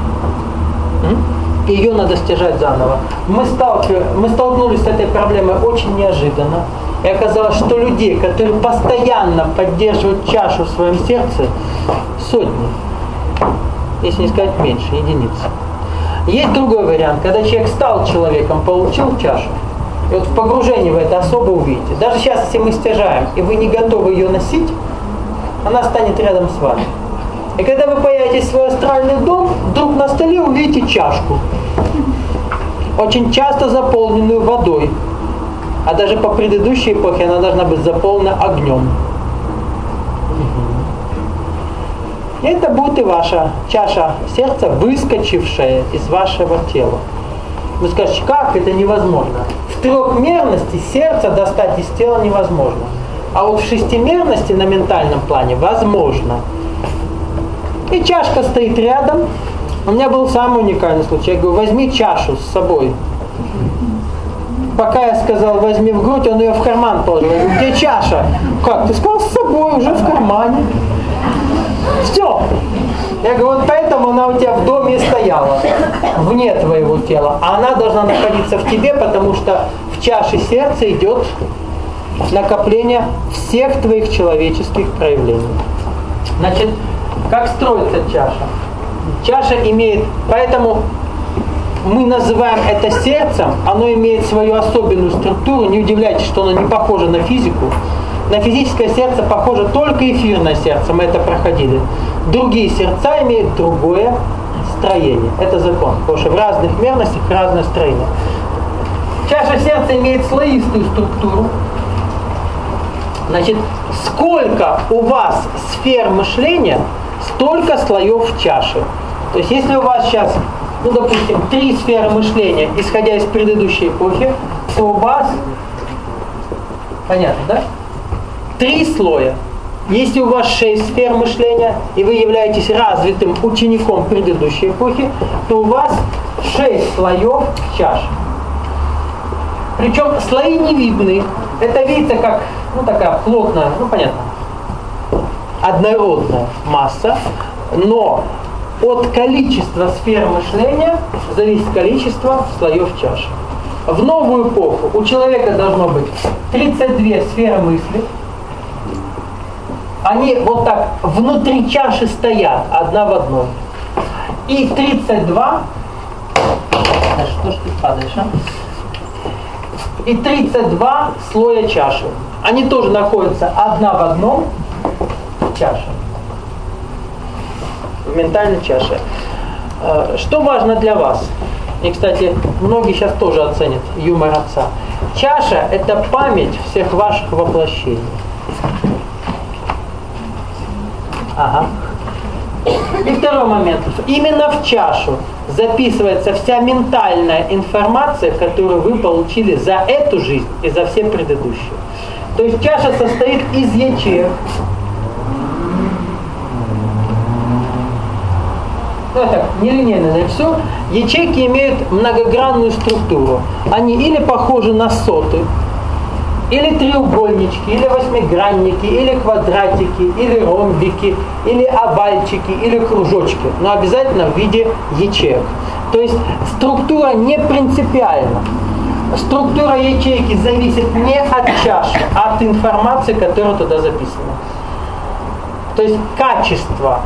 Ее надо стяжать заново. Мы столкнулись с этой проблемой очень неожиданно. И оказалось, что людей, которые постоянно поддерживают чашу в своем сердце, сотни, если не сказать меньше, единицы. Есть другой вариант, когда человек стал человеком, получил чашу, и вот в погружении вы это особо увидите. Даже сейчас, если мы стяжаем, и вы не готовы ее носить, она станет рядом с вами. И когда вы появитесь в свой астральный дом, вдруг на столе увидите чашку, очень часто заполненную водой. А даже по предыдущей эпохе она должна быть заполнена огнем. И это будет и ваша чаша сердца, выскочившая из вашего тела. Вы скажете, как это невозможно? В трехмерности сердце достать из тела невозможно. А вот в шестимерности на ментальном плане возможно. И чашка стоит рядом. У меня был самый уникальный случай. Я говорю, возьми чашу с собой. Пока я сказал, возьми в грудь, он ее в карман положил. Я говорю, где чаша? Как? Ты сказал, с собой, уже в кармане. Все. Я говорю, вот поэтому она у тебя в доме стояла, вне твоего тела. А она должна находиться в тебе, потому что в чаше сердца идет накопление всех твоих человеческих проявлений. Значит, как строится чаша? Чаша имеет, поэтому мы называем это сердцем, оно имеет свою особенную структуру. Не удивляйтесь, что оно не похоже на физику. На физическое сердце похоже только эфирное сердце, мы это проходили. Другие сердца имеют другое строение. Это закон, потому что в разных мерностях разное строение. Чаша сердца имеет слоистую структуру. Значит, сколько у вас сфер мышления, столько слоев в чаше. То есть, если у вас сейчас, ну, допустим, 3 сферы мышления, исходя из предыдущей эпохи, то у вас, понятно, да? 3 слоя. Если у вас 6 сфер мышления, и вы являетесь развитым учеником предыдущей эпохи, то у вас 6 слоев чаши. Причем слои не видны. Это видится как, ну, такая плотная, ну, понятно, однородная масса, но от количества сфер мышления зависит количество слоев чаши. В новую эпоху у человека должно быть 32 сферы мысли. Они вот так внутри чаши стоят, одна в одной. И 32... Что ж ты падаешь, а? И 32 слоя чаши. Они тоже находятся одна в одном чаше. В ментальной чаше. Что важно для вас? И, кстати, многие сейчас тоже оценят юмор отца. Чаша – это память всех ваших воплощений. Ага. И второй момент. Именно в чашу записывается вся ментальная информация, которую вы получили за эту жизнь и за все предыдущие. То есть чаша состоит из ячеек. Ну, это нелинейно нарисую. Ячейки имеют многогранную структуру. Они или похожи на соты, или треугольнички, или восьмигранники, или квадратики, или ромбики, или овальчики, или кружочки. Но обязательно в виде ячеек. То есть структура не принципиальна. Структура ячейки зависит не от чаши, а от информации, которая туда записана. То есть качество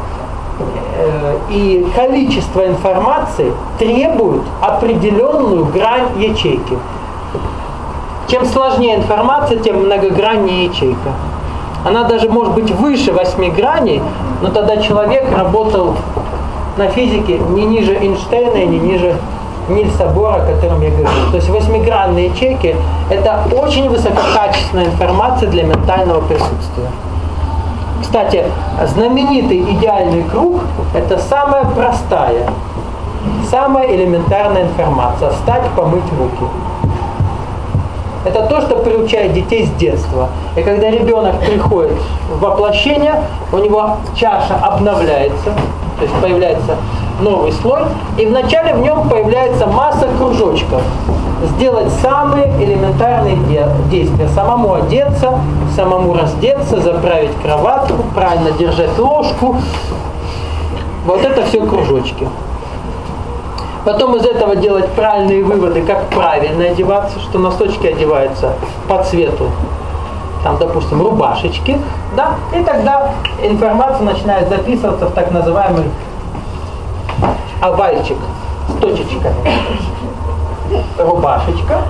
и количество информации требуют определенную грань ячейки. Чем сложнее информация, тем многограннее ячейка. Она даже может быть выше 8 граней, но тогда человек работал на физике не ниже Эйнштейна и не ниже Нильса Бора, о котором я говорил. То есть 8-гранные ячейки – это очень высококачественная информация для ментального присутствия. Кстати, знаменитый идеальный круг – это самая простая, самая элементарная информация – встать, помыть руки. Это то, что приучает детей с детства. И когда ребенок приходит в воплощение, у него чаша обновляется, то есть появляется новый слой, и вначале в нем появляется масса кружочков. Сделать самые элементарные действия. Самому одеться, самому раздеться, заправить кроватку, правильно держать ложку. Вот это все кружочки. Потом из этого делать правильные выводы, как правильно одеваться, что носочки одеваются по цвету, там, допустим, рубашечки, да, и тогда информация начинает записываться в так называемый овальчик с точечками. Рубашечка.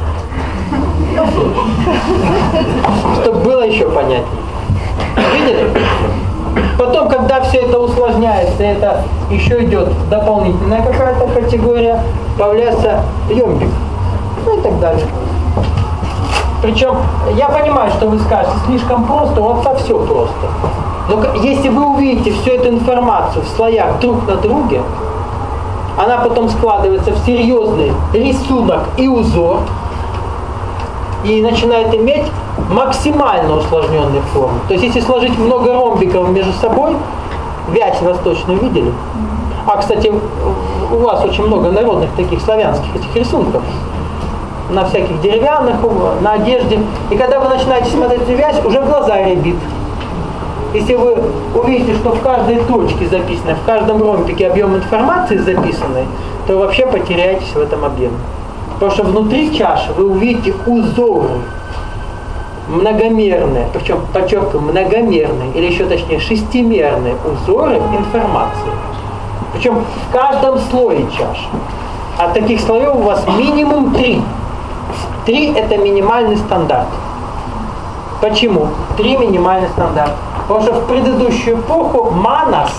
Чтобы было еще понятнее. Видели? Потом, когда все это усложняется, это еще идет дополнительная какая-то категория, появляется ембик, ну и так далее. Причем, я понимаю, что вы скажете, слишком просто, у отца все просто. Но если вы увидите всю эту информацию в слоях друг на друге, она потом складывается в серьезный рисунок и узор, и начинает иметь максимально усложненные формы. То есть, если сложить много ромбиков между собой, вязь восточную видели? А, кстати, у вас очень много народных таких славянских этих рисунков. На всяких деревянных, на одежде. И когда вы начинаете смотреть эту вязь, уже в глаза рябит. Если вы увидите, что в каждой точке записано, в каждом ромбике объем информации записанный, то вы вообще потеряетесь в этом объеме. Потому что внутри чаши вы увидите узоры многомерные, причем, подчеркиваю, многомерные, или еще точнее шестимерные узоры информации. Причем в каждом слое чаши. А таких слоев у вас минимум 3. 3 это минимальный стандарт. Почему? 3 минимальный стандарт. Потому что в предыдущую эпоху манас,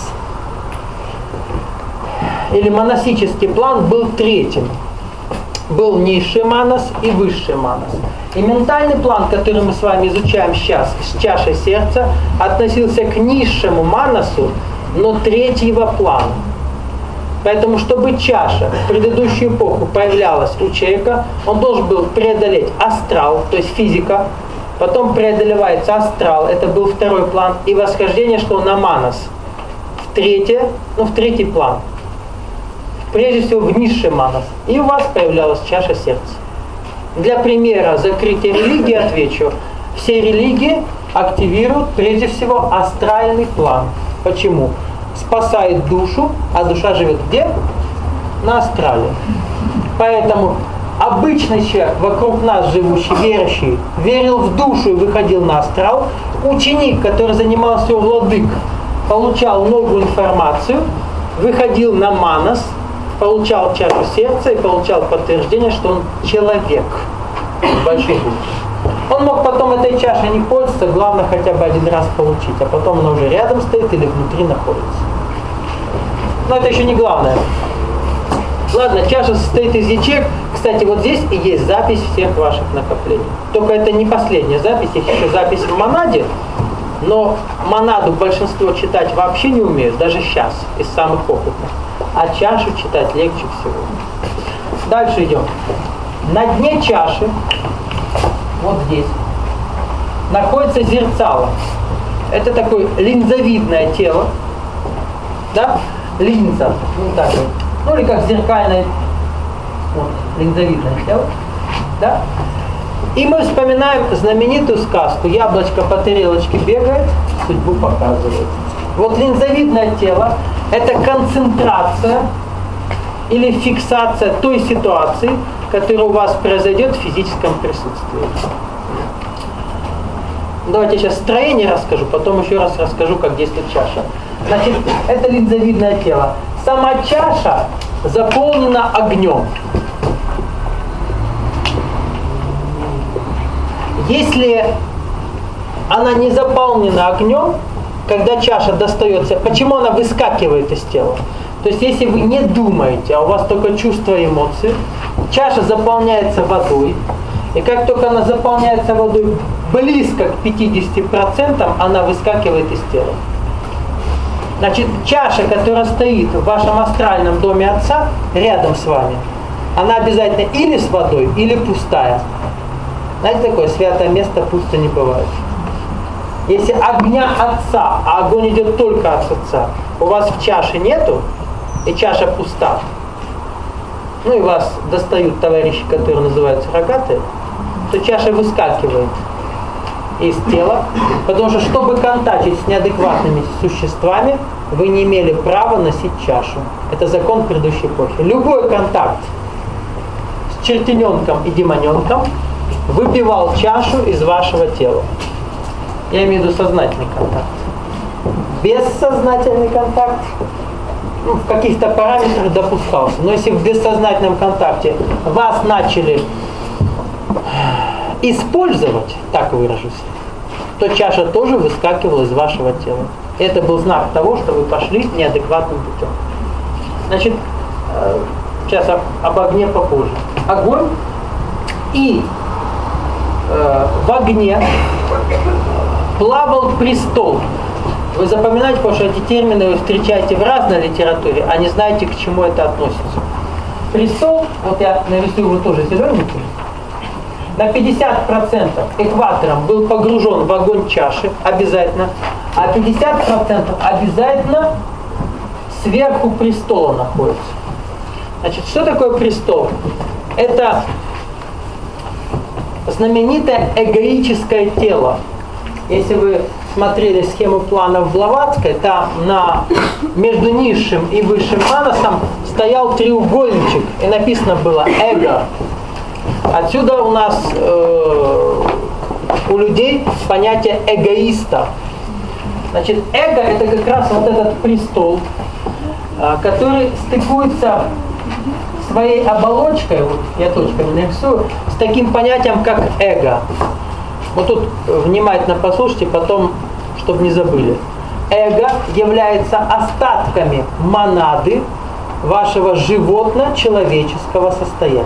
или монасический план, был третьим. Был низший манас и высший манас. И ментальный план, который мы с вами изучаем сейчас, с чашей сердца, относился к низшему манасу, но третьего плана. Поэтому, чтобы чаша в предыдущую эпоху появлялась у человека, он должен был преодолеть астрал, то есть физика, потом преодолевается астрал, это был второй план, и восхождение шло на манас, в третий план. Прежде всего в низший манас. И у вас появлялась чаша сердца. Для примера закрытия религии отвечу. Все религии активируют прежде всего астральный план. Почему? Спасает душу, а душа живет где? На астрале. Поэтому обычный человек, вокруг нас живущий, верующий, верил в душу и выходил на астрал. Ученик, который занимался у владык, получал новую информацию, выходил на манас, получал чашу сердца и получал подтверждение, что он человек в большой букве. Он мог потом этой чашей не пользоваться, главное хотя бы один раз получить, а потом она уже рядом стоит или внутри находится. Но это еще не главное. Ладно, чаша состоит из ячеек. Кстати, вот здесь и есть запись всех ваших накоплений. Только это не последняя запись, есть еще запись в монаде. Но монаду большинство читать вообще не умеют, даже сейчас, из самых опытных. А чашу читать легче всего. Дальше идем. На дне чаши, вот здесь, находится зерцало. Это такое линзовидное тело. Да? Линза. Ну, так вот. Ну или как зеркальное, вот, линзовидное тело. Да? И мы вспоминаем знаменитую сказку «Яблочко по тарелочке бегает, судьбу показывает». Вот линзовидное тело – это концентрация или фиксация той ситуации, которая у вас произойдет в физическом присутствии. Давайте я сейчас строение расскажу, потом еще раз расскажу, как действует чаша. Значит, это линзовидное тело. Сама чаша заполнена огнем. Если она не заполнена огнем, когда чаша достается, почему она выскакивает из тела? То есть, если вы не думаете, а у вас только чувства и эмоции, чаша заполняется водой, и как только она заполняется водой близко к 50%, она выскакивает из тела. Значит, чаша, которая стоит в вашем астральном доме Отца, рядом с вами, она обязательно или с водой, или пустая. Знаете, такое святое место пусто не бывает. Если огня Отца, а огонь идет только от Отца, у вас в чаше нету, и чаша пуста, ну и вас достают товарищи, которые называются рогатые, то чаша выскакивает из тела, потому что, чтобы контактить с неадекватными существами, вы не имели права носить чашу. Это закон предыдущей эпохи. Любой контакт с чертененком и демоненком выбивал чашу из вашего тела. Я имею в виду сознательный контакт. Бессознательный контакт в каких-то параметрах допускался. Но если в бессознательном контакте вас начали использовать, так выражусь, то чаша тоже выскакивала из вашего тела. Это был знак того, что вы пошли неадекватным путем. Значит, сейчас об огне попозже. Огонь и в огне плавал престол. Вы запоминаете, потому что эти термины вы встречаете в разной литературе, а не знаете, к чему это относится. Престол, вот я нарисую его тоже зелененьким, на 50% экватором был погружен в огонь чаши, обязательно, а 50% обязательно сверху престола находится. Значит, что такое престол? Это знаменитое эгоическое тело. Если вы смотрели схему планов Блаватской, там между низшим и высшим манасом стоял треугольничек, и написано было «эго». Отсюда у нас у людей понятие эгоиста. Значит, эго – это как раз вот этот престол, который стыкуется своей оболочкой, вот я точками нарисую, с таким понятием, как эго. Вот тут внимательно послушайте, потом, чтобы не забыли. Эго является остатками монады вашего животно-человеческого состояния.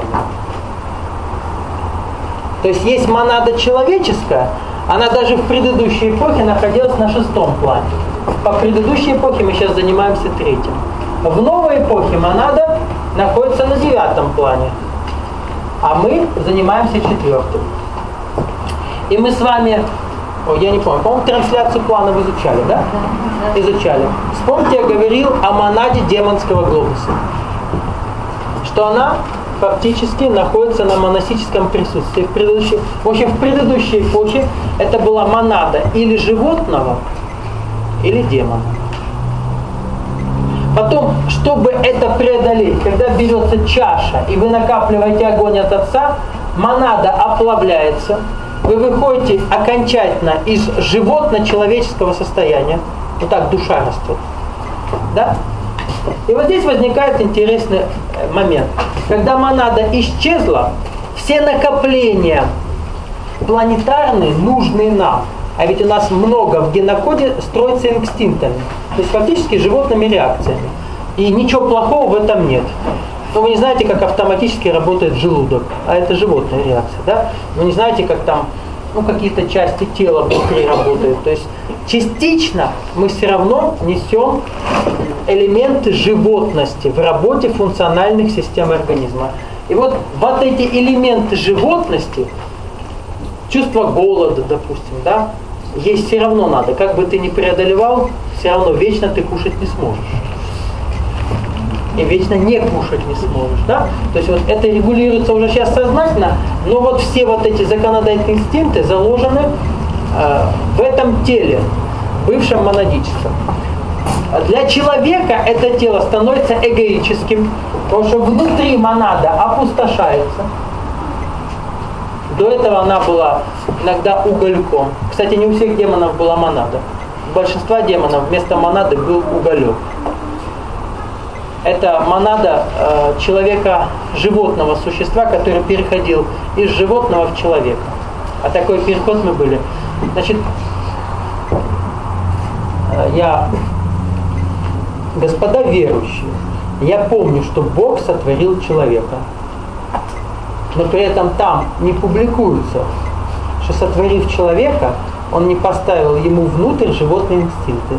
То есть есть монада человеческая, она даже в предыдущей эпохе находилась на 6-м плане. По предыдущей эпохе мы сейчас занимаемся 3-м. В новой эпохе монада находится на 9-м плане, а мы занимаемся 4-м. И мы с вами, я не помню, по-моему, трансляцию планов изучали, да? Изучали. Вспомните, я говорил о монаде демонского глобуса. Что она фактически находится на монастическом присутствии. В общем, в предыдущей эпохе это была монада или животного, или демона. Потом, чтобы это преодолеть, когда берется чаша, и вы накапливаете огонь от Отца, монада оплавляется, вы выходите окончательно из животно-человеческого состояния. Вот так душа растет. Да? И вот здесь возникает интересный момент. Когда монада исчезла, все накопления планетарные, нужные нам, а ведь у нас много в генокоде, строится инстинктами, то есть фактически животными реакциями. И ничего плохого в этом нет. Но вы не знаете, как автоматически работает желудок, а это животная реакция, да? Вы не знаете, как там какие-то части тела внутри работают. То есть частично мы все равно несем элементы животности в работе функциональных систем организма. И вот эти элементы животности, чувство голода, допустим, да, есть все равно надо. Как бы ты ни преодолевал, все равно вечно ты кушать не сможешь. и вечно не кушать не сможешь, да? То есть вот это регулируется уже сейчас сознательно, но вот все вот эти законодательные инстинкты заложены в этом теле, бывшем монадическом. Для человека это тело становится эгоическим, потому что внутри монада опустошается. До этого она была иногда угольком. Кстати, не у всех демонов была монада. У большинства демонов вместо монады был уголек. Это монада человека, животного существа, который переходил из животного в человека. А такой переход мы были. Значит, господа верующие, я помню, что Бог сотворил человека. Но при этом там не публикуется, что сотворив человека, он не поставил ему внутрь животные инстинкты.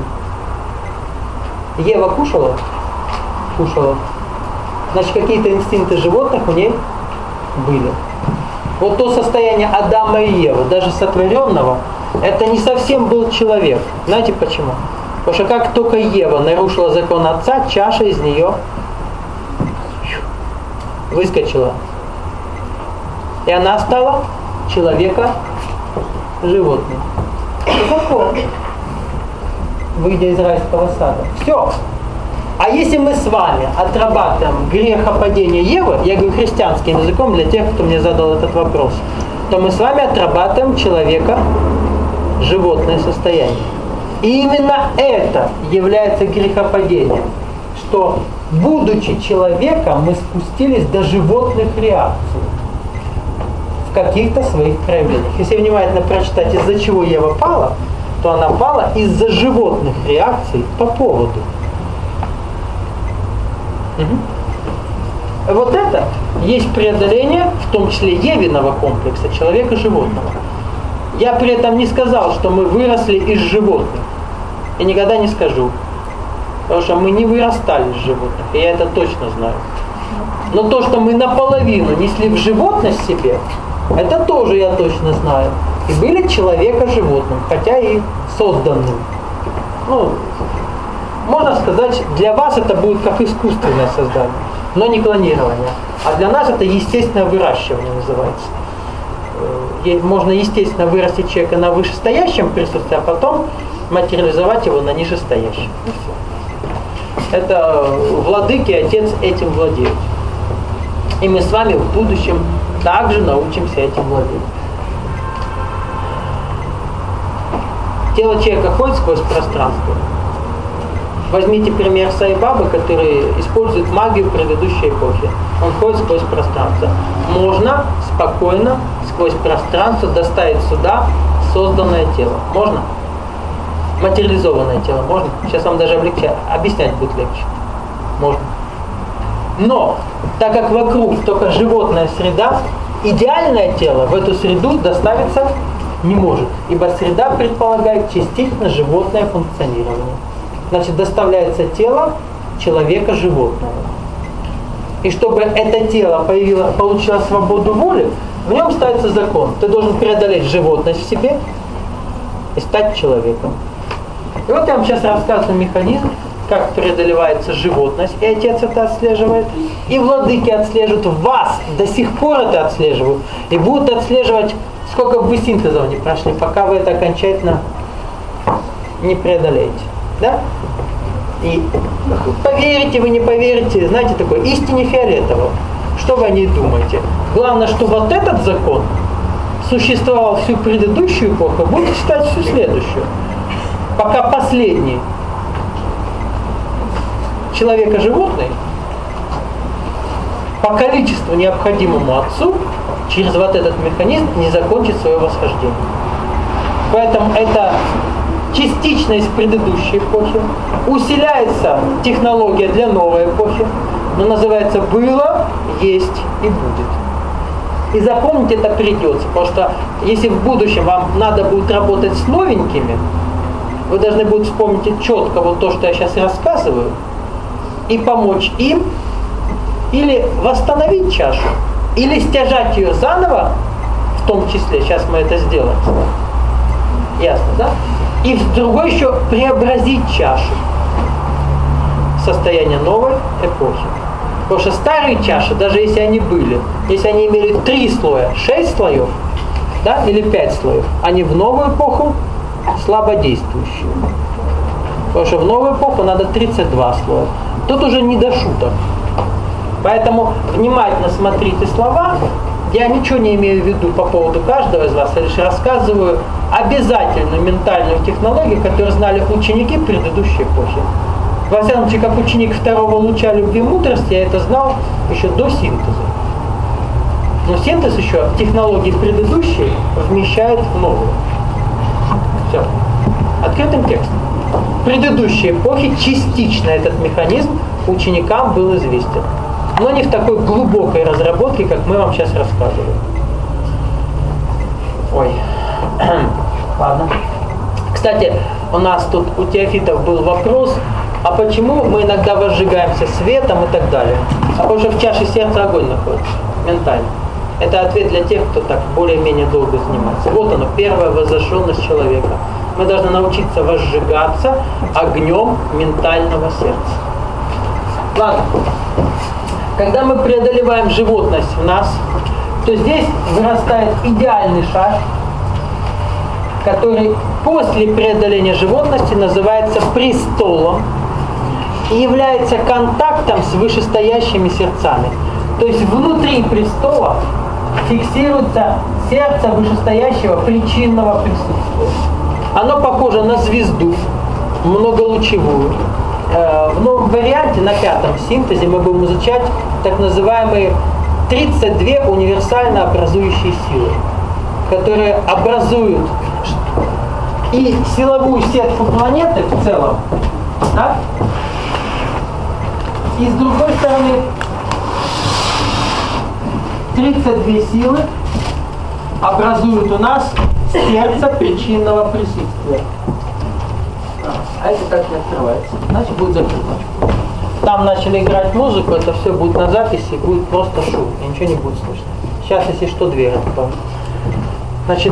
Ева кушала? Кушала. Значит, какие-то инстинкты животных у ней были. Вот то состояние Адама и Евы, даже сотворенного, это не совсем был человек. Знаете почему? Потому что как только Ева нарушила закон отца, чаша из нее выскочила. И она стала человека-животным. Закон. Выйдя из райского сада. Все. А если мы с вами отрабатываем грехопадение Евы, я говорю христианским языком для тех, кто мне задал этот вопрос, то мы с вами отрабатываем человека-животное состояние. И именно это является грехопадением, что, будучи человеком, мы спустились до животных реакций в каких-то своих проявлениях. Если внимательно прочитать, из-за чего Ева пала, то она пала из-за животных реакций по поводу. Вот это есть преодоление, в том числе Евиного комплекса, человека-животного. Я при этом не сказал, что мы выросли из животных. И никогда не скажу. Потому что мы не вырастали из животных, и я это точно знаю. Но то, что мы наполовину несли в животность себе, это тоже я точно знаю. И были человека-животным, хотя и созданным. Ну, можно сказать, для вас это будет как искусственное создание, но не клонирование. А для нас это естественное выращивание называется. Можно естественно вырастить человека на вышестоящем присутствии, а потом материализовать его на нижестоящем. Это владыки, Отец этим владеет. И мы с вами в будущем также научимся этим владеть. Тело человека ходит сквозь пространство. Возьмите пример Саи-Бабы, который использует магию предыдущей эпохи. Он ходит сквозь пространство. Можно спокойно сквозь пространство доставить сюда созданное тело. Можно? Материализованное тело. Можно? Сейчас вам даже объяснять будет легче. Можно. Но, так как вокруг только животная среда, идеальное тело в эту среду доставиться не может. Ибо среда предполагает частично животное функционирование. Значит, доставляется тело человека-животного. И чтобы это тело получило свободу воли, в нем ставится закон. Ты должен преодолеть животность в себе и стать человеком. И вот я вам сейчас рассказываю механизм, как преодолевается животность, и Отец это отслеживает, и владыки отслеживают, вас до сих пор это отслеживают, и будут отслеживать, сколько бы вы синтезов не прошли, пока вы это окончательно не преодолеете. Да? И поверите вы, не поверите, знаете, такое, истине фиолетово. Что вы о ней думаете? Главное, что вот этот закон существовал всю предыдущую эпоху, будет читать всю следующую. Пока последний человека-животный по количеству необходимому Отцу через вот этот механизм не закончит свое восхождение. Поэтому это частично из предыдущей эпохи, усиляется технология для новой эпохи, но называется «было, есть и будет». И запомнить это придется, потому что если в будущем вам надо будет работать с новенькими, вы должны будете вспомнить четко вот то, что я сейчас рассказываю, и помочь им или восстановить чашу, или стяжать ее заново, в том числе, сейчас мы это сделаем. Ясно, да? И в другой еще преобразить чашу. состояние новой эпохи. Потому что старые чаши, даже если они были, если они имели 3 слоя, 6 слоев, да, или 5 слоев, они в новую эпоху слабодействующие. Потому что в новую эпоху надо 32 слоя. Тут уже не до шуток. Поэтому внимательно смотрите слова. Я ничего не имею в виду по поводу каждого из вас, я лишь рассказываю обязательную ментальную технологию, которую знали ученики предыдущей эпохи. Во всяком случае, как ученик 2-го луча любви и мудрости, я это знал еще до синтеза. Но синтез еще технологии предыдущие вмещает в новую. Все. Открытым текстом. В предыдущей эпохе частично этот механизм ученикам был известен. Но не в такой глубокой разработке, как мы вам сейчас рассказываем. Ой. Ладно. Кстати, у нас тут у теофитов был вопрос, а почему мы иногда возжигаемся светом и так далее? А потому что в чаше сердца огонь находится, ментально. Это ответ для тех, кто так более-менее долго занимается. Вот оно, первая воззажженность человека. Мы должны научиться возжигаться огнем ментального сердца. Ладно. Когда мы преодолеваем животность в нас, то здесь вырастает идеальный шар, который после преодоления животности называется престолом и является контактом с вышестоящими сердцами. То есть внутри престола фиксируется сердце вышестоящего причинного присутствия. Оно похоже на звезду, многолучевую. В новом варианте, на 5-м синтезе, мы будем изучать так называемые 32 универсально образующие силы, которые образуют и силовую сетку планеты в целом, да? И с другой стороны 32 силы образуют у нас сердце причинного присутствия. А это так не открывается. Значит, будет закрыто. Там начали играть музыку, это все будет на записи, будет просто шум, и ничего не будет слышно. Сейчас, если что, дверь откроем. Значит,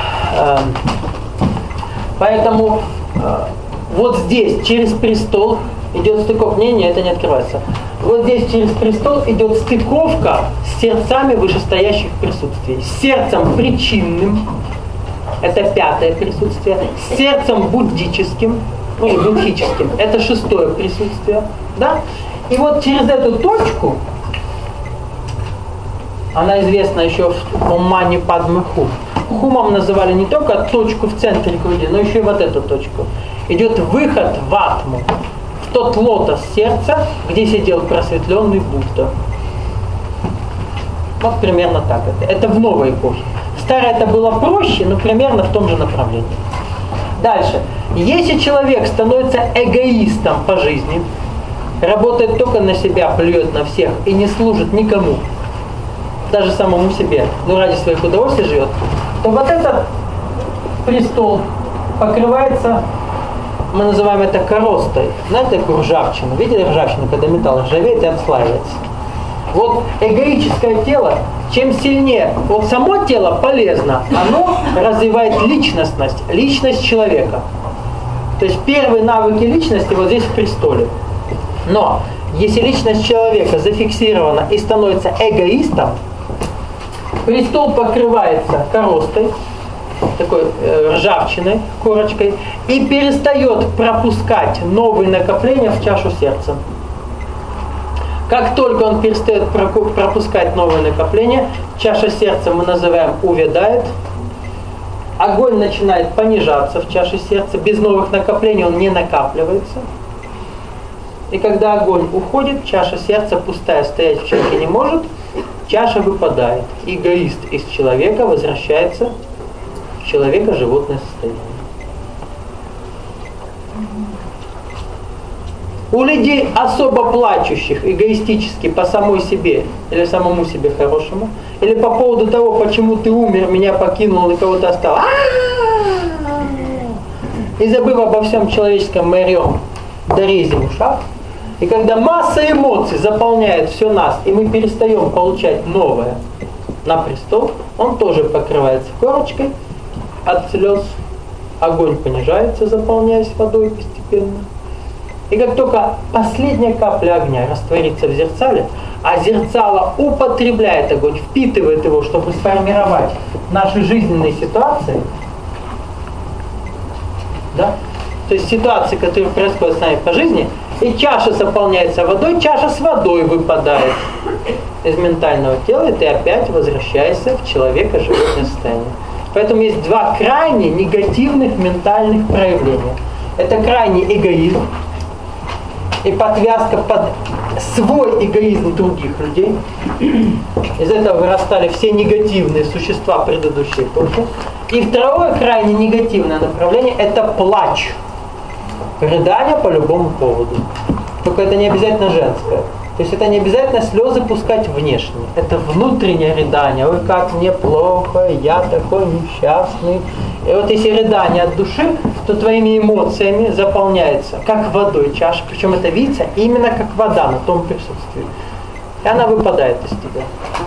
поэтому вот здесь через престол идет стыковка. Не, это не открывается. Вот здесь через престол идет стыковка с сердцами вышестоящих присутствий. С сердцем причинным, это 5-е присутствие, с сердцем буддическим, ну и буддическим, это 6-е присутствие, да? И вот через эту точку, она известна еще в Мани Падме Хум. Хумом называли не только точку в центре груди, но еще и вот эту точку. Идет выход в атму, в тот лотос сердца, где сидел просветленный Будда. Вот примерно так это. Это в новой эпохе. В старой это было проще, но примерно в том же направлении. Дальше. Если человек становится эгоистом по жизни, работает только на себя, плюет на всех и не служит никому, даже самому себе, но ради своих удовольствий живет, то вот этот престол покрывается, мы называем это коростой. Знаете такую ржавчину? Видели ржавчину, когда металл ржавеет и отслаивается? Вот эгоическое тело, чем сильнее, вот само тело полезно, оно развивает личностность, личность человека. То есть первые навыки личности вот здесь в престоле. Но если личность человека зафиксирована и становится эгоистом, престол покрывается коростой, такой ржавчиной, корочкой, и перестает пропускать новые накопления в чашу сердца. Как только он перестает пропускать новые накопления, чаша сердца мы называем увядает, огонь начинает понижаться в чаше сердца, без новых накоплений он не накапливается. И когда огонь уходит, чаша сердца пустая стоять в чаше не может, чаша выпадает. Эгоист из человека возвращается в человека-животное состояние. У людей особо плачущих эгоистически по самой себе или самому себе хорошему, или по поводу того, почему ты умер, меня покинул и кого-то оставил, и забыв обо всем человеческом, мы орем, дорези в ушах. И когда масса эмоций заполняет все нас, и мы перестаем получать новое на престол, он тоже покрывается корочкой от слез, огонь понижается, заполняясь водой постепенно. И как только последняя капля огня растворится в зерцале, а зерцало употребляет огонь, впитывает его, чтобы сформировать наши жизненные ситуации, да? То есть ситуации, которые происходят с нами по жизни, и чаша заполняется водой, чаша с водой выпадает из ментального тела, и ты опять возвращаешься в человека-животное состояние. Поэтому есть два крайне негативных ментальных проявления. Это крайний эгоизм и подвязка под свой эгоизм других людей. Из этого вырастали все негативные существа предыдущей эпохи. И второе крайне негативное направление – это плач. Рыдание по любому поводу. Только это не обязательно женское. То есть это не обязательно слезы пускать внешне. Это внутреннее рыдание. Ой, как мне плохо, я такой несчастный. И вот если рыдание от души, то твоими эмоциями заполняется, как водой чаша. Причем это видится именно как вода на том присутствии. И она выпадает из тебя.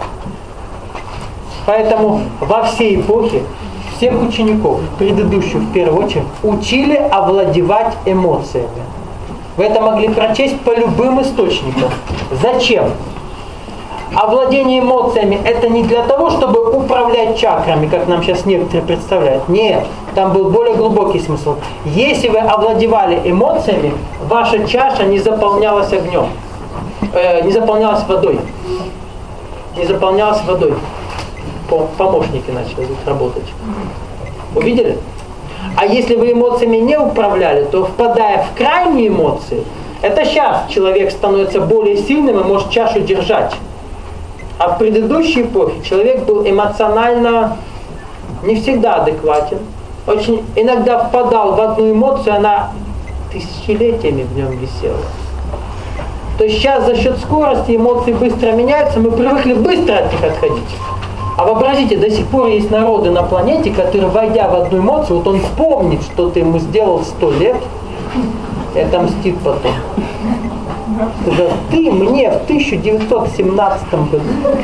Поэтому во всей эпохе всех учеников, предыдущих в первую очередь, учили овладевать эмоциями. Вы это могли прочесть по любым источникам. Зачем? Овладение эмоциями – это не для того, чтобы управлять чакрами, как нам сейчас некоторые представляют. Нет, там был более глубокий смысл. Если вы овладевали эмоциями, ваша чаша не заполнялась огнем, не заполнялась водой. Не заполнялась водой. Помощники начали работать. Увидели? А если вы эмоциями не управляли, то впадая в крайние эмоции, это сейчас человек становится более сильным и может чашу держать. А в предыдущей эпохе человек был эмоционально не всегда адекватен. Очень иногда впадал в одну эмоцию, она тысячелетиями в нем висела. То есть сейчас за счет скорости эмоции быстро меняются, мы привыкли быстро от них отходить. А вообразите, до сих пор есть народы на планете, которые, войдя в одну эмоцию, вот он вспомнит, что ты ему сделал 100 лет, и отомстит потом. Сказал, ты мне в 1917 году.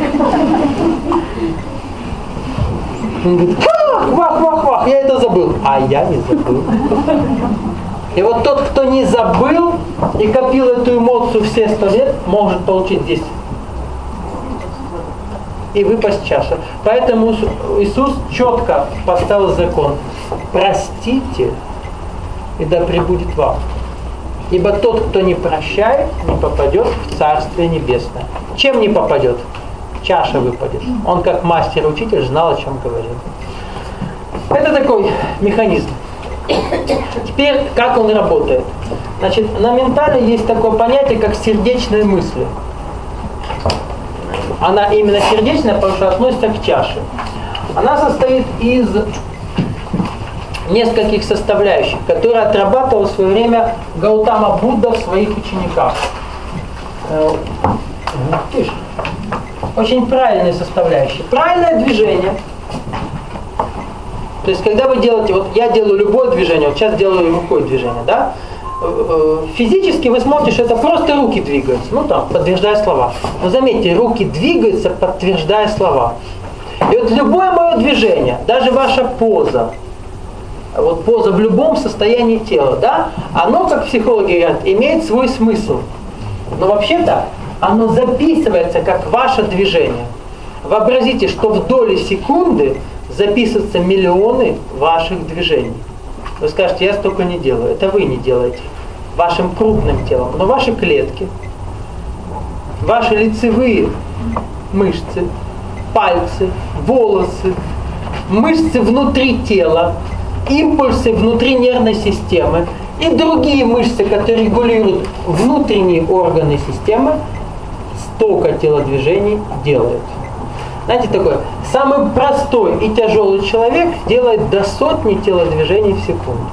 Он говорит, вах, я это забыл. А я не забыл. И вот тот, кто не забыл и копил эту эмоцию все 100 лет, может получить здесь. И выпасть чаша. Поэтому Иисус четко поставил закон. Простите, и да пребудет вам. Ибо тот, кто не прощает, не попадет в Царствие Небесное. Чем не попадет? Чаша выпадет. Он как мастер-учитель знал, о чем говорил. Это такой механизм. Теперь, как он работает? Значит, на ментале есть такое понятие, как сердечные мысли. Она именно сердечная, потому что относится к чаше. Она состоит из нескольких составляющих, которые отрабатывал в свое время Гаутама Будда в своих учениках. Очень правильные составляющие. Правильное движение. То есть, когда вы делаете, вот я делаю любое движение, вот сейчас делаю рукой движение, да? Физически вы смотрите, что это просто руки двигаются, ну там, подтверждая слова. Но заметьте, руки двигаются, подтверждая слова. И вот любое мое движение, даже ваша поза, вот поза в любом состоянии тела, да, оно, как психологи говорят, имеет свой смысл. Но вообще-то оно записывается как ваше движение. Вообразите, что в доли секунды записываются миллионы ваших движений. Вы скажете, я столько не делаю. Это вы не делаете вашим крупным телом. Но ваши клетки, ваши лицевые мышцы, пальцы, волосы, мышцы внутри тела, импульсы внутри нервной системы и другие мышцы, которые регулируют внутренние органы системы, столько телодвижений делают. Знаете, такое, самый простой и тяжелый человек делает до 100 телодвижений в секунду.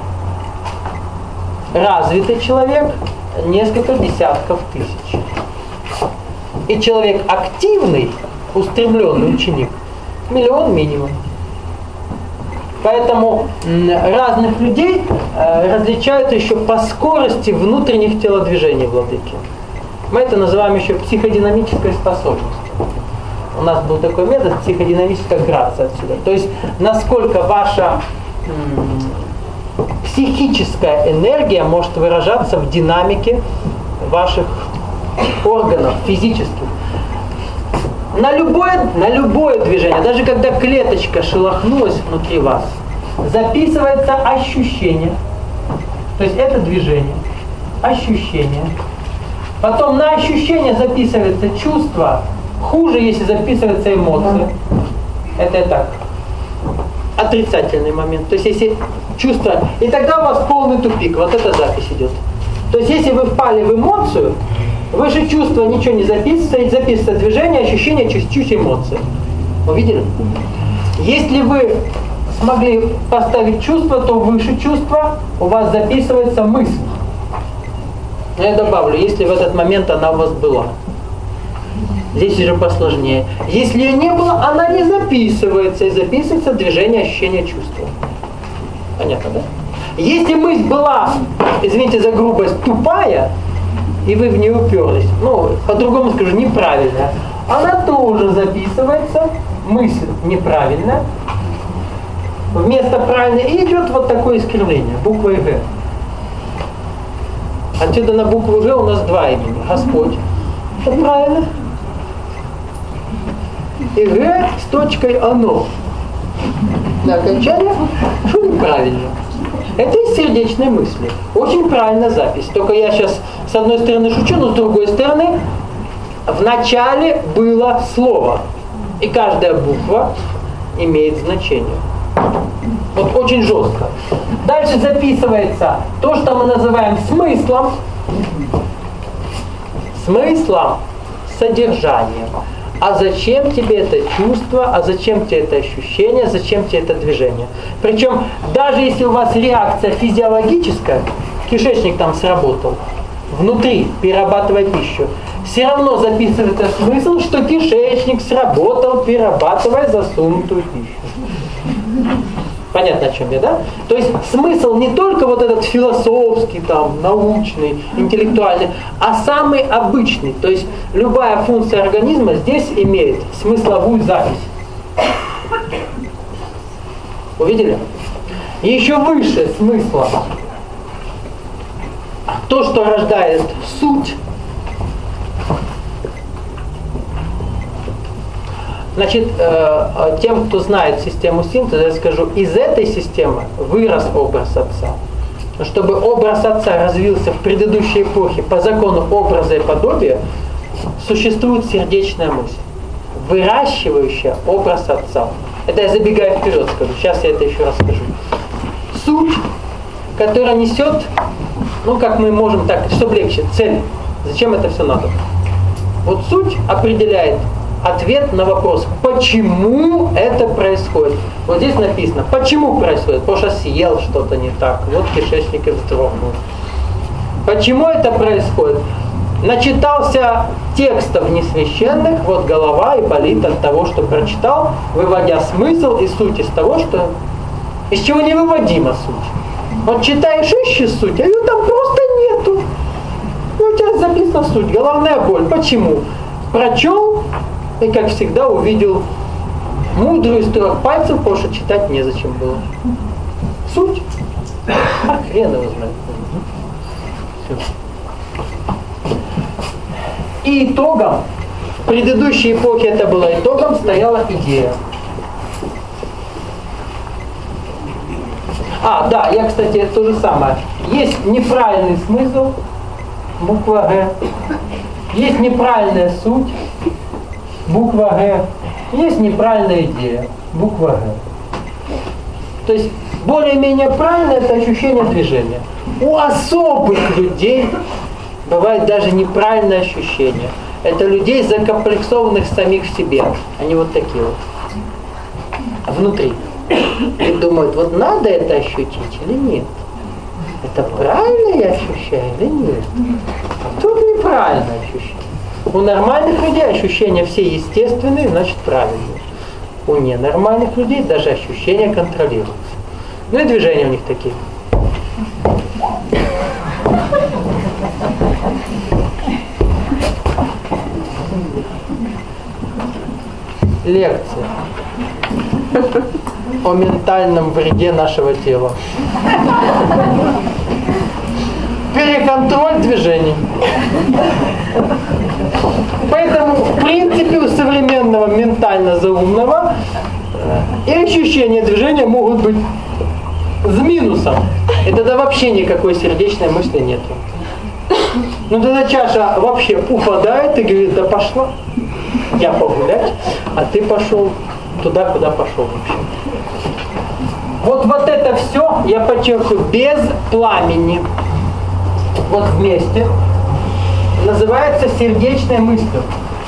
Развитый человек несколько десятков тысяч. И человек активный, устремленный ученик, миллион минимум. Поэтому разных людей различают еще по скорости внутренних телодвижений владыки. Мы это называем еще психодинамической способностью. У нас был такой метод психодинамическая грация отсюда. То есть насколько ваша психическая энергия может выражаться в динамике ваших органов физических. На любое движение, даже когда клеточка шелохнулась внутри вас, записывается ощущение. То есть это движение, ощущение. Потом на ощущение записывается чувство. Хуже, если записывается эмоция. Это так. Отрицательный момент. То есть если чувство... И тогда у вас полный тупик. Вот эта запись идет. То есть если вы впали в эмоцию, выше чувства ничего не записывается, записывается движение, ощущение, чуть-чуть эмоции. Увидели? Если вы смогли поставить чувство, то выше чувства у вас записывается мысль. Но я добавлю, если в этот момент она у вас была. Здесь уже посложнее. Если ее не было, она не записывается. И записывается движение, ощущение, чувство. Понятно, да? Если мысль была, извините за грубость, тупая, и вы в нее уперлись, ну, по-другому скажу, неправильная, она тоже записывается, мысль неправильная, вместо правильной, и идет вот такое искривление, буквой Г. Отсюда на букву Г у нас два имени. Господь. Это правильно. И Г с точкой оно. На окончание, что неправильно. Это из сердечной мысли. Очень правильная запись. Только я сейчас с одной стороны шучу, но с другой стороны в начале было слово. И каждая буква имеет значение. Вот очень жестко. Дальше записывается то, что мы называем смыслом. Смыслом, содержанием. А зачем тебе это чувство, а зачем тебе это ощущение, зачем тебе это движение. Причем, даже если у вас реакция физиологическая, кишечник там сработал, внутри, перерабатывая пищу, все равно записывается смысл, что кишечник сработал, перерабатывая засунутую пищу. Понятно, о чем я, да? То есть смысл не только вот этот философский, там, научный, интеллектуальный, а самый обычный. То есть любая функция организма здесь имеет смысловую запись. Увидели? И еще выше смысла. То, что рождает суть. Значит, тем, кто знает систему синтеза, я скажу, из этой системы вырос образ Отца. Но чтобы образ Отца развился в предыдущей эпохе по закону образа и подобия, существует сердечная мысль, выращивающая образ Отца. Это я забегаю вперед скажу, сейчас я это еще расскажу. Суть, которая несет, ну как мы можем так, чтобы легче, цель. Зачем это все надо? Вот суть определяет ответ на вопрос, почему это происходит. Вот здесь написано, почему происходит, потому что съел что-то не так, вот кишечник и вздрогнул. Почему это происходит? Начитался текстов несвященных, вот голова и болит от того, что прочитал, выводя смысл и суть из того, что из чего невыводима суть. Вот читаешь, ищешь суть, а ее там просто нету. И у тебя записана суть, головная боль. Почему? Прочел и, как всегда, увидел мудрую из 3 пальцев, потому что читать незачем было. Суть? А хрен его знает. Все. И итогом, в предыдущей эпохе это было итогом, стояла идея. А, да, я, кстати, то же самое. Есть неправильный смысл, буква Г. Есть неправильная суть, буква Г. Есть неправильная идея, буква Г. То есть более-менее правильное это ощущение движения. У особых людей бывает даже неправильное ощущение. Это людей, закомплексованных самих в себе. Они вот такие вот. Внутри. И думают, вот надо это ощутить или нет? Это правильно я ощущаю или нет? Тут неправильное ощущение. У нормальных людей ощущения все естественные, значит правильные. У ненормальных людей даже ощущения контролируются. Ну и движения у них такие. Лекция. о ментальном вреде нашего тела. Переконтроль движений. Поэтому, в принципе, у современного ментально заумного и ощущения движения могут быть с минусом. И тогда вообще никакой сердечной мысли нет. Ну тогда чаша вообще упадает и говорит: да пошла я погулять, а ты пошел туда, куда пошел вообще. Вот это все, я подчеркиваю, без пламени, вот вместе, называется сердечной мыслью.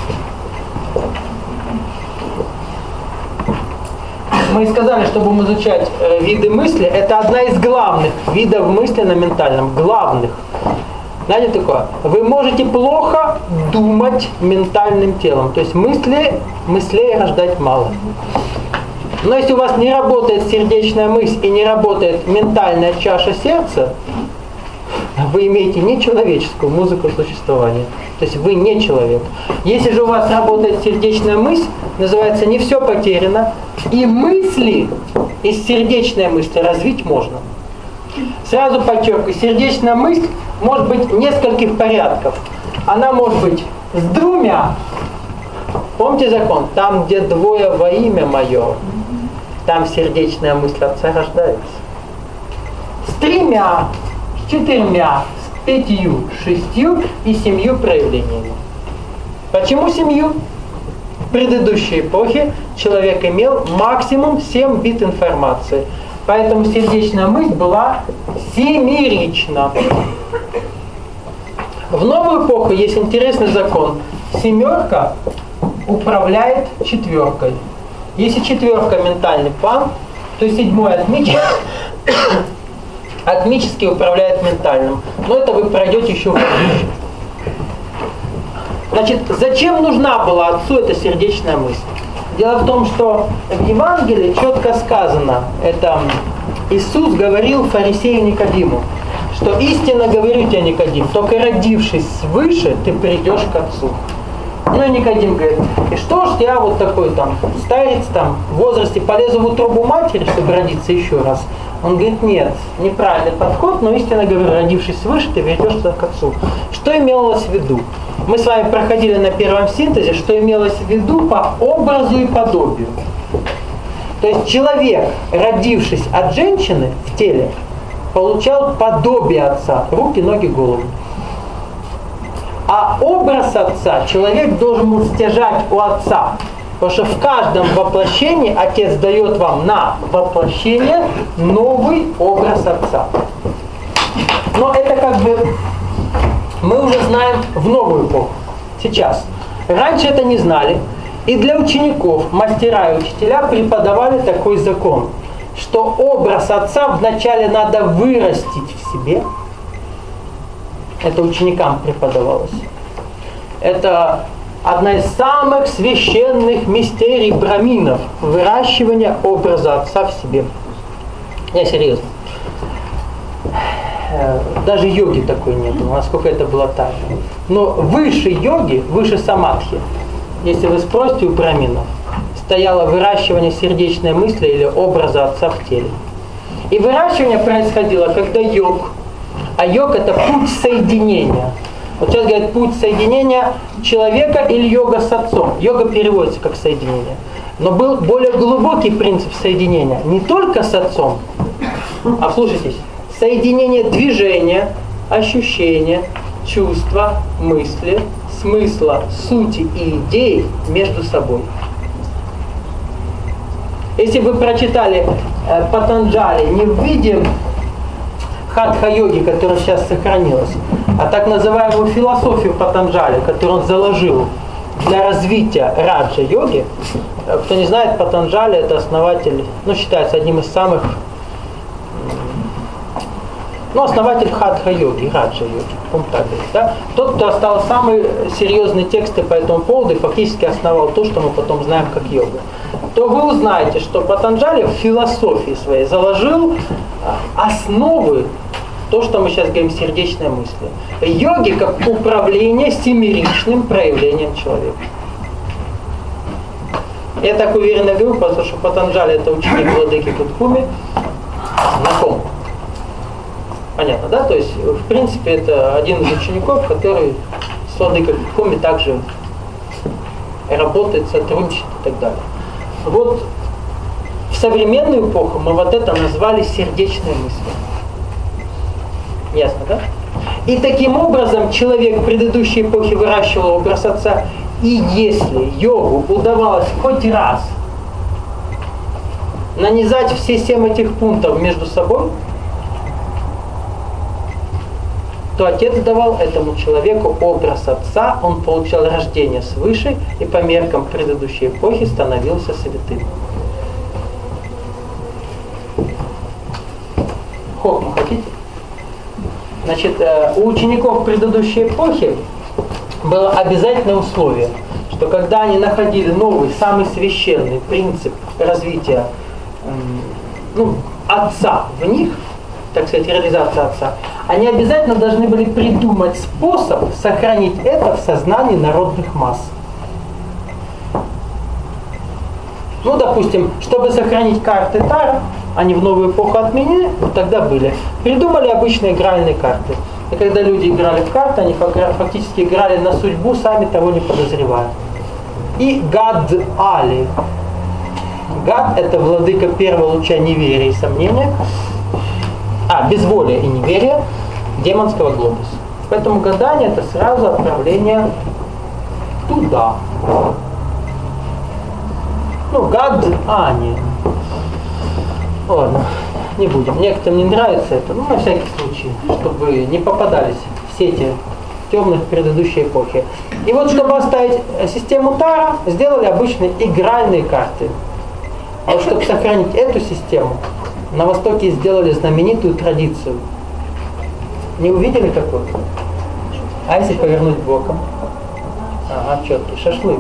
Мы сказали, что будем изучать виды мысли. Это одна из главных видов мысли на ментальном. Главных. Знаете такое? Вы можете плохо думать ментальным телом. То есть мыслей рождать мало. Но если у вас не работает сердечная мысль и не работает ментальная чаша сердца, вы имеете нечеловеческую музыку существования. То есть вы не человек. Если же у вас работает сердечная мысль, называется, не все потеряно, и мысли из сердечной мысли развить можно. Сразу подчеркиваю, сердечная мысль может быть нескольких порядков. Она может быть с двумя. Помните закон? Там, где двое во имя мое, там сердечная мысль Отца рождается. С тремя, с четырьмя, с пятью, шестью и семью проявлениями. Почему семью? В предыдущей эпохе человек имел максимум 7 бит информации. Поэтому сердечная мысль была семерична. В новую эпоху есть интересный закон. Семерка управляет четверкой. Если четверка ментальный план, то седьмой атмически управляет ментальным. Но это вы пройдете еще позже. Значит, зачем нужна была Отцу эта сердечная мысль? Дело в том, что в Евангелии четко сказано, это Иисус говорил фарисею Никодиму, что истинно говорю тебе, Никодим, только родившись свыше, ты придешь к Отцу. Ну и Никодим говорит: и что ж я вот такой там старец там в возрасте полезу в утробу матери, чтобы родиться еще раз? Он говорит: нет, неправильный подход, но истинно говорю, родившись свыше, ты придешь к Отцу. Что имелось в виду? Мы с вами проходили на первом синтезе, что имелось в виду по образу и подобию. То есть человек, родившись от женщины в теле, получал подобие Отца, руки, ноги, голову. А образ Отца человек должен был стяжать у Отца. Потому что в каждом воплощении Отец дает вам на воплощение новый образ Отца. Но это как бы мы уже знаем в новую эпоху, сейчас. Раньше это не знали. И для учеников мастера и учителя преподавали такой закон, что образ Отца вначале надо вырастить в себе. Это ученикам преподавалось. Это одна из самых священных мистерий браминов – выращивание образа Отца в себе. Я серьезно. Даже йоги такой нет, насколько это было так. Но выше йоги, выше самадхи, если вы спросите у браминов, стояло выращивание сердечной мысли или образа Отца в теле. И выращивание происходило, когда йог, а йог это путь соединения. Вот сейчас говорят путь соединения человека или йога с Отцом. Йога переводится как соединение. Но был более глубокий принцип соединения. Не только с Отцом, а вслушайтесь, соединение движения, ощущения, чувства, мысли, смысла, сути и идей между собой. Если вы прочитали Патанджали не в виде хатха-йоги, которая сейчас сохранилась, а так называемую философию Патанджали, которую он заложил для развития раджа-йоги. Кто не знает, Патанджали это основатель, считается одним из самых, основатель хатха-йоги, раджа-йоги, так говорит, да? Тот, кто оставил самые серьезные тексты по этому поводу и фактически основал то, что мы потом знаем как йога, то вы узнаете, что Патанджали в философии своей заложил основы, то, что мы сейчас говорим, сердечной мысли. Йоги как управление семеричным проявлением человека. Я так уверенно говорю, потому что Патанджали это ученик владыки Кудхуми. Знаком. Понятно, да? То есть, в принципе, это один из учеников, который с владыкой Кудхуми также работает, сотрудничает и так далее. Вот в современную эпоху мы вот это назвали сердечной мыслью. Ясно, да? И таким образом человек предыдущей эпохи выращивал образ отца. И если йогу удавалось хоть раз нанизать все 7 этих пунктов между собой, то отец давал этому человеку образ отца, он получал рождение свыше и по меркам предыдущей эпохи становился святым. Хохма хотите? Значит, у учеников предыдущей эпохи было обязательное условие, что когда они находили новый, самый священный принцип развития отца в них, так сказать, реализация отца, они обязательно должны были придумать способ сохранить это в сознании народных масс. Ну, допустим, чтобы сохранить карты Таро, они в новую эпоху отменили, тогда были. Придумали обычные игральные карты. И когда люди играли в карты, они фактически играли на судьбу, сами того не подозревая. И Гад-Али. Гад – это владыка первого луча неверия и сомнения. Безволия и неверия демонского глобуса. Поэтому гадание – это сразу отправление туда. Гад-Ани. Ладно, не будем. Некоторым не нравится это, на всякий случай, чтобы не попадались в сети темных предыдущей эпохи. И вот, чтобы оставить систему Таро, сделали обычные игральные карты. А вот, чтобы сохранить эту систему, на Востоке сделали знаменитую традицию. Не увидели какую? А если повернуть боком? Четкий, шашлык.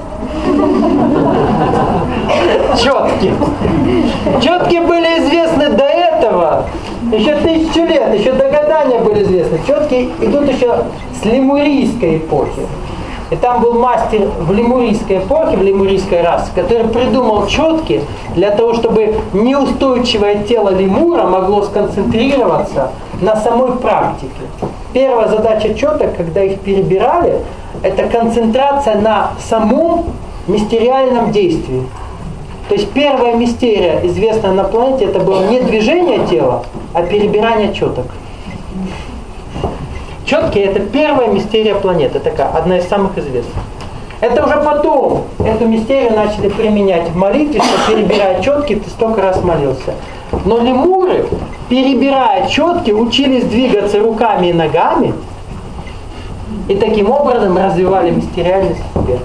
Четкие были известны до этого, еще 1000 лет, еще до гадания были известны. Четкие идут еще с лемурийской эпохи. И там был мастер в лемурийской эпохе, в лемурийской расе, который придумал четки для того, чтобы неустойчивое тело лемура могло сконцентрироваться на самой практике. Первая задача четок, когда их перебирали, это концентрация на самом мистериальном действии. То есть первая мистерия, известная на планете, это было не движение тела, а перебирание четок. Четки – это первая мистерия планеты, такая, одна из самых известных. Это уже потом эту мистерию начали применять в молитве, что перебирая четки, ты столько раз молился. Но лемуры, перебирая четки, учились двигаться руками и ногами, и таким образом развивали мистериальность в себе.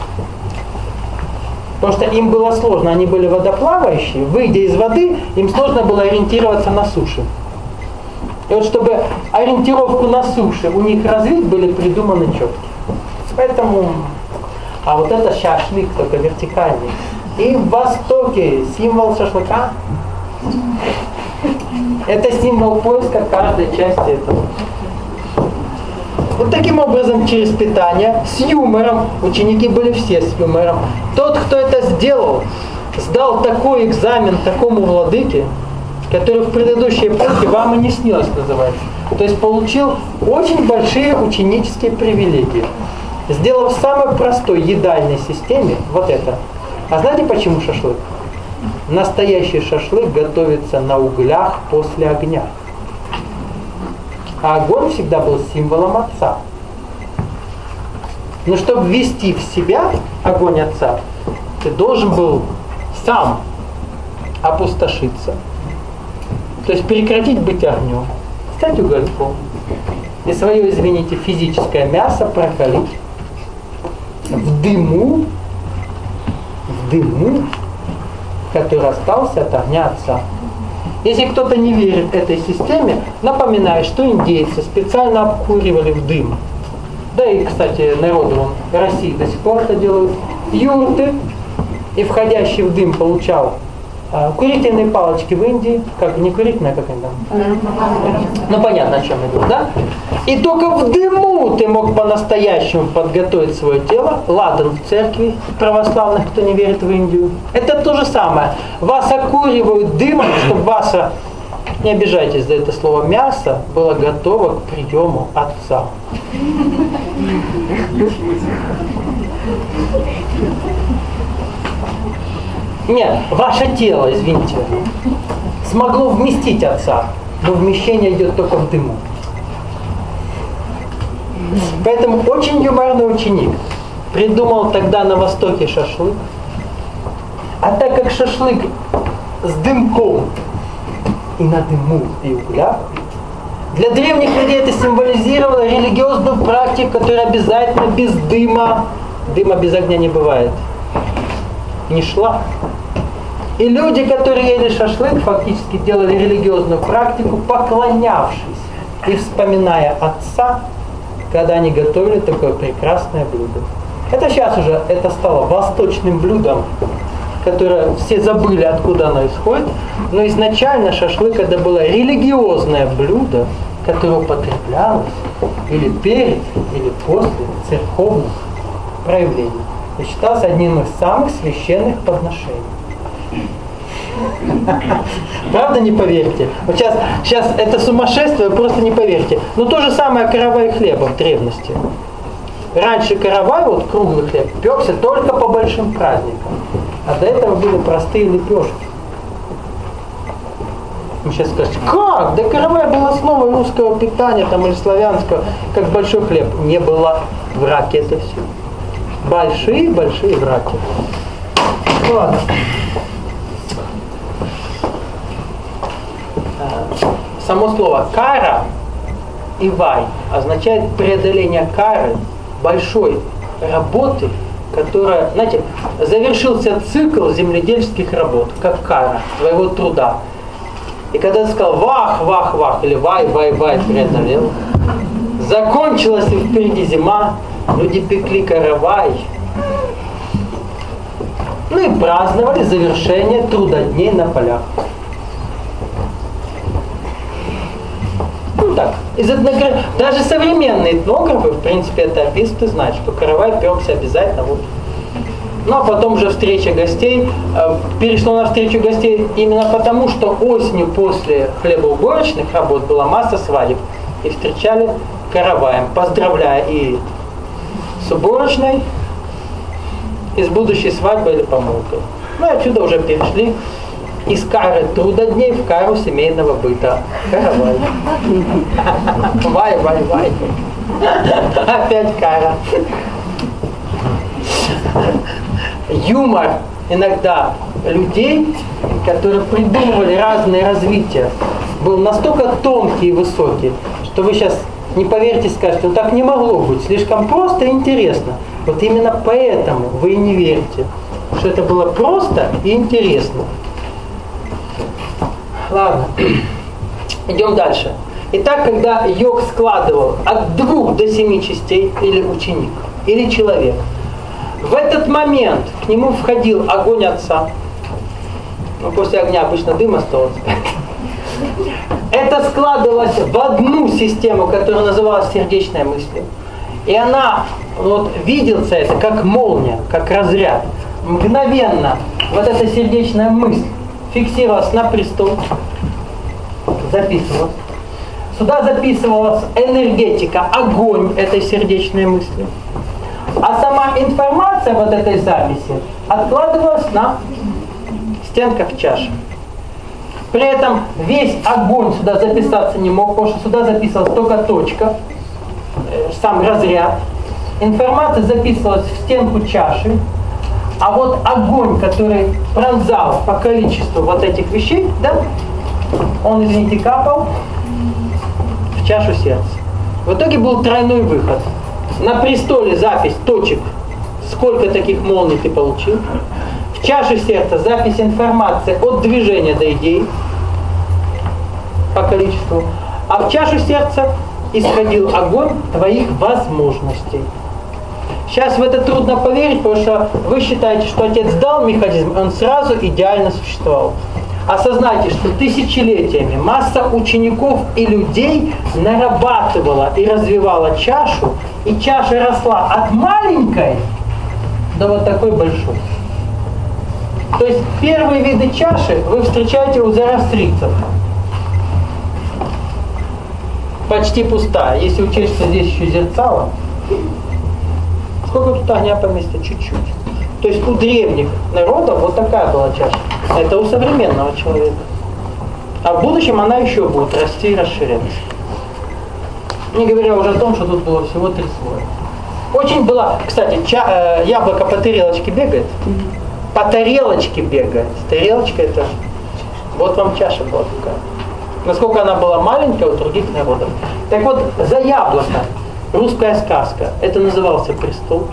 Потому что им было сложно, они были водоплавающие, выйдя из воды, им сложно было ориентироваться на суше. И вот чтобы ориентировку на суше у них развить, были придуманы четки. Поэтому, вот это шашлык, только вертикальный. И в Востоке символ шашлыка – это символ поиска каждой части этого. Вот таким образом, через питание, с юмором, ученики были все с юмором. Тот, кто это сделал, сдал такой экзамен такому владыке, который в предыдущей эпохе вам и не снилось, называется. То есть получил очень большие ученические привилегии, сделав в самой простой едальной системе вот это. А знаете, почему шашлык? Настоящий шашлык готовится на углях после огня. А огонь всегда был символом отца. Но чтобы ввести в себя огонь отца, ты должен был сам опустошиться. То есть прекратить быть огнем, стать угольком. И свое, извините, физическое мясо прокалить в дыму, который остался от огня отца. Если кто-то не верит этой системе, напоминаю, что индейцы специально обкуривали в дым. Да и, кстати, народы России до сих пор это делают. Юрты, и входящий в дым получал Курительные палочки в Индии, как не курительные, как они там? Ну понятно, о чем я говорю, да? И только в дыму ты мог по-настоящему подготовить свое тело. Ладан в церкви православных, кто не верит в Индию. Это то же самое. Вас окуривают дымом, чтобы ваше, не обижайтесь за это слово, мясо было готово к приему Отца. Нет, ваше тело, извините, смогло вместить Отца, но вмещение идет только в дыму. Поэтому очень юморный ученик придумал тогда на Востоке шашлык. А так как шашлык с дымком и на дыму и углях, для древних людей это символизировало религиозную практику, которая обязательно без дыма, дыма без огня не бывает, не шла. И люди, которые ели шашлык, фактически делали религиозную практику, поклонявшись и вспоминая Отца, когда они готовили такое прекрасное блюдо. Это сейчас уже это стало восточным блюдом, которое все забыли, откуда оно исходит, но изначально шашлык это было религиозное блюдо, которое употреблялось или перед, или после церковных проявлений. И считался одним из самых священных подношений. Правда, не поверите? Вот сейчас это сумасшествие, просто не поверите. Но то же самое каравай хлеба в древности. Раньше каравай, вот круглый хлеб, пекся только по большим праздникам. А до этого были простые лепешки. Вы сейчас скажете, как? Да каравай был основой русского питания там, или славянского, как большой хлеб. Не было, враки это все. Большие-большие враки. Ладно. Само слово «кара» и «вай» означает преодоление кары, большой работы, которая, знаете, завершился цикл земледельческих работ, как кара, твоего труда. И когда ты сказал «вах, вах, вах» или «вай, вай, вай» преодолел, закончилась и впереди зима, люди пекли каравай, ну и праздновали завершение трудодней на полях. Ну так, даже современные этнографы, в принципе, это описывают и знают, что каравай пекся обязательно вот. Ну а потом уже встреча гостей, перешло на встречу гостей именно потому, что осенью после хлебоуборочных работ была масса свадеб. И встречали караваем, поздравляя и с уборочной, и с будущей свадьбой или помолвкой. Ну и отсюда уже перешли из кары трудодней в кару семейного быта. Каравай. Вай, вай, вай. Опять кара. Юмор иногда людей, которые придумывали разные развития, был настолько тонкий и высокий, что вы сейчас не поверите, скажете, ну так не могло быть, слишком просто и интересно. Вот именно поэтому вы и не верите, что это было просто и интересно. Ладно, идем дальше. Итак, когда йог складывал от 2 до 7 частей, или ученик, или человек, в этот момент к нему входил огонь Отца. Ну, после огня обычно дым остался. Это складывалось в одну систему, которая называлась сердечная мысль. И она, вот виделся это как молния, как разряд. Мгновенно вот эта сердечная мысль фиксировалась на престол, записывалась. Сюда записывалась энергетика, огонь этой сердечной мысли. А сама информация вот этой записи откладывалась на стенках чаши. При этом весь огонь сюда записаться не мог, потому что сюда записывалась только точка, сам разряд. Информация записывалась в стенку чаши, а вот огонь, который пронзал по количеству вот этих вещей, да, он, извините, капал в чашу сердца. В итоге был тройной выход. На престоле запись точек, сколько таких молний ты получил. В чаше сердца запись информации от движения до идей по количеству. А в чашу сердца исходил огонь твоих возможностей. Сейчас в это трудно поверить, потому что вы считаете, что Отец дал механизм, он сразу идеально существовал. Осознайте, что тысячелетиями масса учеников и людей нарабатывала и развивала чашу, и чаша росла от маленькой до вот такой большой. То есть первые виды чаши вы встречаете у зороастрийцев. Почти пустая. Если учесть, что здесь еще зерцало, сколько тут огня поместить? Чуть-чуть. То есть у древних народов вот такая была чаша. Это у современного человека. А в будущем она еще будет расти и расширяться. Не говоря уже о том, что тут было всего 3 слоя. Очень была, кстати, яблоко по тарелочке бегает. По тарелочке бегает. Тарелочка это... Вот вам чаша была такая. Насколько она была маленькая у других народов. Так вот, за яблоко, русская сказка, это назывался престол.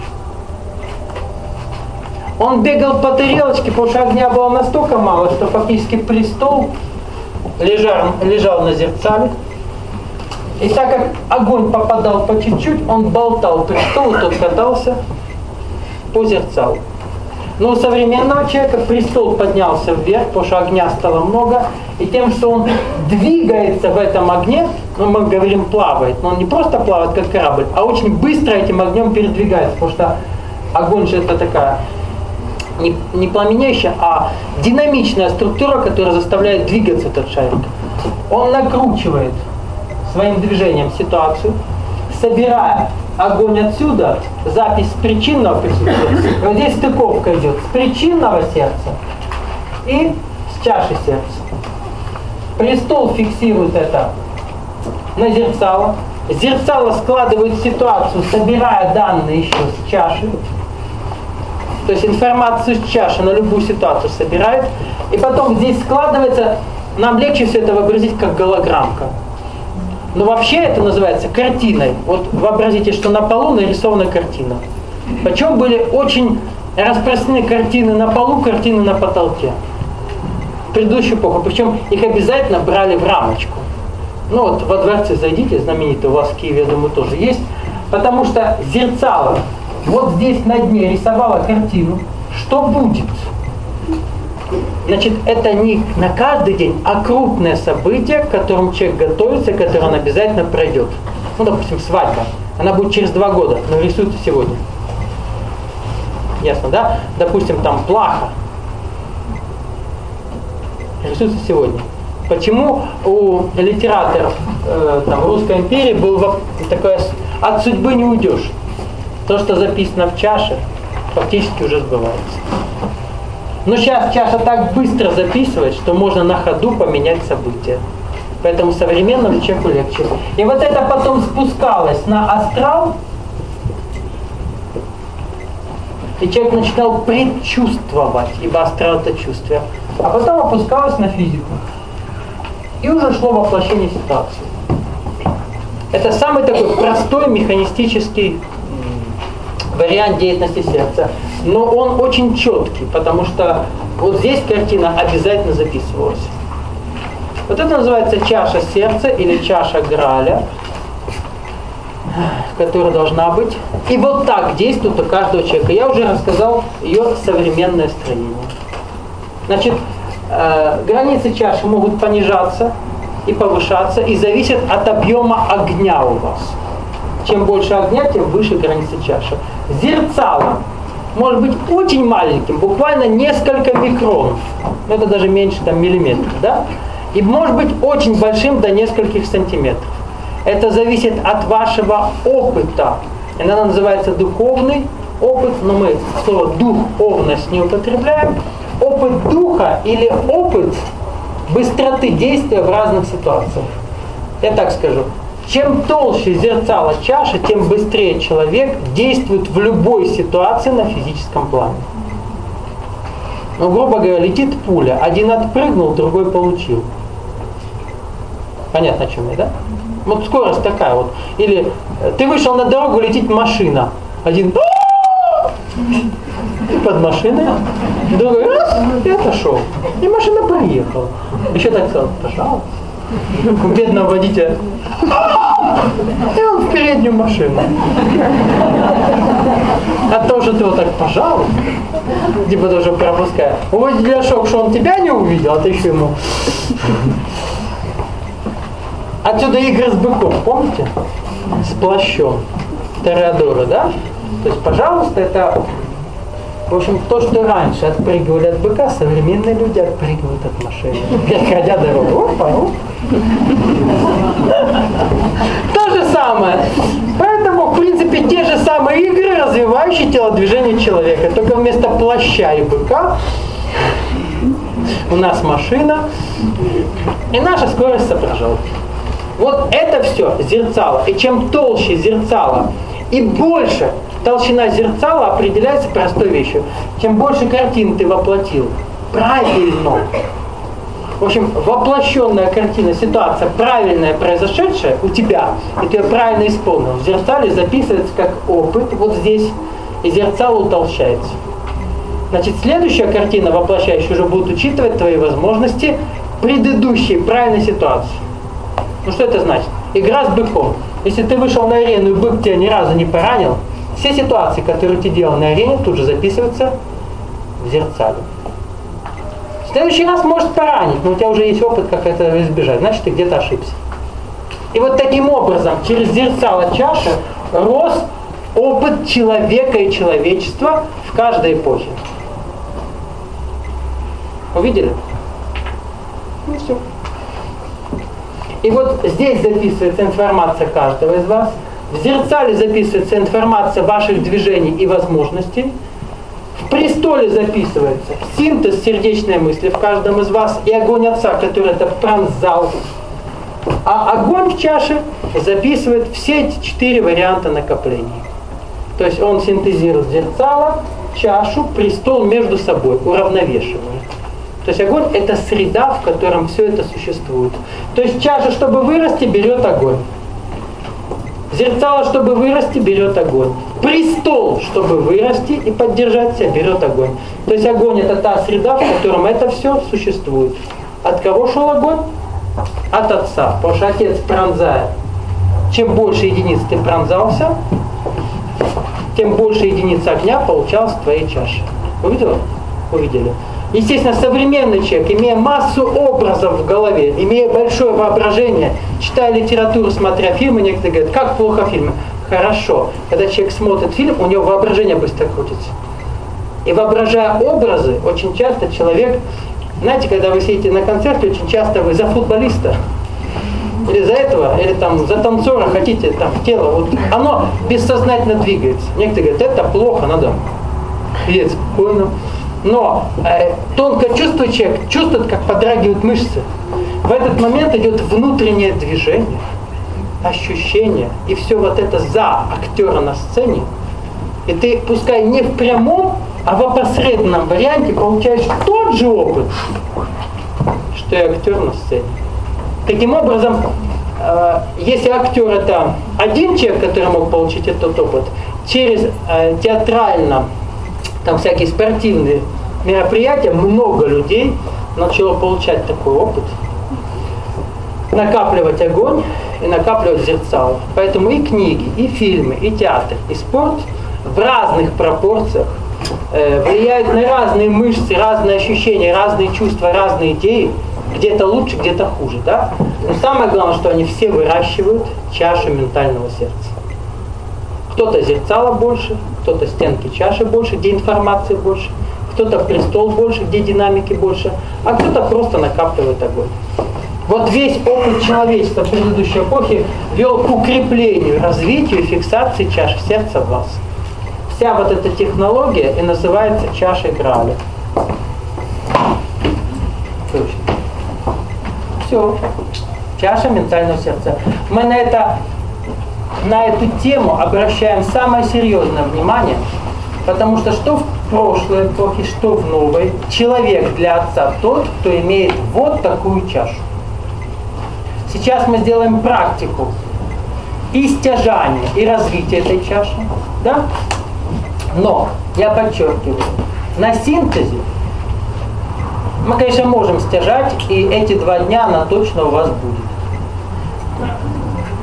Он бегал по тарелочке, потому что огня было настолько мало, что фактически престол лежал на зерцале. И так как огонь попадал по чуть-чуть, он болтал престол, и тот катался по зерцалу. Но у современного человека престол поднялся вверх, потому что огня стало много, и тем, что он двигается в этом огне, ну мы говорим плавает, но он не просто плавает как корабль, а очень быстро этим огнем передвигается, потому что огонь же это такая не пламенеющая, а динамичная структура, которая заставляет двигаться этот шарик. Он накручивает своим движением ситуацию, собирая огонь отсюда, запись с причинного присутствия. Вот здесь стыковка идет с причинного сердца и с чаши сердца. Престол фиксирует это на зерцало. Зерцало складывает ситуацию, собирая данные еще с чаши. То есть информацию с чаши на любую ситуацию собирает. И потом здесь складывается, нам легче все это вообразить как голограммка. Но вообще это называется картиной. Вот вообразите, что на полу нарисована картина. Причем были очень распространены картины на полу, картины на потолке. В предыдущую эпоху. Причем их обязательно брали в рамочку. Ну вот во дворце зайдите, знаменитый, у вас в Киеве, я думаю, тоже есть. Потому что зерцало вот здесь на дне рисовало картину. Что будет? Значит, это не на каждый день, а крупное событие, к которому человек готовится, которое он обязательно пройдет. Ну, допустим, свадьба. Она будет через 2 года, но рисуется сегодня. Ясно, да? Допустим, там плаха. Рисуется сегодня. Почему у литераторов Русской империи был такое «от судьбы не уйдешь». То, что записано в чаше, фактически уже сбывается. Но сейчас чаша так быстро записывает, что можно на ходу поменять события. Поэтому современному человеку легче. И вот это потом спускалось на астрал, и человек начинал предчувствовать, ибо астрал это чувствие. А потом опускалось на физику. И уже шло воплощение ситуации. Это самый такой простой механистический вариант деятельности сердца. Но он очень четкий, потому что вот здесь картина обязательно записывалась. Вот это называется чаша сердца или чаша Грааля, которая должна быть. И вот так действует у каждого человека. Я уже рассказал ее современное строение. Значит, границы чаши могут понижаться и повышаться, и зависят от объема огня у вас. Чем больше огня, тем выше границы чаши. Зерцало может быть очень маленьким, буквально несколько микронов. Это даже меньше миллиметров, да? И может быть очень большим до нескольких сантиметров. Это зависит от вашего опыта. Она называется духовный опыт, но мы слово духовность не употребляем. Опыт духа или опыт быстроты действия в разных ситуациях. Я так скажу. Чем толще зерцало чаши, тем быстрее человек действует в любой ситуации на физическом плане. Ну, грубо говоря, летит пуля. Один отпрыгнул, другой получил. Понятно, о чем я, да? Вот скорость такая вот. Или ты вышел на дорогу, летит машина. Один под машиной, другой раз и отошел. И машина проехала. Еще так сказал, пожалуйста. У бедного водителя И он в переднюю машину. А то, что ты вот так пожал, типа даже пропуская. У водителя шок, что он тебя не увидел, а ты еще ему. Отсюда игры с быком, помните? С плащом. Тореадора, да? То есть, пожалуйста, это, в общем, то, что раньше отпрыгивали от быка, современные люди отпрыгивают от машины. Переходя дорогу. Опа, то же самое. Поэтому, в принципе, те же самые игры, развивающие телодвижение человека. Только вместо плаща и быка у нас машина и наша скорость соображалки. Вот это все зерцало. И чем толще зерцало и больше толщина зерцала определяется простой вещью. Чем больше картин ты воплотил правильно. В общем, воплощенная картина, ситуация правильная, произошедшая у тебя, и ты ее правильно исполнил. В зерцале записывается как опыт вот здесь, и зерцало утолщается. Значит, следующая картина, воплощающая, уже будет учитывать твои возможности предыдущей правильной ситуации. Ну что это значит? Игра с быком. Если ты вышел на арену и бык тебя ни разу не поранил, все ситуации, которые ты делал на арене, тут же записываются в зерцале. В следующий раз может поранить, но у тебя уже есть опыт, как это избежать. Значит, ты где-то ошибся. И вот таким образом, через зерцало чаши рос опыт человека и человечества в каждой эпохе. Увидели? Ну все. И вот здесь записывается информация каждого из вас. В зерцале записывается информация ваших движений и возможностей. В престоле записывается синтез сердечной мысли в каждом из вас и огонь Отца, который это пронзал. А огонь в чаше записывает все эти 4 варианта накопления. То есть он синтезирует зерцало, чашу, престол между собой, уравновешивает. То есть огонь – это среда, в котором все это существует. То есть чаша, чтобы вырасти, берет огонь. Зерцало, чтобы вырасти, берет огонь. Престол, чтобы вырасти и поддержать себя, берет огонь. То есть огонь – это та среда, в котором это все существует. От кого шел огонь? От Отца. Потому что Отец пронзает. Чем больше единиц ты пронзался, тем больше единиц огня получалось в твоей чаше. Увидели? Увидели. Естественно, современный человек, имея массу образов в голове, имея большое воображение, читая литературу, смотря фильмы, некоторые говорят, как плохо фильмы. Хорошо. Когда человек смотрит фильм, у него воображение быстро крутится. И воображая образы, очень часто человек, знаете, когда вы сидите на концерте, очень часто вы за футболиста, или за этого, или там за танцора хотите, там тело, вот оно бессознательно двигается. Некоторые говорят, это плохо, надо сидеть спокойно. Но тонко чувствует человек, чувствует, как подрагивают мышцы. В этот момент идет внутреннее движение, ощущение, и все вот это за актера на сцене. И ты, пускай не в прямом, а в опосредованном варианте получаешь тот же опыт, что и актер на сцене. Таким образом, если актер это один человек, который мог получить этот опыт, через театрально, там всякие спортивные мероприятия, много людей начало получать такой опыт, накапливать огонь и накапливать зерцало. Поэтому и книги, и фильмы, и театр, и спорт в разных пропорциях влияют на разные мышцы, разные ощущения, разные чувства, разные идеи. Где-то лучше, где-то хуже, да? Но самое главное, что они все выращивают чашу ментального сердца. Кто-то зерцало больше, кто-то стенки чаши больше, где информации больше, кто-то престол больше, где динамики больше, а кто-то просто накапливает огонь. Вот весь опыт человечества предыдущей эпохи вел к укреплению, развитию и фиксации чаши сердца в вас. Вся вот эта технология и называется чашей Грааля. Все. Чаша ментального сердца. Мы на эту тему обращаем самое серьезное внимание, потому что в прошлой эпохе, что в новой, человек для Отца тот, кто имеет вот такую чашу. Сейчас мы сделаем практику и стяжания, и развития этой чаши. Да? Но, я подчеркиваю, на синтезе мы, конечно, можем стяжать, и эти 2 дня она точно у вас будет.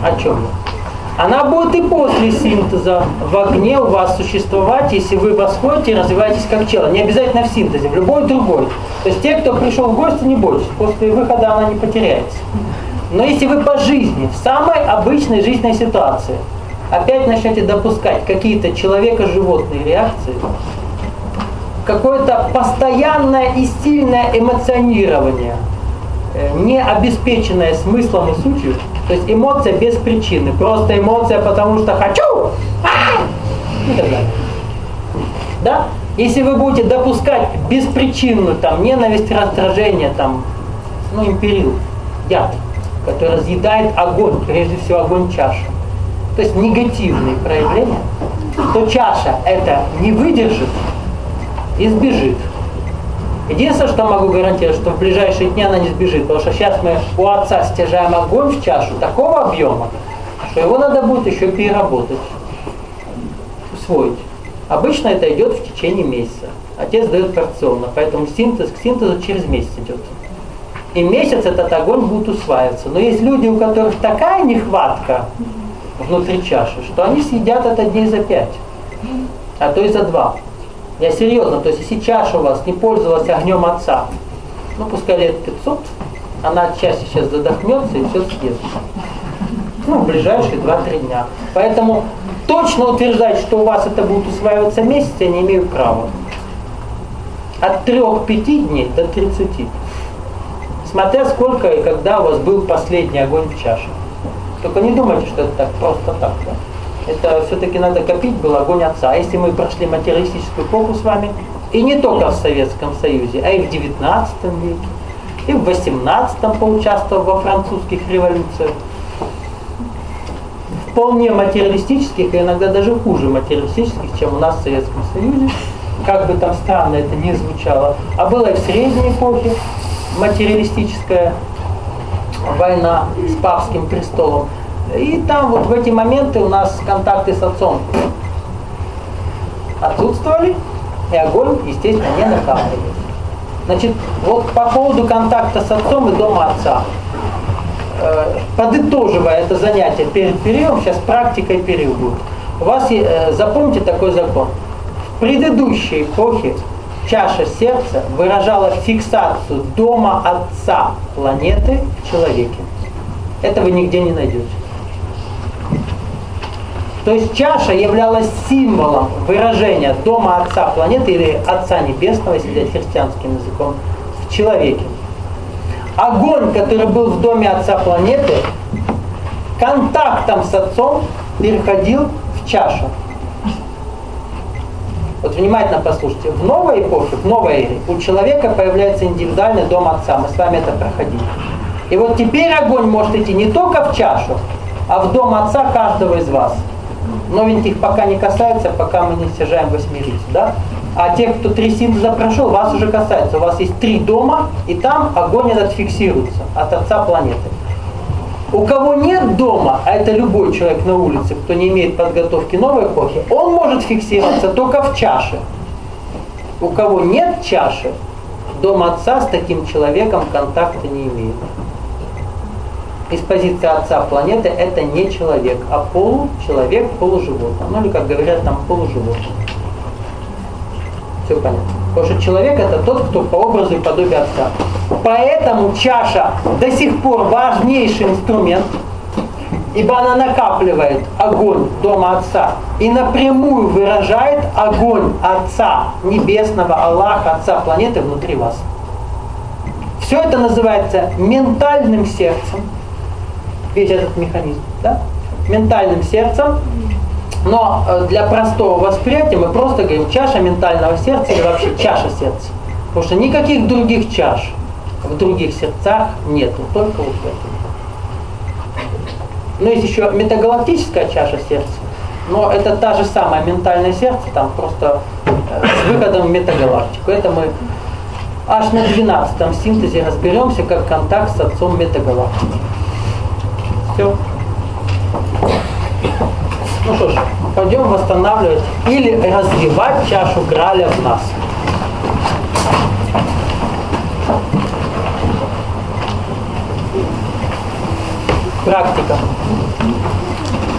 О чем я? Она будет и после синтеза в огне у вас существовать, если вы восходите и развиваетесь как чело. Не обязательно в синтезе, в любой другой. То есть те, кто пришел в гости, не бойтесь, после выхода она не потеряется. Но если вы по жизни, в самой обычной жизненной ситуации, опять начнете допускать какие-то человеко-животные реакции, какое-то постоянное и сильное эмоционирование, не обеспеченное смыслом и сутью, то есть эмоция без причины, просто эмоция потому что хочу, и так далее. Да? Если вы будете допускать беспричинную там, ненависть, раздражение, там, империл, яд, который разъедает огонь, прежде всего огонь чаши, то есть негативные проявления, то чаша это не выдержит и сбежит. Единственное, что могу гарантировать, что в ближайшие дни она не сбежит, потому что сейчас мы у отца стяжаем огонь в чашу такого объема, что его надо будет еще переработать, усвоить. Обычно это идет в течение месяца. Отец дает порционно, поэтому синтез к синтезу через месяц идет. И месяц этот огонь будет усваиваться. Но есть люди, у которых такая нехватка внутри чаши, что они съедят это дней за 5, а то и за 2. Я серьезно, то есть если чаша у вас не пользовалась огнем отца, пускай лет 500, она отчасти сейчас задохнется и все съест. В ближайшие 2-3 дня. Поэтому точно утверждать, что у вас это будет усваиваться месяц, я не имею права. От 3-5 дней до 30. Смотря сколько и когда у вас был последний огонь в чаше. Только не думайте, что это так просто так. Да? Это все-таки надо копить был огонь отца. А если мы прошли материалистическую эпоху с вами, и не только в Советском Союзе, а и в 19 веке, и в 18-м поучаствовал во французских революциях, вполне материалистических, и иногда даже хуже материалистических, чем у нас в Советском Союзе, как бы там странно это ни звучало, а было и в средней эпохе материалистическая война с папским престолом. И там вот в эти моменты у нас контакты с отцом отсутствовали, и огонь, естественно, не накапливался. Значит, вот по поводу контакта с отцом и дома отца, подытоживая это занятие перед периодом, сейчас практика и период будет. У вас, запомните такой закон. В предыдущей эпохе чаша сердца выражала фиксацию дома отца планеты в человеке. Это вы нигде не найдете. То есть чаша являлась символом выражения дома отца планеты или отца небесного, если взять христианским языком, в человеке. Огонь, который был в доме отца планеты, контактом с отцом переходил в чашу. Вот внимательно послушайте. В новой эпохе, в новой эре у человека появляется индивидуальный дом отца. Мы с вами это проходили. И вот теперь огонь может идти не только в чашу, а в дом отца каждого из вас. Новеньких пока не касается, пока мы не стяжаем восьмерицу, да? А тех, кто 3 синтеза прошел, вас уже касается. У вас есть 3 дома, и там огонь этот фиксируется от отца планеты. У кого нет дома, а это любой человек на улице, кто не имеет подготовки новой эпохи, он может фиксироваться только в чаше. У кого нет чаши, дом отца с таким человеком контакта не имеет. Из позиции отца планеты это не человек, а получеловек, полуживотное. Ну или, как говорят, там полуживотное. Все понятно. Потому что человек это тот, кто по образу и подобию отца. Поэтому чаша до сих пор важнейший инструмент, ибо она накапливает огонь дома отца и напрямую выражает огонь отца небесного, Аллаха, отца планеты внутри вас. Все это называется ментальным сердцем. Весь этот механизм, да? Ментальным сердцем. Но для простого восприятия мы просто говорим чаша ментального сердца или вообще чаша сердца. Потому что никаких других чаш в других сердцах нету, только вот в этом. Но есть еще метагалактическая чаша сердца, но это та же самая ментальное сердце, там просто с выходом в метагалактику. Это мы аж на 12-м синтезе разберемся, как контакт с отцом метагалактики. Все. Ну что ж, пойдем восстанавливать или развивать чашу Граля в нас. Практика.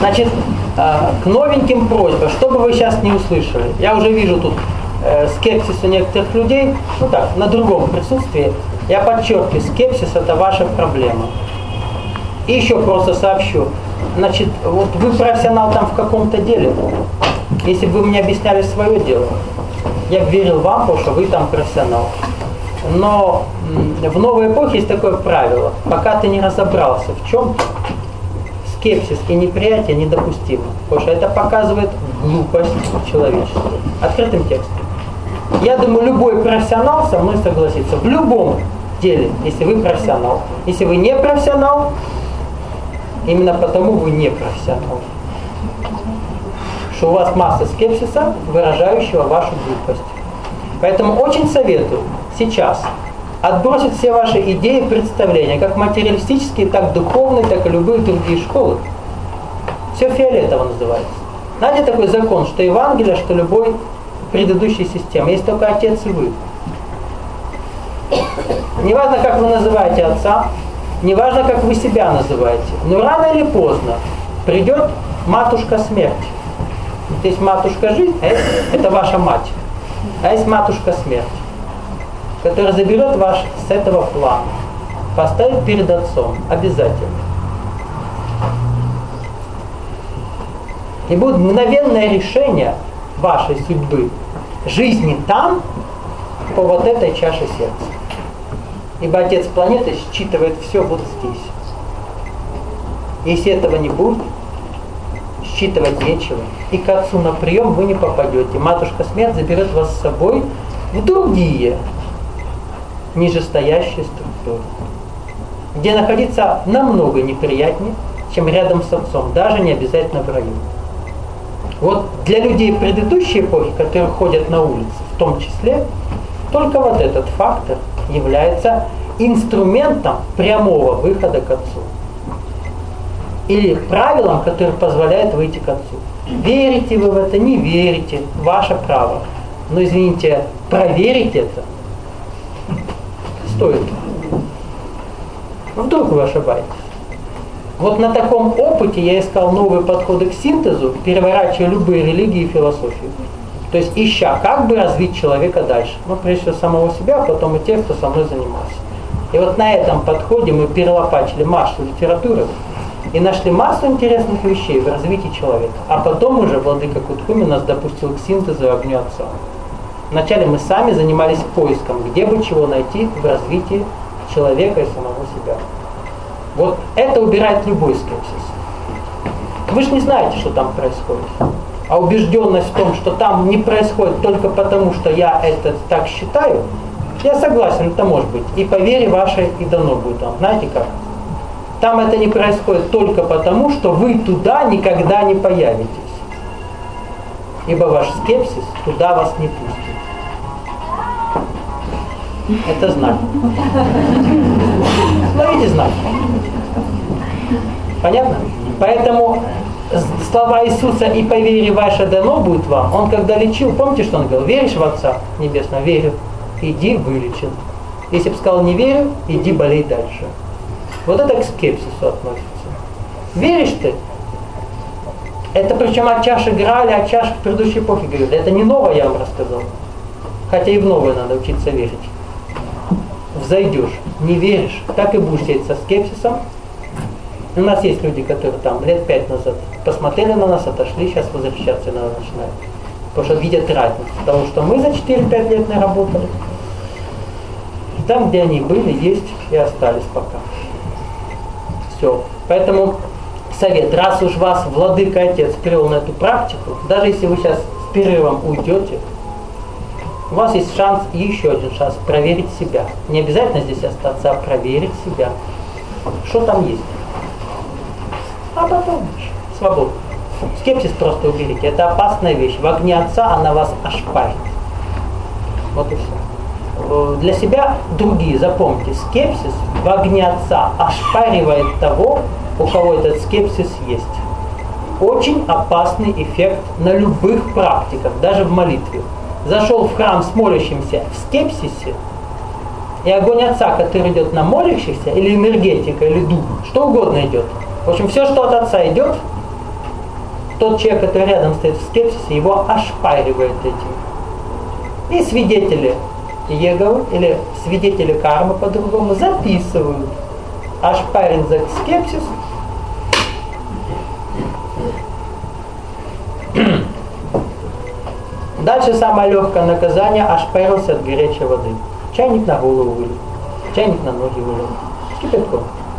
Значит, к новеньким просьба, что бы вы сейчас не услышали. Я уже вижу тут скепсис у некоторых людей, ну так, на другом присутствии. Я подчеркиваю, скепсис – это ваша проблема. И еще просто сообщу. Значит, вот вы профессионал там в каком-то деле. Если бы вы мне объясняли свое дело, я бы верил вам, потому что вы там профессионал. Но в новой эпохе есть такое правило. Пока ты не разобрался в чем, скепсис и неприятие недопустимо. Потому что это показывает глупость человечества. Открытым текстом. Я думаю, любой профессионал со мной согласится. В любом деле, если вы профессионал. Если вы не профессионал, именно потому вы не профессионал. Что у вас масса скепсиса, выражающего вашу глупость. Поэтому очень советую сейчас отбросить все ваши идеи и представления, как материалистические, так духовные, так и любые другие школы. Все фиолетово называется. Знаете такой закон, что Евангелие, что любой предыдущей системы. Есть только Отец и вы. Неважно, как вы называете Отца, неважно, как вы себя называете, но рано или поздно придет матушка смерть. Вот есть матушка жизнь, а это ваша мать. А есть матушка смерть, которая заберет вас с этого плана, поставит перед Отцом обязательно. И будет мгновенное решение вашей судьбы, жизни там, по вот этой чаше сердца. Ибо Отец планеты считывает все вот здесь. Если этого не будет, считывать нечего. И к Отцу на прием вы не попадете. Матушка Смерть заберет вас с собой в другие нижестоящие структуры, где находиться намного неприятнее, чем рядом с Отцом, даже не обязательно в раю. Вот для людей предыдущей эпохи, которые ходят на улице, в том числе, только вот этот фактор является инструментом прямого выхода к Отцу. Или правилом, которое позволяет выйти к Отцу. Верите вы в это, не верите, ваше право. Но, извините, проверить это стоит. Вдруг вы ошибаетесь. Вот на таком опыте я искал новые подходы к синтезу, переворачивая любые религии и философию. То есть ища, как бы развить человека дальше. Ну, прежде всего, самого себя, а потом и тех, кто со мной занимался. И вот на этом подходе мы перелопачили массу литературы и нашли массу интересных вещей в развитии человека. А потом уже владыка Кутхуми нас допустил к синтезу и огню Отца. Вначале мы сами занимались поиском, где бы чего найти в развитии человека и самого себя. Вот это убирает любой скепсис. Вы же не знаете, что там происходит. А убежденность в том, что там не происходит только потому, что я это так считаю, я согласен, это может быть. И по вере вашей и дано будет вам. Знаете как? Там это не происходит только потому, что вы туда никогда не появитесь. Ибо ваш скепсис туда вас не пустит. Это знак. Ловите знак. Понятно? Поэтому слова Иисуса «и по вере ваше дано будет вам», Он когда лечил, помните, что Он говорил? Веришь в Отца Небесного? Верю. Иди вылечен. Если бы сказал не верю, иди болей дальше. Вот это к скепсису относится. Веришь ты? Это причем от чаши Грааля, от чаши в предыдущей эпохе говорят. Это не новое, я вам рассказал. Хотя и в новое надо учиться верить. Взойдешь, не веришь, так и будешь сидеть со скепсисом. У нас есть люди, которые там лет 5 назад посмотрели на нас, отошли, сейчас возвращаться надо начинать. Потому что видят разницу. Потому что мы за 4-5 лет не работали. И там, где они были, есть и остались пока. Все. Поэтому совет, раз уж вас Владыка Отец привел на эту практику, даже если вы сейчас с перерывом уйдете, у вас есть шанс, еще один шанс, проверить себя. Не обязательно здесь остаться, а проверить себя. Что там есть. А потом свобода. Скепсис просто уберите. Это опасная вещь. В огне Отца она вас ошпарит. Вот и все. Для себя другие, запомните, скепсис в огне Отца ошпаривает того, у кого этот скепсис есть. Очень опасный эффект на любых практиках, даже в молитве. Зашел в храм с молящимся в скепсисе, и огонь Отца, который идет на молящихся, или энергетика, или дух, что угодно идет. В общем, все, что от Отца идет, тот человек, который рядом стоит в скепсисе, его ошпаривает этим. И свидетели Иеговы или свидетели кармы по-другому записывают. Ошпарен за скепсис. Дальше самое легкое наказание: ошпарился от горячей воды. Чайник на голову вылил, чайник на ноги вылил. С кипятком.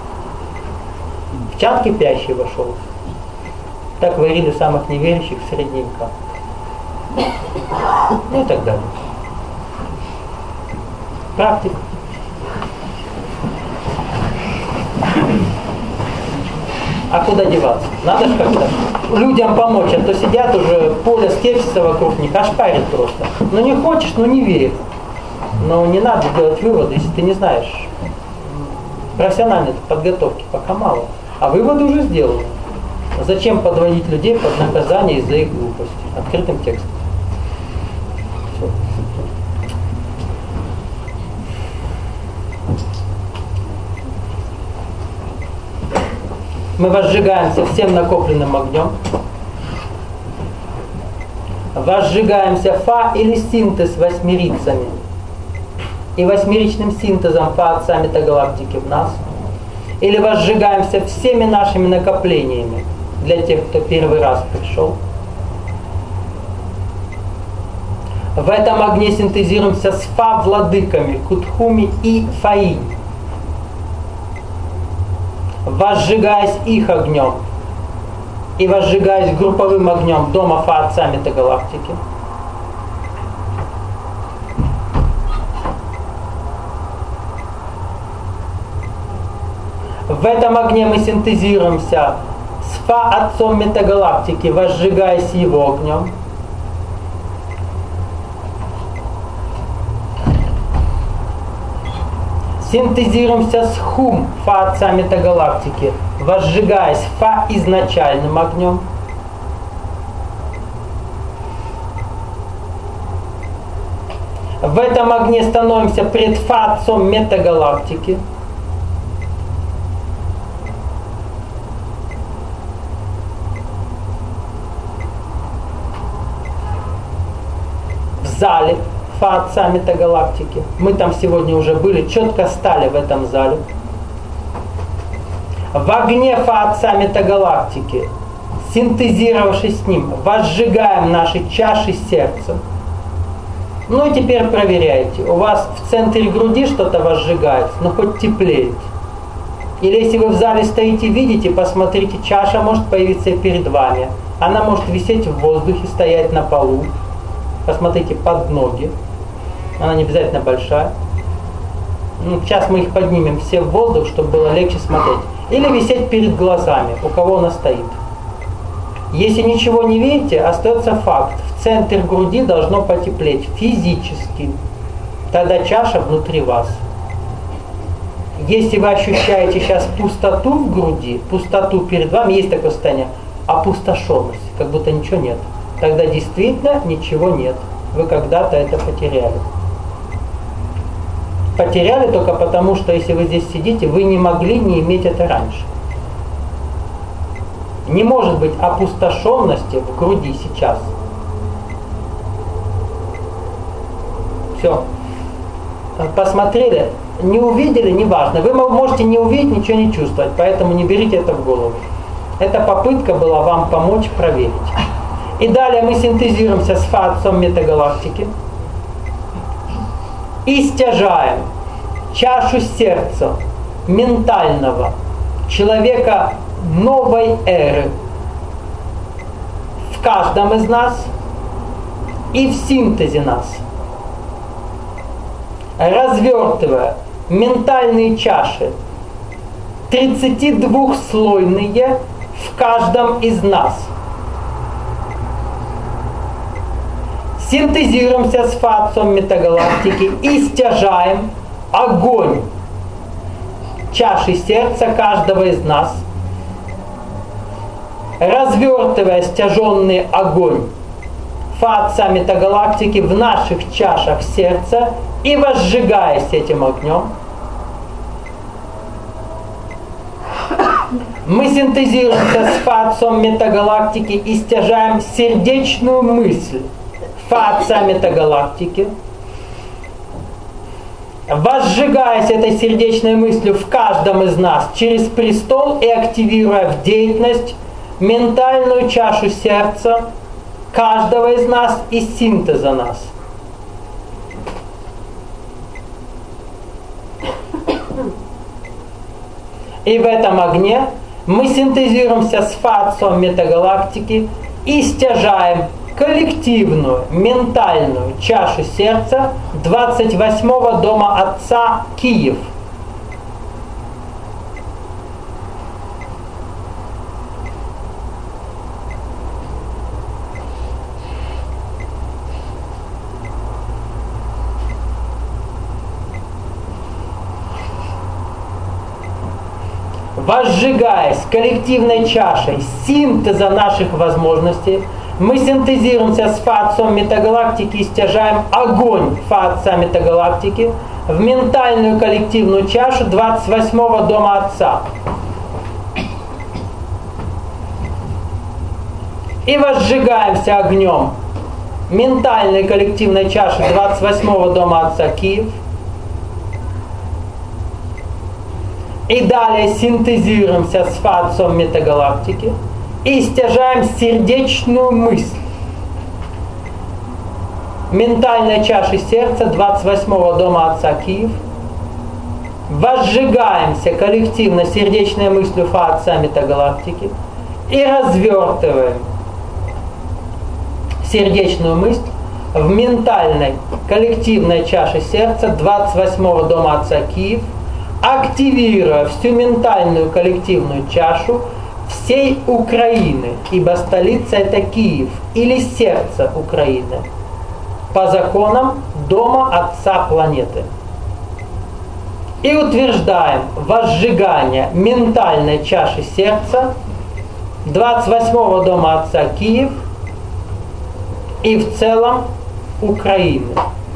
В чан кипящий вошел. Так варили самых неверующих в средние века. Ну и так далее. Практика. А куда деваться? Надо же как-то людям помочь, а то сидят уже поле скепсиса вокруг них, ошпарит просто. Ну не хочешь, ну не верь. Но не надо делать выводы, если ты не знаешь. Профессиональной подготовки пока мало. А выводы уже сделаны. Зачем подводить людей под наказание из-за их глупости? Открытым текстом. Все. Мы возжигаемся всем накопленным огнем. Возжигаемся фа или синтез восьмерицами. И восьмеричным синтезом фа отца метагалактики в нас. Или возжигаемся всеми нашими накоплениями для тех, кто первый раз пришел. В этом огне синтезируемся с фа-владыками, кутхуми и фаи, возжигаясь их огнем и возжигаясь групповым огнем дома фа отца метагалактики. В этом огне мы синтезируемся с фа отцом метагалактики, возжигаясь его огнем. Синтезируемся с хум фа отца метагалактики, возжигаясь фа изначальным огнем. В этом огне становимся пред фа отцом метагалактики. В зале фа отца метагалактики. Мы там сегодня уже были, четко стали в этом зале. В огне фа отца метагалактики, синтезировавшись с ним, возжигаем наши чаши сердца. Ну и теперь проверяйте. У вас в центре груди что-то возжигается, но хоть теплеет. Или если вы в зале стоите, видите, посмотрите, чаша может появиться перед вами. Она может висеть в воздухе, стоять на полу. Посмотрите под ноги. Она не обязательно большая. Ну, сейчас мы их поднимем все в воздух, чтобы было легче смотреть. Или висеть перед глазами, у кого она стоит. Если ничего не видите, остается факт. В центре груди должно потеплеть физически. Тогда чаша внутри вас. Если вы ощущаете сейчас пустоту в груди, пустоту перед вами, есть такое состояние, опустошенность, как будто ничего нет. Тогда действительно ничего нет. Вы когда-то это потеряли. Потеряли только потому, что если вы здесь сидите, вы не могли не иметь это раньше. Не может быть опустошенности в груди сейчас. Все. Посмотрели, не увидели, неважно. Вы можете не увидеть, ничего не чувствовать, поэтому не берите это в голову. Эта попытка была вам помочь проверить. И далее мы синтезируемся с фа отцом метагалактики и стяжаем чашу сердца ментального человека новой эры в каждом из нас и в синтезе нас, развертывая ментальные чаши 32-слойные в каждом из нас. Синтезируемся с фа отцом метагалактики и стяжаем огонь чаши сердца каждого из нас, развертывая стяженный огонь фа отца метагалактики в наших чашах сердца и возжигаясь этим огнем, Мы синтезируемся с Фа отцом метагалактики и стяжаем сердечную мысль Фа отца метагалактики, возжигаясь этой сердечной мыслью в каждом из нас через престол и активируя в деятельность ментальную чашу сердца каждого из нас и синтеза нас. И в этом огне мы синтезируемся с Фа отцом метагалактики и стяжаем коллективную ментальную чашу сердца 28-го дома Отца Киев. Возжигаясь коллективной чашей синтеза наших возможностей, мы синтезируемся с Фа отцом метагалактики и стяжаем огонь Фа отца метагалактики в ментальную коллективную чашу 28-го дома Отца. И возжигаемся огнем ментальной коллективной чаши 28-го дома Отца Киев. И далее синтезируемся с Фа отцом метагалактики и стяжаем сердечную мысль ментальной чаши сердца 28-го дома Отца Киев. Возжигаемся коллективно сердечной мыслью Фа отца метагалактики и развертываем сердечную мысль в ментальной коллективной чаше сердца 28-го дома Отца Киев, активируя всю ментальную коллективную чашу всей Украины, ибо столица это Киев, или сердце Украины, по законам дома Отца планеты. И утверждаем возжигание ментальной чаши сердца 28-го дома Отца Киев и в целом Украины.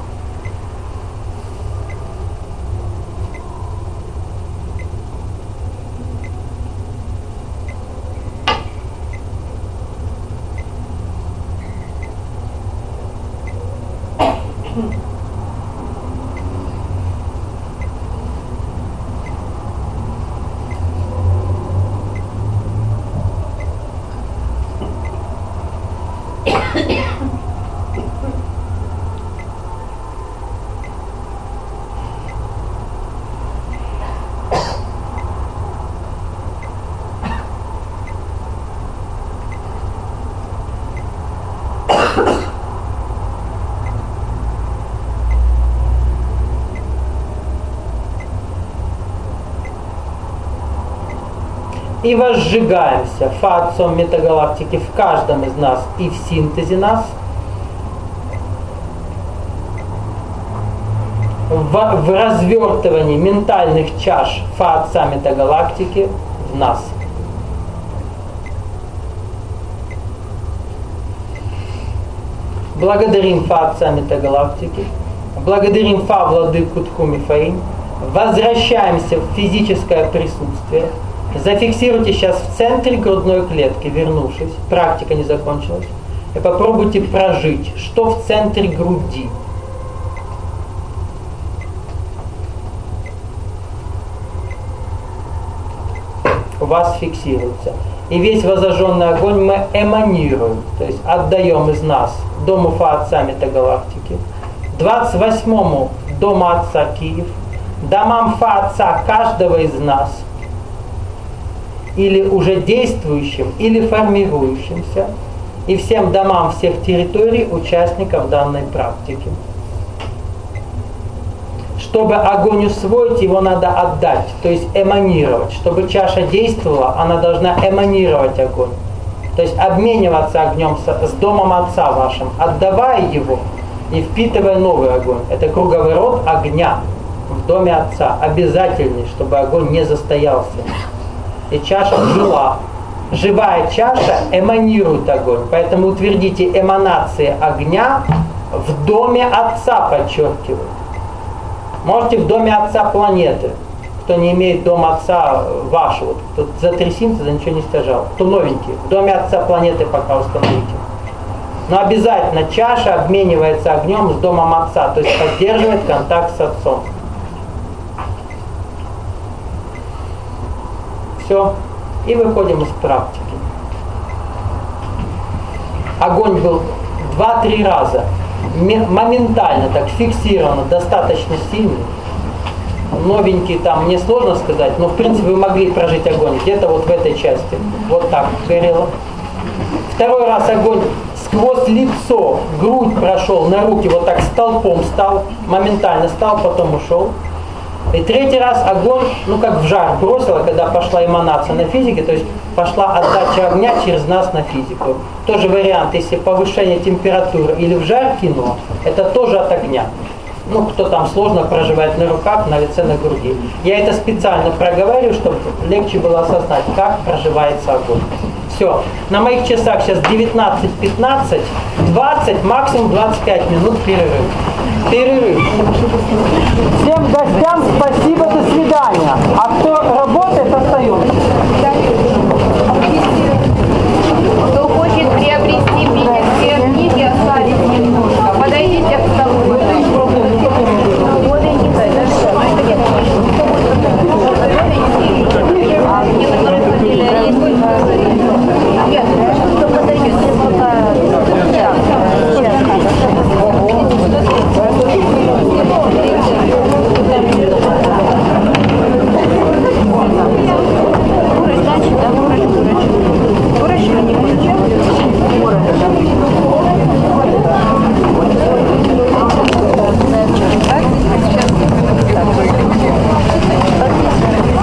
И возжигаемся Фа отцом метагалактики в каждом из нас и в синтезе нас, в развертывании ментальных чаш Фа отца метагалактики в нас. Благодарим Фа отца метагалактики, благодарим Фа владыку Тху-Мифаим, возвращаемся в физическое присутствие. Зафиксируйте сейчас в центре грудной клетки, вернувшись, практика не закончилась, и попробуйте прожить, что в центре груди. У вас фиксируется. И весь возожженный огонь мы эманируем, то есть отдаем из нас дому Фа отца метагалактики, 28-му дома Отца Киев, домам Фа отца каждого из нас, или уже действующим, или формирующимся, и всем домам всех территорий участников данной практики. Чтобы огонь усвоить, его надо отдать, то есть эманировать. Чтобы чаша действовала, она должна эманировать огонь. То есть обмениваться огнем с домом Отца вашим, отдавая его и впитывая новый огонь. Это круговорот огня в доме Отца. Обязательный, чтобы огонь не застоялся. И чаша жила. Живая чаша эманирует огонь. Поэтому утвердите эманации огня в доме Отца, подчеркиваю. Можете в доме Отца планеты. кто не имеет дом отца ваш, вот, кто за трясинцы, за ничего не стяжал, кто новенький, в доме отца планеты пока установите. Но обязательно чаша обменивается огнем с домом отца, то есть поддерживает контакт с отцом. Все. И выходим из практики. Огонь был 2-3 раза. Моментально, так фиксированно, достаточно сильный. Новенький там, мне сложно сказать, но в принципе вы могли прожить огонь где-то вот в этой части. Вот так горело. Второй раз огонь сквозь лицо, грудь прошел, на руки вот так столпом стал, моментально стал, потом ушел. И третий раз огонь, ну как в жар бросило, когда пошла эманация на физике, то есть пошла отдача огня через нас на физику. Тоже вариант, если повышение температуры или в жар кино, это тоже от огня. Ну, кто там сложно проживает на руках, на лице, на груди. Я это специально проговариваю, чтобы легче было осознать, как проживается огонь. Все. На моих часах сейчас 19:15, 20, максимум 25 минут перерыв. Перерыв. Всем гостям спасибо, до свидания. А кто работает, остается. Кто хочет приобрести билет.